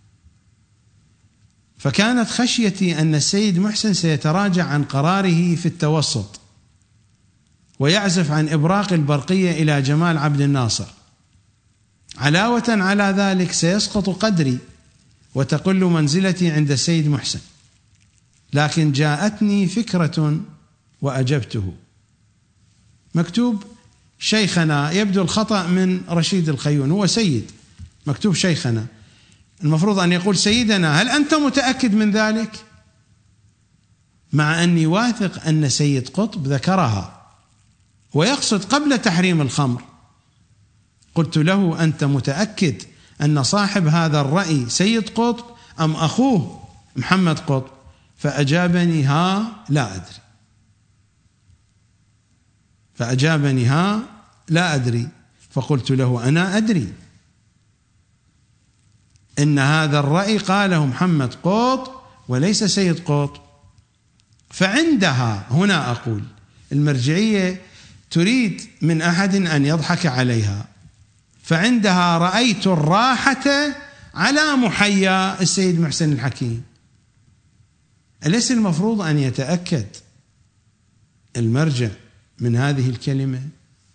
فكانت خشيتي أن السيد محسن سيتراجع عن قراره في التوسط ويعزف عن إبراق البرقية إلى جمال عبد الناصر. علاوة على ذلك سيسقط قدري وتقل منزلتي عند السيد محسن. لكن جاءتني فكرة وأجبته. مكتوب شيخنا، يبدو الخطأ من رشيد الخيون، هو سيد، مكتوب شيخنا، المفروض أن يقول سيدنا، هل أنت متأكد من ذلك؟ مع أني واثق أن سيد قطب ذكرها ويقصد قبل تحريم الخمر. قلت له أنت متأكد أن صاحب هذا الرأي سيد قطب أم أخوه محمد قطب؟ فأجابني ها لا أدري، فأجابني ها لا أدري. فقلت له أنا أدري إن هذا الرأي قاله محمد قطب وليس سيد قطب. فعندها هنا أقول المرجعية تريد من أحد أن يضحك عليها، فعندها رأيت الراحة على محيا السيد محسن الحكيم. أليس المفروض أن يتأكد المرجع من هذه الكلمة؟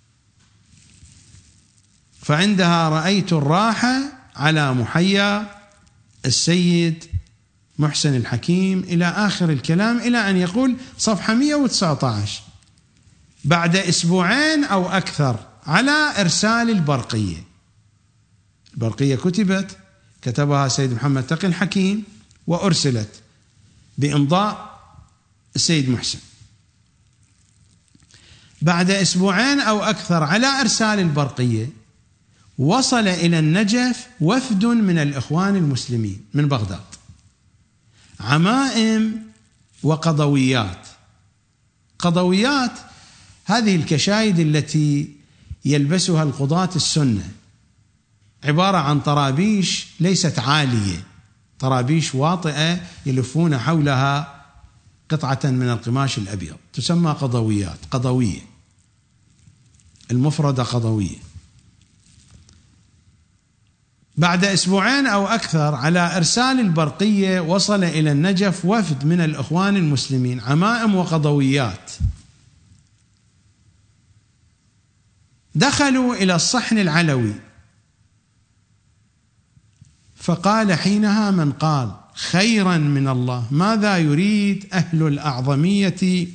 فعندها رأيت الراحة على محيا السيد محسن الحكيم إلى آخر الكلام، إلى أن يقول صفحة مئة وتسعة عشر بعد أسبوعين أو أكثر على إرسال البرقية. البرقية كتبت، كتبها سيد محمد تقي الحكيم وأرسلت بإمضاء السيد محسن. بعد أسبوعين أو أكثر على إرسال البرقية وصل إلى النجف وفد من الإخوان المسلمين من بغداد، عمائم وقضويات. قضويات هذه الكشايد التي يلبسها القضاة السنة، عبارة عن طرابيش ليست عالية، طرابيش واطئة يلفون حولها قطعة من القماش الأبيض، تسمى قضويات، قضوية المفردة قضوية. بعد أسبوعين أو أكثر على إرسال البرقية وصل إلى النجف وفد من الإخوان المسلمين، عمائم وقضويات. دخلوا إلى الصحن العلوي، فقال حينها من قال خيرا من الله، ماذا يريد أهل الأعظمية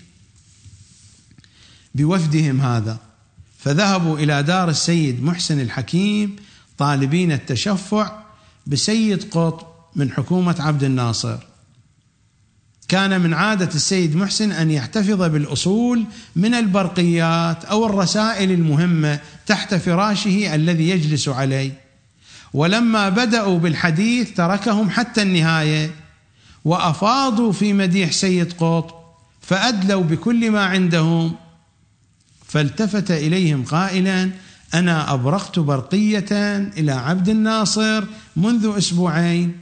بوفدهم هذا؟ فذهبوا إلى دار السيد محسن الحكيم طالبين التشفع بسيد قطب من حكومة عبد الناصر. كان من عادة السيد محسن أن يحتفظ بالأصول من البرقيات أو الرسائل المهمة تحت فراشه الذي يجلس عليه، ولما بدأوا بالحديث تركهم حتى النهاية وأفاضوا في مديح سيد قطب فأدلوا بكل ما عندهم. فالتفت إليهم قائلا أنا أبرقت برقية إلى عبد الناصر منذ أسبوعين،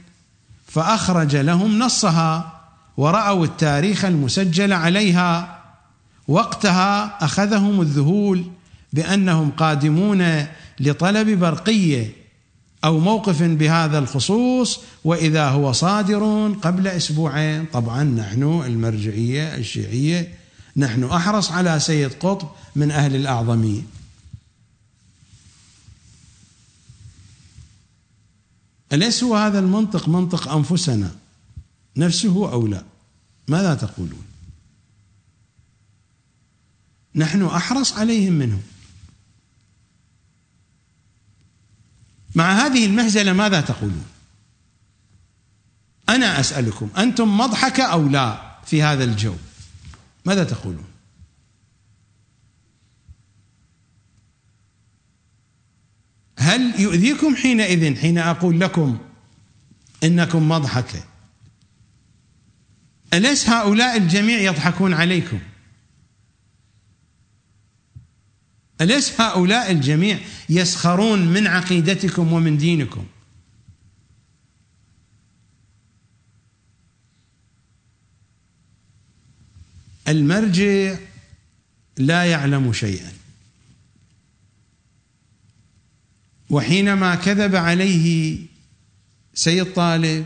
فأخرج لهم نصها ورأوا التاريخ المسجل عليها، وقتها أخذهم الذهول بأنهم قادمون لطلب برقية أو موقف بهذا الخصوص، وإذا هو صادر قبل أسبوعين. طبعا نحن المرجعية الشيعية نحن أحرص على سيد قطب من أهل الأعظمية. أليس هو هذا المنطق منطق أنفسنا نفسه أو لا؟ ماذا تقولون؟ نحن أحرص عليهم منهم. مع هذه المهزلة ماذا تقولون؟ أنا أسألكم، أنتم مضحكة أو لا في هذا الجو؟ ماذا تقولون؟ هل يؤذيكم حينئذ حين أقول لكم إنكم مضحكة؟ أليس هؤلاء الجميع يضحكون عليكم؟ أليس هؤلاء الجميع يسخرون من عقيدتكم ومن دينكم؟ المرجع لا يعلم شيئا، وحينما كذب عليه سيد طالب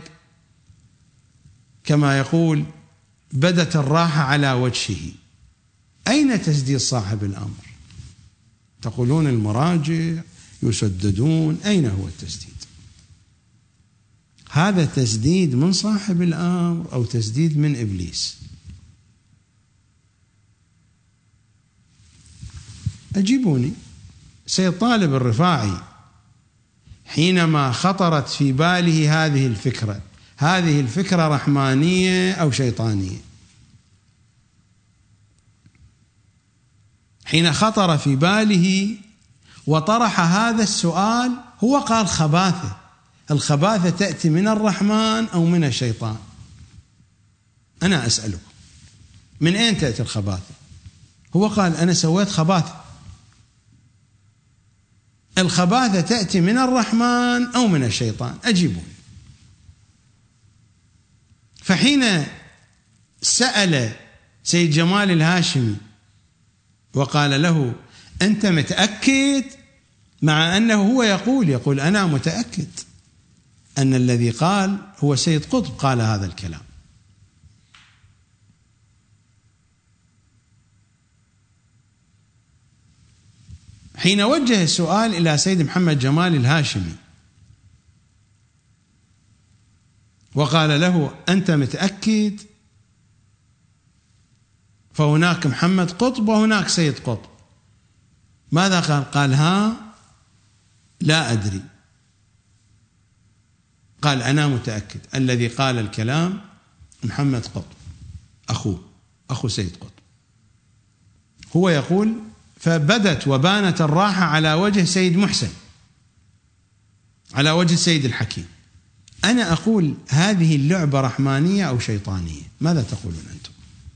كما يقول بدت الراحة على وجهه، أين تسديد صاحب الأمر؟ تقولون المراجع يسددون، أين هو التسديد؟ هذا تسديد من صاحب الأمر أو تسديد من إبليس؟ أجيبوني. سيد طالب الرفاعي حينما خطرت في باله هذه الفكرة، هذه الفكرة رحمانية أو شيطانية؟ حين خطر في باله وطرح هذا السؤال هو قال خباثة. الخباثة تأتي من الرحمن أو من الشيطان؟ أنا أسألكم، من أين تأتي الخباثة؟ هو قال أنا سويت خباثة. الخباثة تأتي من الرحمن أو من الشيطان؟ أجيبون. فحين سأل سيد جمال الهاشمي وقال له أنت متأكد، مع أنه هو يقول يقول أنا متأكد أن الذي قال هو سيد قطب قال هذا الكلام. حين وجه السؤال إلى سيد محمد جمال الهاشمي وقال له أنت متأكد، فهناك محمد قطب وهناك سيد قطب، ماذا قال؟ قال ها لا أدري. قال أنا متأكد الذي قال الكلام محمد قطب أخوه، أخو سيد قطب. هو يقول فبدت وبانت الراحة على وجه سيد محسن، على وجه سيد الحكيم. أنا أقول هذه اللعبة رحمانية أو شيطانية؟ ماذا تقولون أنتم؟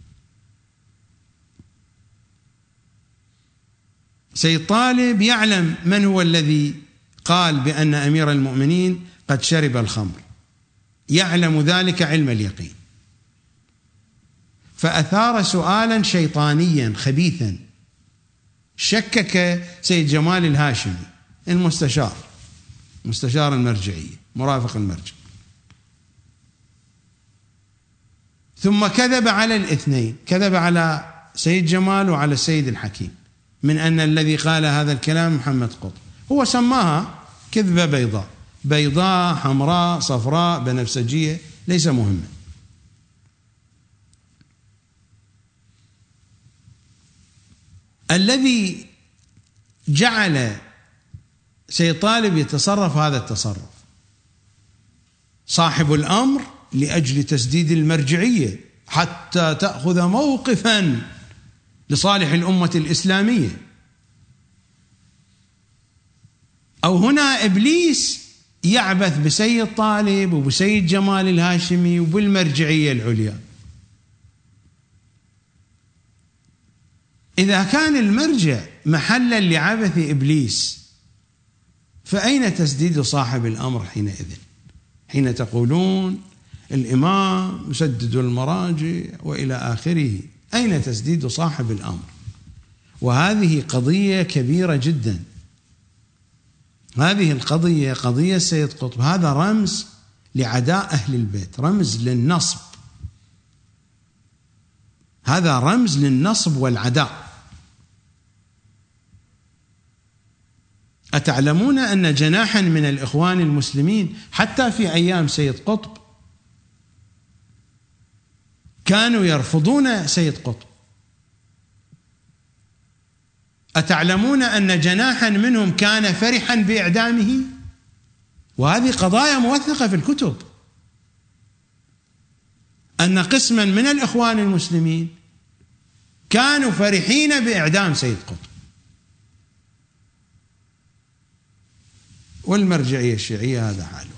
سيد طالب يعلم من هو الذي قال بأن أمير المؤمنين قد شرب الخمر، يعلم ذلك علم اليقين، فأثار سؤالا شيطانيا خبيثا. شكك سيد جمال الهاشمي المستشار، مستشار المرجعية، مرافق المرجع، ثم كذب على الاثنين، كذب على سيد جمال وعلى السيد الحكيم من أن الذي قال هذا الكلام محمد قطب. هو سماها كذبة بيضاء، بيضاء حمراء صفراء بنفسجية، ليس مهما. الذي جعل سيد طالب يتصرف هذا التصرف صاحب الأمر لأجل تسديد المرجعية حتى تأخذ موقفا لصالح الأمة الإسلامية، أو هنا إبليس يعبث بسيد طالب وبسيد جمال الهاشمي وبالمرجعية العليا. إذا كان المرجع محلا لعبث إبليس فأين تسديد صاحب الأمر حينئذ؟ حين تقولون الإمام يسدد المراجع وإلى آخره، أين تسديد صاحب الأمر؟ وهذه قضية كبيرة جدا. هذه القضية قضية سيد قطب، هذا رمز لعداء أهل البيت، رمز للنصب، هذا رمز للنصب والعداء. أتعلمون أن جناحا من الإخوان المسلمين حتى في أيام سيد قطب كانوا يرفضون سيد قطب؟ أتعلمون أن جناحا منهم كان فرحا بإعدامه؟ وهذه قضايا موثقة في الكتب، أن قسما من الإخوان المسلمين كانوا فرحين بإعدام سيد قطب. والمرجعية الشيعية هذا حالها.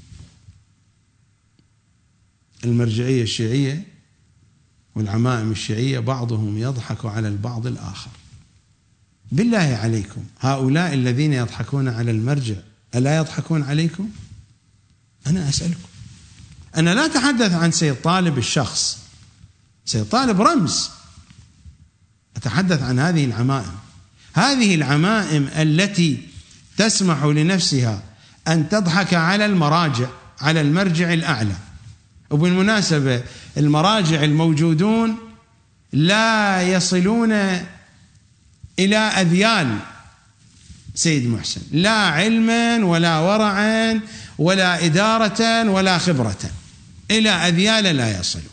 المرجعية الشيعية والعمائم الشيعية بعضهم يضحك على البعض الآخر. بالله عليكم، هؤلاء الذين يضحكون على المرجع ألا يضحكون عليكم؟ أنا أسألكم. أنا لا أتحدث عن سيد طالب الشخص، سيد طالب رمز، أتحدث عن هذه العمائم. هذه العمائم التي تسمح لنفسها أن تضحك على المراجع، على المرجع الأعلى. وبالمناسبة المراجع الموجودون لا يصلون إلى أذيال سيد محسن، لا علما ولا ورعا ولا إدارة ولا خبرة، إلى أذيال لا يصلون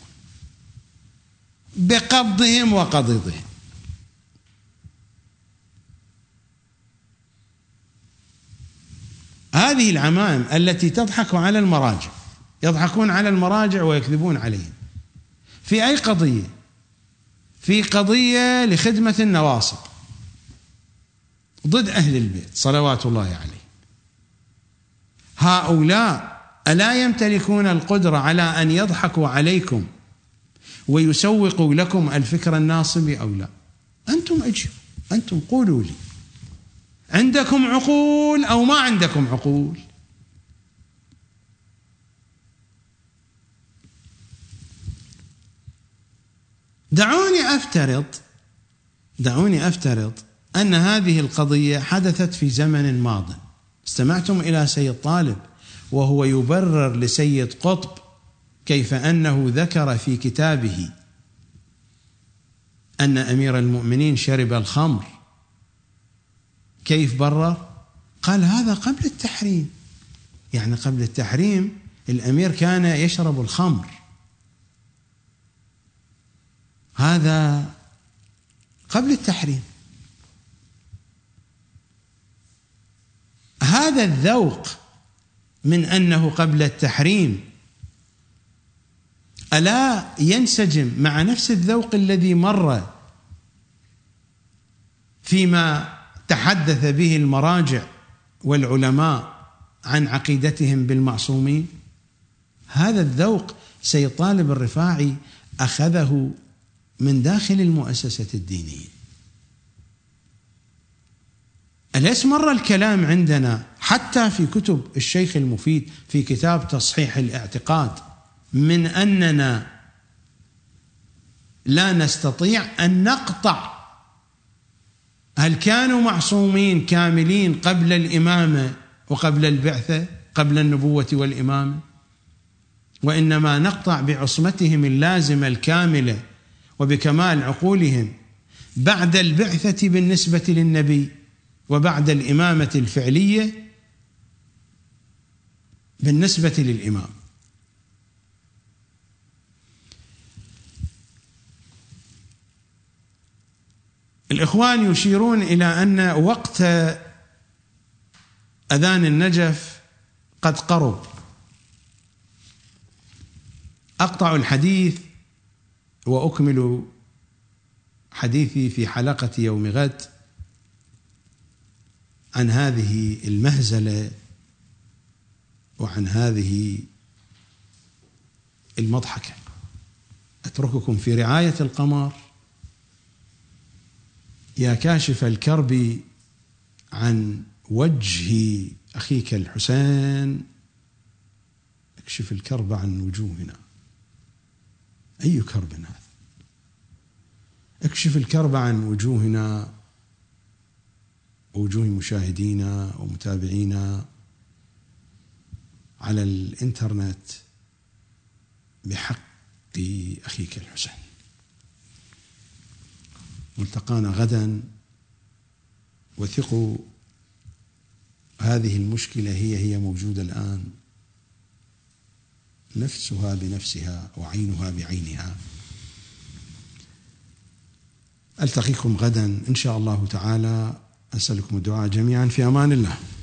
بقبضهم وقضيضهم. هذه العمائم التي تضحك على المراجع، يضحكون على المراجع ويكذبون عليهم. في أي قضية؟ في قضية لخدمة النواصب ضد أهل البيت صلوات الله عليه. هؤلاء ألا يمتلكون القدرة على أن يضحكوا عليكم ويسوقوا لكم الفكر الناصبي أو لا؟ أنتم أجيبوا، أنتم قولوا لي، عندكم عقول أو ما عندكم عقول؟ دعوني أفترض دعوني أفترض أن هذه القضية حدثت في زمن ماض. استمعتم إلى سيد طالب وهو يبرر لسيد قطب كيف أنه ذكر في كتابه أن أمير المؤمنين شرب الخمر. كيف برر؟ قال هذا قبل التحريم، يعني قبل التحريم الأمير كان يشرب الخمر، هذا قبل التحريم. هذا الذوق من أنه قبل التحريم ألا ينسجم مع نفس الذوق الذي مر فيما تحدث به المراجع والعلماء عن عقيدتهم بالمعصومين؟ هذا الذوق سيد طالب الرفاعي أخذه من داخل المؤسسة الدينية. أليس مر الكلام عندنا حتى في كتب الشيخ المفيد في كتاب تصحيح الاعتقاد من أننا لا نستطيع أن نقطع هل كانوا معصومين كاملين قبل الإمامة وقبل البعثة، قبل النبوة والإمامة، وإنما نقطع بعصمتهم اللازمة الكاملة وبكمال عقولهم بعد البعثة بالنسبة للنبي وبعد الإمامة الفعلية بالنسبة للإمام. الإخوان يشيرون إلى أن وقت أذان النجف قد قرب. أقطع الحديث وأكمل حديثي في حلقة يوم غد عن هذه المهزلة وعن هذه المضحكة. أترككم في رعاية القمر. يا كاشف الكرب عن وجه أخيك الحسين اكشف الكرب عن وجوهنا. أي كرب هذا؟ اكشف الكرب عن وجوهنا ووجوه مشاهدينا ومتابعينا على الإنترنت بحق أخيك الحسين. ملتقانا غدا، وثقوا هذه المشكلة هي هي موجودة الآن، نفسها بنفسها وعينها بعينها. ألتقيكم غدا إن شاء الله تعالى. أسألكم الدعاء جميعا، في أمان الله.